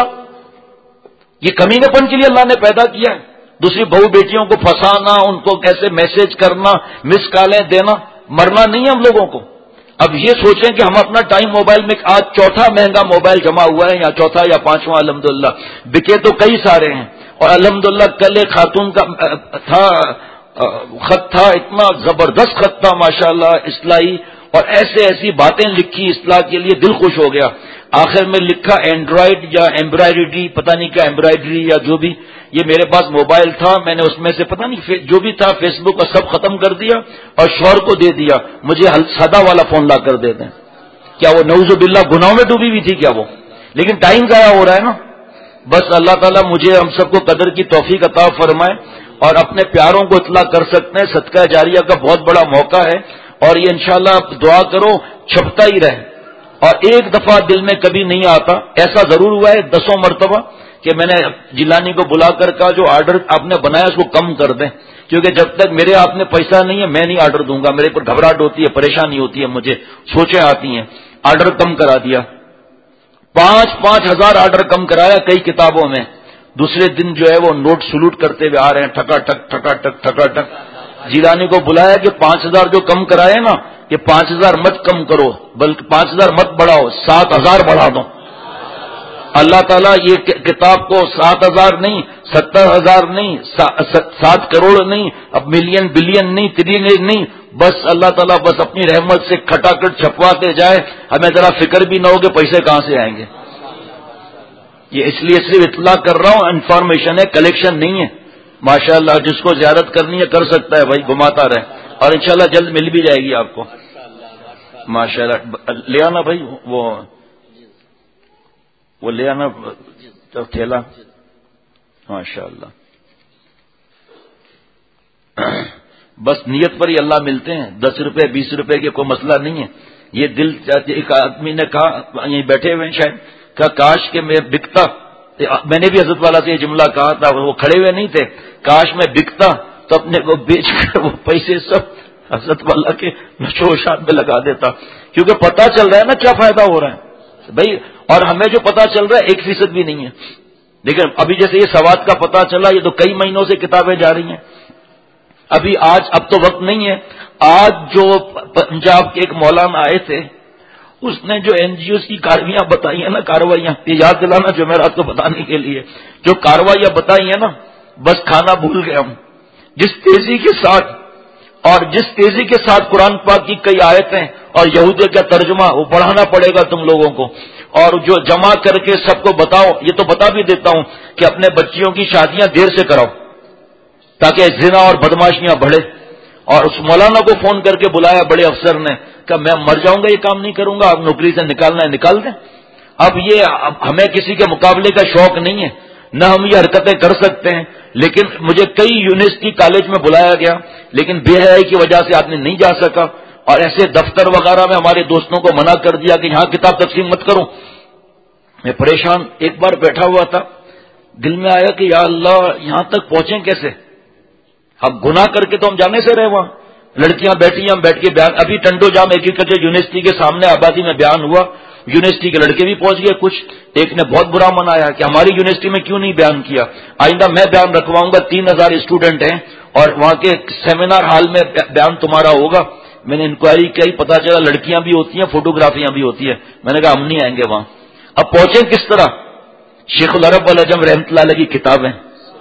یہ کمینے پن کے لیے اللہ نے پیدا کیا ہے، دوسری بہو بیٹیوں کو پھنسانا، ان کو کیسے میسج کرنا، مس کالیں دینا، مرنا نہیں ہے ہم لوگوں کو۔ اب یہ سوچیں کہ ہم اپنا ٹائم موبائل میں، آج چوتھا مہنگا موبائل جمع ہوا ہے، یا چوتھا یا پانچواں الحمدللہ، بکے تو کئی سارے ہیں، اور الحمدللہ کل ایک خاتون کا تھا خط تھا، اتنا زبردست خط تھا ماشاءاللہ اصلاحی، اور ایسے ایسی باتیں لکھی اصلاح کے لیے، دل خوش ہو گیا۔ آخر میں لکھا اینڈرائڈ یا ایمبرائڈری، پتہ نہیں کیا ایمبرائڈری یا جو بھی، یہ میرے پاس موبائل تھا، میں نے اس میں سے پتہ نہیں جو بھی تھا فیس بک کا سب ختم کر دیا اور شوہر کو دے دیا، مجھے سادہ والا فون لا کر دے دیں۔ کیا وہ نعوذ باللہ گناہوں میں ڈوبی ہوئی تھی کیا وہ؟ لیکن ٹائم ضائع ہو رہا ہے نا۔ بس اللہ تعالیٰ مجھے ہم سب کو قدر کی توفیق عطا فرمائے، اور اپنے پیاروں کو اطلاع کر سکتے ہیں، صدقہ جاریہ کا بہت بڑا موقع ہے، اور یہ انشاءاللہ دعا کرو چھپتا ہی رہے، اور ایک دفعہ دل میں کبھی نہیں آتا۔ ایسا ضرور ہوا ہے دسوں مرتبہ کہ میں نے جیلانی کو بلا کر کہا جو آرڈر آپ نے بنایا اس کو کم کر دیں، کیونکہ جب تک میرے ہاتھ میں پیسہ نہیں ہے میں نہیں آرڈر دوں گا، میرے پر گھبراہٹ ہوتی ہے، پریشانی ہوتی ہے، مجھے سوچیں آتی ہیں۔ آرڈر کم کرا دیا، پانچ پانچ ہزار آرڈر کم کرایا کئی کتابوں میں۔ دوسرے دن جو ہے وہ نوٹ سلوٹ کرتے ہوئے آ رہے ہیں، ٹھکا ٹک ٹھکا ٹک ٹھکا ٹک۔ جیلانی کو بلایا کہ پانچ ہزار جو کم کرائے نا، یہ پانچ ہزار مت کم کرو، بلکہ پانچ ہزار مت بڑھاؤ، سات ہزار بڑھا دو۔ اللہ تعالیٰ یہ کتاب کو سات ہزار نہیں، ستر ہزار نہیں، سات کروڑ نہیں، اب ملین بلین نہیں، ٹریلین نہیں، بس اللہ تعالیٰ بس اپنی رحمت سے کھٹاکھٹ چھپواتے جائے، ہمیں ذرا فکر بھی نہ ہو کہ پیسے کہاں سے آئیں گے۔ یہ اس لیے صرف اطلاع کر رہا ہوں، انفارمیشن ہے، کلیکشن نہیں ہے۔ ماشاءاللہ جس کو زیارت کرنی ہے کر سکتا ہے بھائی، گھماتا رہے، اور انشاءاللہ جلد مل بھی جائے گی آپ کو ماشاءاللہ۔ لے آنا بھائی، وہ وہ لے آنا تھیلا ماشاءاللہ۔ بس نیت پر ہی اللہ ملتے ہیں، دس روپے بیس روپے کے کوئی مسئلہ نہیں ہے۔ یہ دل چاہتے، ایک آدمی نے کہا یہیں بیٹھے ہوئے شاید، کہ کاش کہ میں بکتا، میں نے بھی حضرت والا سے یہ جملہ کہا تھا، وہ کھڑے ہوئے نہیں تھے، کاش میں بکتا تو اپنے کو بیچ کر وہ پیسے سب حضرت والا کے نشوشات میں لگا دیتا، کیونکہ پتہ چل رہا ہے نا کیا فائدہ ہو رہا ہے بھائی، اور ہمیں جو پتہ چل رہا ہے ایک فیصد بھی نہیں ہے۔ لیکن ابھی جیسے یہ سواد کا پتہ چلا، یہ تو کئی مہینوں سے کتابیں جا رہی ہیں، ابھی آج اب تو وقت نہیں ہے۔ آج جو پنجاب کے ایک مولانا آئے تھے، اس نے جو این جی اوز کی کاروائیاں بتائی ہیں نا، کاروائیاں یہ یاد دلانا جو میں رات کو بتانے کے لیے جو کاروائیاں بتائی ہیں نا، بس کھانا بھول گیا ہوں۔ جس تیزی کے ساتھ اور جس تیزی کے ساتھ قرآن پاک کی کئی آیتیں اور یہودیہ کا ترجمہ وہ پڑھانا پڑے گا تم لوگوں کو، اور جو جمع کر کے سب کو بتاؤ، یہ تو بتا بھی دیتا ہوں کہ اپنے بچیوں کی شادیاں دیر سے کراؤ تاکہ زنا اور بدماشیاں بڑھے۔ اور اس مولانا کو فون کر کے بلایا بڑے افسر نے، کہ میں مر جاؤں گا یہ کام نہیں کروں گا، اب نوکری سے نکالنا ہے نکال دیں۔ اب یہ ہمیں کسی کے مقابلے کا شوق نہیں ہے، نہ ہم یہ حرکتیں کر سکتے ہیں، لیکن مجھے کئی یونیورسٹی کالج میں بلایا گیا، لیکن بے حیائی کی وجہ سے آدمی نہیں جا سکا، اور ایسے دفتر وغیرہ میں ہمارے دوستوں کو منع کر دیا کہ یہاں کتاب تقسیم مت کرو۔ میں پریشان ایک بار بیٹھا ہوا تھا، دل میں آیا کہ یا اللہ یہاں تک پہنچیں کیسے، اب گناہ کر کے تو ہم جانے سے رہے، وہاں لڑکیاں بیٹھی ہیں، ہم بیٹھ کے بیان، ابھی ٹنڈو جام ایگریکلچر یونیورسٹی کے سامنے آبادی میں بیان ہوا، یونیورسٹی کے لڑکے بھی پہنچ گئے کچھ، ایک نے بہت برا منایا کہ ہماری یونیورسٹی میں کیوں نہیں بیان کیا، آئندہ میں بیان رکھواؤں گا، تین ہزار اسٹوڈنٹ ہیں اور وہاں کے سیمینار ہال میں بیان تمہارا ہوگا۔ میں نے انکوائری کی، پتا چلا لڑکیاں بھی ہوتی ہیں، فوٹوگرافیاں بھی ہوتی ہیں، میں نے کہا ہم نہیں آئیں گے وہاں۔ اب پہنچے کس طرح؟ شیخ العرب والعجم رحمۃ اللہ علیہ کی کتابیں،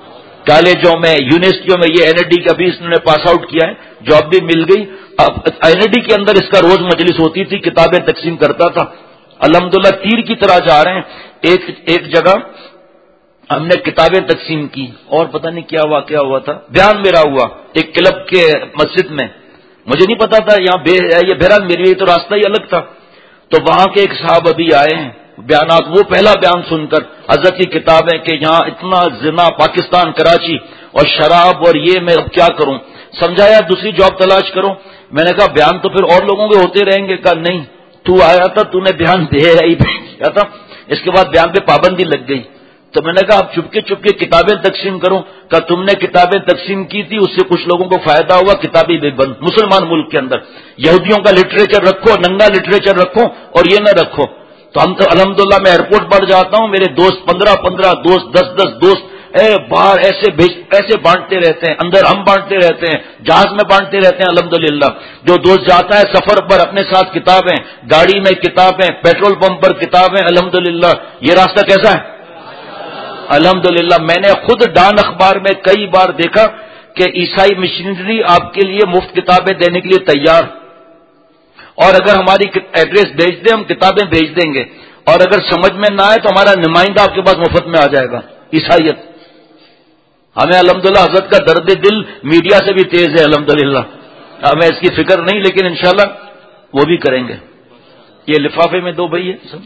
کالجوں میں یونیورسٹیوں میں یہ این ایڈ ڈی کا بھی اس نے پاس آؤٹ کیا ہے، جاب بھی مل گئی. اب این ایڈ ڈی کے اندر اس کا روز مجلس ہوتی تھی، کتابیں تقسیم کرتا تھا. الحمدللہ تیر کی طرح جا رہے ہیں. ایک ایک جگہ ہم نے کتابیں تقسیم کی اور پتہ نہیں کیا واقعہ ہوا تھا، بیان میرا ہوا ایک کلب کے مسجد میں، مجھے نہیں پتا تھا یہاں بے یہ بہرحال میرے لیے تو راستہ ہی الگ تھا. تو وہاں کے ایک صاحب ابھی آئے ہیں بیانات، وہ پہلا بیان سن کر حضرت کی کتابیں کہ یہاں اتنا زنا، پاکستان کراچی اور شراب اور یہ میں اب کیا کروں. سمجھایا دوسری جاب تلاش کرو. میں نے کہا بیان تو پھر اور لوگوں کے ہوتے رہیں گے. کہا نہیں، تو آیا تھا، تو نے بیان دے ہی کیا تھا. اس کے بعد بیان پہ پابندی لگ گئی. تو میں نے کہا اب چپکے چپکے کتابیں تقسیم کروں. کہ تم نے کتابیں تقسیم کی تھی، اس سے کچھ لوگوں کو فائدہ ہوا، کتابیں بھی بند. مسلمان ملک کے اندر یہودیوں کا لٹریچر رکھو، ننگا لٹریچر رکھو اور یہ نہ رکھو. تو ہم تو الحمدللہ میں ایئرپورٹ پر جاتا ہوں، میرے دوست پندرہ پندرہ دوست، دس دس دوست اے باہر ایسے ایسے بانٹتے رہتے ہیں، اندر ہم بانٹتے رہتے ہیں، جہاز میں بانٹتے رہتے ہیں. الحمدللہ جو دوست جاتا ہے سفر پر اپنے ساتھ کتابیں، گاڑی میں کتابیں، پیٹرول پمپ پر کتابیں. الحمدللہ یہ راستہ کیسا ہے؟ الحمدللہ میں نے خود ڈان اخبار میں کئی بار دیکھا کہ عیسائی مشنری آپ کے لیے مفت کتابیں دینے کے لیے تیار، اور اگر ہماری ایڈریس بھیج دیں ہم کتابیں بھیج دیں گے، اور اگر سمجھ میں نہ آئے تو ہمارا نمائندہ آپ کے پاس مفت میں آ جائے گا. عیسائیت ہمیں الحمدللہ حضرت کا درد دل میڈیا سے بھی تیز ہے. الحمدللہ ہمیں اس کی فکر نہیں، لیکن انشاءاللہ وہ بھی کریں گے. یہ لفافے میں دو بھائی ہے سب.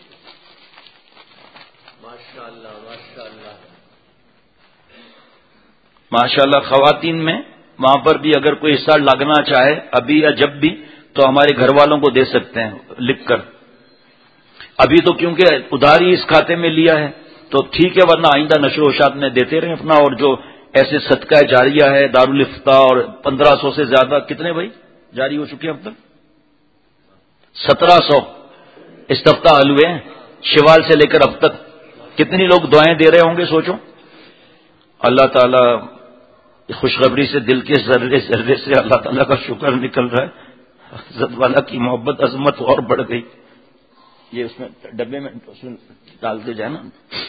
ماشاءاللہ خواتین میں وہاں پر بھی اگر کوئی حصہ لگنا چاہے ابھی یا جب بھی تو ہمارے گھر والوں کو دے سکتے ہیں لکھ کر. ابھی تو کیونکہ ادھاری اس کھاتے میں لیا ہے تو ٹھیک ہے، ورنہ آئندہ نشر و اشاعت میں دیتے رہیں اپنا. اور جو ایسے صدقہ جاریہ ہے دارالفتہ اور پندرہ سو سے زیادہ کتنے بھائی جاری ہو چکے اب تک؟ سترہ سو استفتاء حلوے ہیں شوال سے لے کر اب تک. کتنی لوگ دعائیں دے رہے ہوں گے سوچو. اللہ تعالیٰ خوشخبری سے دل کے ذرے ذرے سے اللہ تعالیٰ کا شکر نکل رہا ہے. حضرت والا کی محبت عظمت اور بڑھ گئی. یہ اس میں ڈبے میں ڈالتے جائے نا.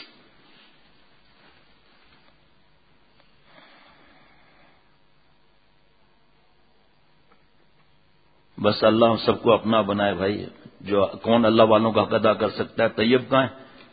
بس اللہ ہم سب کو اپنا بنائے بھائی. جو کون اللہ والوں کا حق ادا کر سکتا ہے. طیب کہاں ہے؟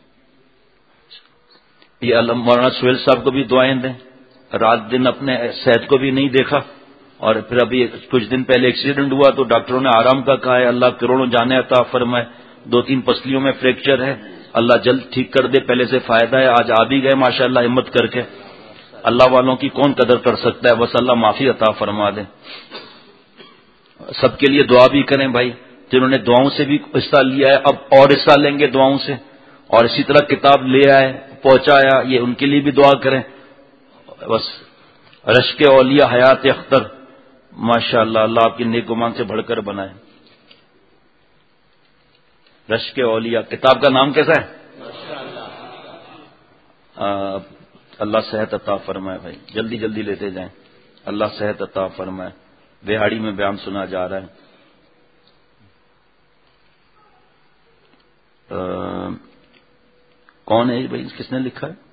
یہ علم مولانا سہیل صاحب کو بھی دعائیں دیں. رات دن اپنے صحت کو بھی نہیں دیکھا، اور پھر ابھی کچھ دن پہلے ایکسیڈنٹ ہوا تو ڈاکٹروں نے آرام کا کہا ہے. اللہ کروڑوں جانے عطا فرمائے. دو تین پسلیوں میں فریکچر ہے، اللہ جلد ٹھیک کر دے. پہلے سے فائدہ ہے. آج آ بھی گئے ماشاءاللہ ہمت کر کے. اللہ والوں کی کون قدر کر سکتا ہے. بس اللہ معافی عطا فرما دے. سب کے لیے دعا بھی کریں بھائی جنہوں نے دعاؤں سے بھی حصہ لیا ہے، اب اور حصہ لیں گے دعاؤں سے. اور اسی طرح کتاب لے آئے پہنچایا، یہ ان کے لیے بھی دعا کریں. بس رشک اولیاء حیات اختر ماشاءاللہ اللہ آپ کی نیک گمان سے بڑھ کر بنائے. رشک اولیاء کتاب کا نام کیسا ہے؟ اللہ صحت عطا فرمائے بھائی. جلدی جلدی لیتے جائیں. اللہ صحت عطا فرمائے. بہاڑی میں بیان سنا جا رہا ہے. آ, کون ہے بھائی؟ کس نے لکھا ہے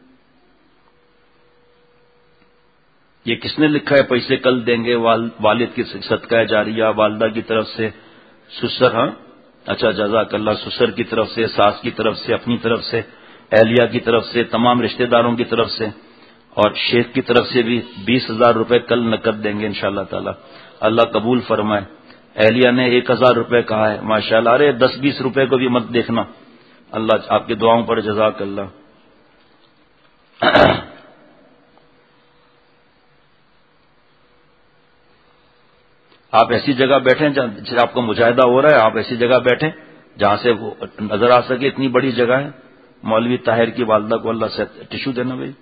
یہ؟ کس نے لکھا ہے پیسے کل دیں گے والد کی صدقہ جاریہ والدہ کی طرف سے سسر؟ ہاں اچھا جزاک اللہ. سسر کی طرف سے، ساس کی طرف سے، اپنی طرف سے، اہلیہ کی طرف سے، تمام رشتہ داروں کی طرف سے، اور شیخ کی طرف سے بھی بیس ہزار روپے کل نقد دیں گے انشاءاللہ تعالی. اللہ قبول فرمائے. اہلیہ نے ایک ہزار روپے کہا ہے ماشاءاللہ. ارے دس بیس روپے کو بھی مت دیکھنا. اللہ آپ کے دعاؤں پر جزاک اللہ. آپ ایسی جگہ بیٹھیں جہاں آپ کو مجاہدہ ہو رہا ہے. آپ ایسی جگہ بیٹھیں جہاں سے وہ نظر آ سکے. اتنی بڑی جگہ ہے. مولوی طاہر کی والدہ کو اللہ سے ٹشو دینا بھائی.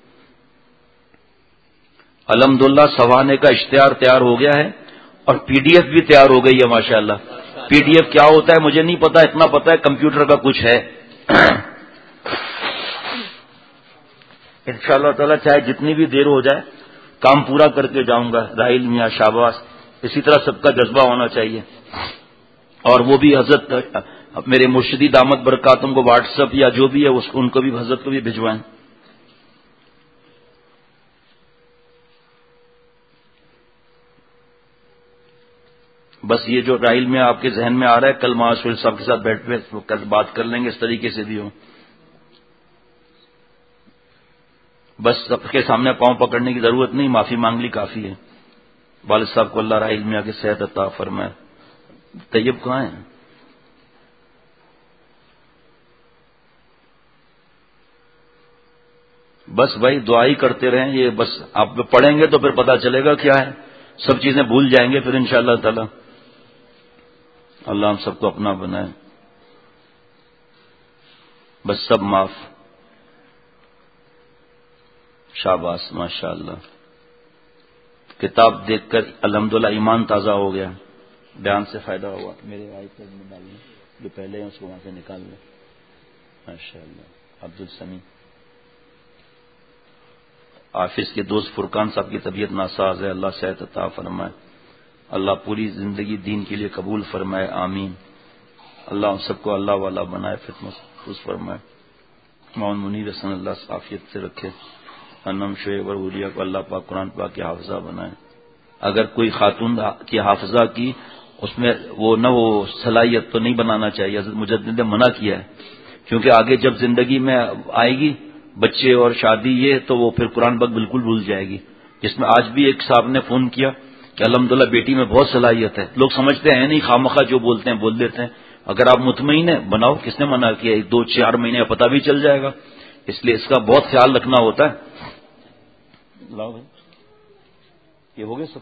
الحمدللہ سوانے کا اشتہار تیار ہو گیا ہے اور پی ڈی ایف بھی تیار ہو گئی ہے ماشاءاللہ. پی ڈی ایف کیا ہوتا ہے مجھے نہیں پتا، اتنا پتا ہے کمپیوٹر کا کچھ ہے. انشاءاللہ تعالی چاہے جتنی بھی دیر ہو جائے کام پورا کر کے جاؤں گا. راہیل میاں شاباش. اسی طرح سب کا جذبہ ہونا چاہیے. اور وہ بھی حضرت میرے مرشدی دامت برکاتم کو واٹس ایپ یا جو بھی ہے اس کو ان کو بھی حضرت کو بھی بھجوائیں. بس یہ جو رائل میں آپ کے ذہن میں آ رہا ہے کل معاشر صاحب کے ساتھ بیٹھ پہ کل بات کر لیں گے، اس طریقے سے بھی ہو. بس سب کے سامنے پاؤں پکڑنے کی ضرورت نہیں، معافی مانگ لی کافی ہے. والد صاحب کو اللہ رائل میں آ کے صحت عطا فرمائے. طیب کہاں ہیں؟ بس بھائی دعا ہی کرتے رہیں، یہ بس آپ پڑھیں گے تو پھر پتہ چلے گا کیا ہے، سب چیزیں بھول جائیں گے پھر انشاءاللہ تعالی. اللہ ہم سب کو اپنا بنائے. بس سب معاف. شاباش ماشاء اللہ. کتاب دیکھ کر الحمدللہ ایمان تازہ ہو گیا. بیان سے فائدہ ہوا. میرے آئی پیڈ میں ڈال لیں، جو پہلے ہیں اس کو وہاں سے نکال لیں. ماشاء اللہ. عبد السمی. آفس کے دوست فرقان صاحب کی طبیعت ناساز ہے، اللہ صحت عطا فرمائے. اللہ پوری زندگی دین کے لیے قبول فرمائے. آمین. اللہ ہم سب کو اللہ والا بنائے، فتنہ محفوظ فرمائے. مولانا منیر حسن اللہ عافیت سے رکھے. انم شعیب اور اولیاء کو اللہ پاک قرآن پاک کے حافظہ بنائے. اگر کوئی خاتون کی حافظہ کی اس میں وہ نہ وہ صلاحیت تو نہیں بنانا چاہیے. حضرت مجدد نے منع کیا ہے، کیونکہ آگے جب زندگی میں آئے گی بچے اور شادی یہ تو وہ پھر قرآن پاک بالکل بھول جائے گی. جس میں آج بھی ایک صاحب نے فون کیا کہ الحمدللہ بیٹی میں بہت صلاحیت ہے. لوگ سمجھتے ہیں نہیں، خامخواہ جو بولتے ہیں بول دیتے ہیں. اگر آپ مطمئن ہیں بناؤ، کس نے منع کیا؟ ایک دو چار مہینے کا پتہ بھی چل جائے گا. اس لیے اس کا بہت خیال رکھنا ہوتا ہے. لاؤ بھائی یہ ہو گئے سب.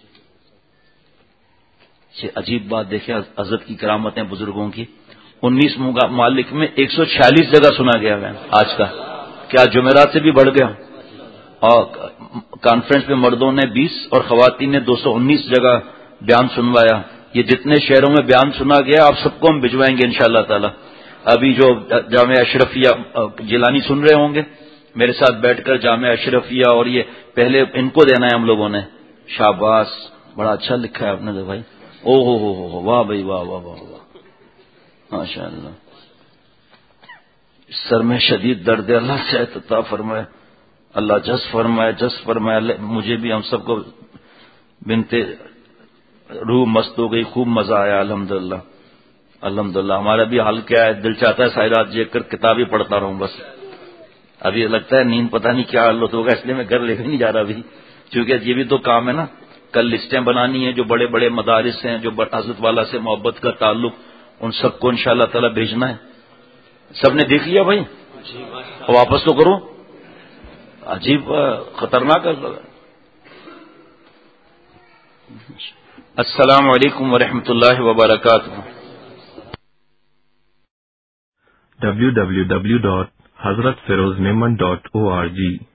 عجیب بات دیکھیں حضرت کی کرامتیں بزرگوں کی. انیس ممالک میں ایک سو چھیالیس جگہ سنا گیا ہے آج کا. کیا جمعرات سے بھی بڑھ گیا؟ اور کانفرنس میں مردوں نے بیس اور خواتین نے دو سو انیس جگہ بیان سنوایا. یہ جتنے شہروں میں بیان سنا گیا آپ سب کو ہم بھجوائیں گے انشاءاللہ تعالی. ابھی جو جامعہ اشرفیہ جیلانی سن رہے ہوں گے میرے ساتھ بیٹھ کر، جامعہ اشرفیہ اور یہ پہلے ان کو دینا ہے ہم لوگوں نے. شاباش، بڑا اچھا لکھا ہے آپ نے تو بھائی. او ہو ہو ہو واہ بھائی واہ واہ واہ واہ ماشاء اللہ. سر میں شدید درد ہے، اللہ صحت عطا فرمائے. اللہ جس فرمائے جس فرمائے. مجھے بھی ہم سب کو بنتے روح مست ہو گئی، خوب مزہ آیا. الحمدللہ الحمدللہ. ہمارا بھی حال کیا ہے، دل چاہتا ہے ساری رات جیگ کر کتاب ہی پڑھتا رہوں بس. ابھی لگتا ہے نیند پتہ نہیں کیا حالت ہوگا، اس لیے میں گھر لے کے نہیں جا رہا ابھی، کیونکہ یہ بھی تو کام ہے نا. کل لسٹیں بنانی ہیں، جو بڑے بڑے مدارس ہیں، جو حضرت والا سے محبت کا تعلق، ان سب کو انشاءاللہ تعالی بھیجنا ہے. سب نے دیکھ لیا بھائی؟ واپس تو کرو. عجیب خطرناک. السلام علیکم ورحمۃ اللہ وبرکاتہ. W W W dot Hazrat Feroz Memon dot O R جی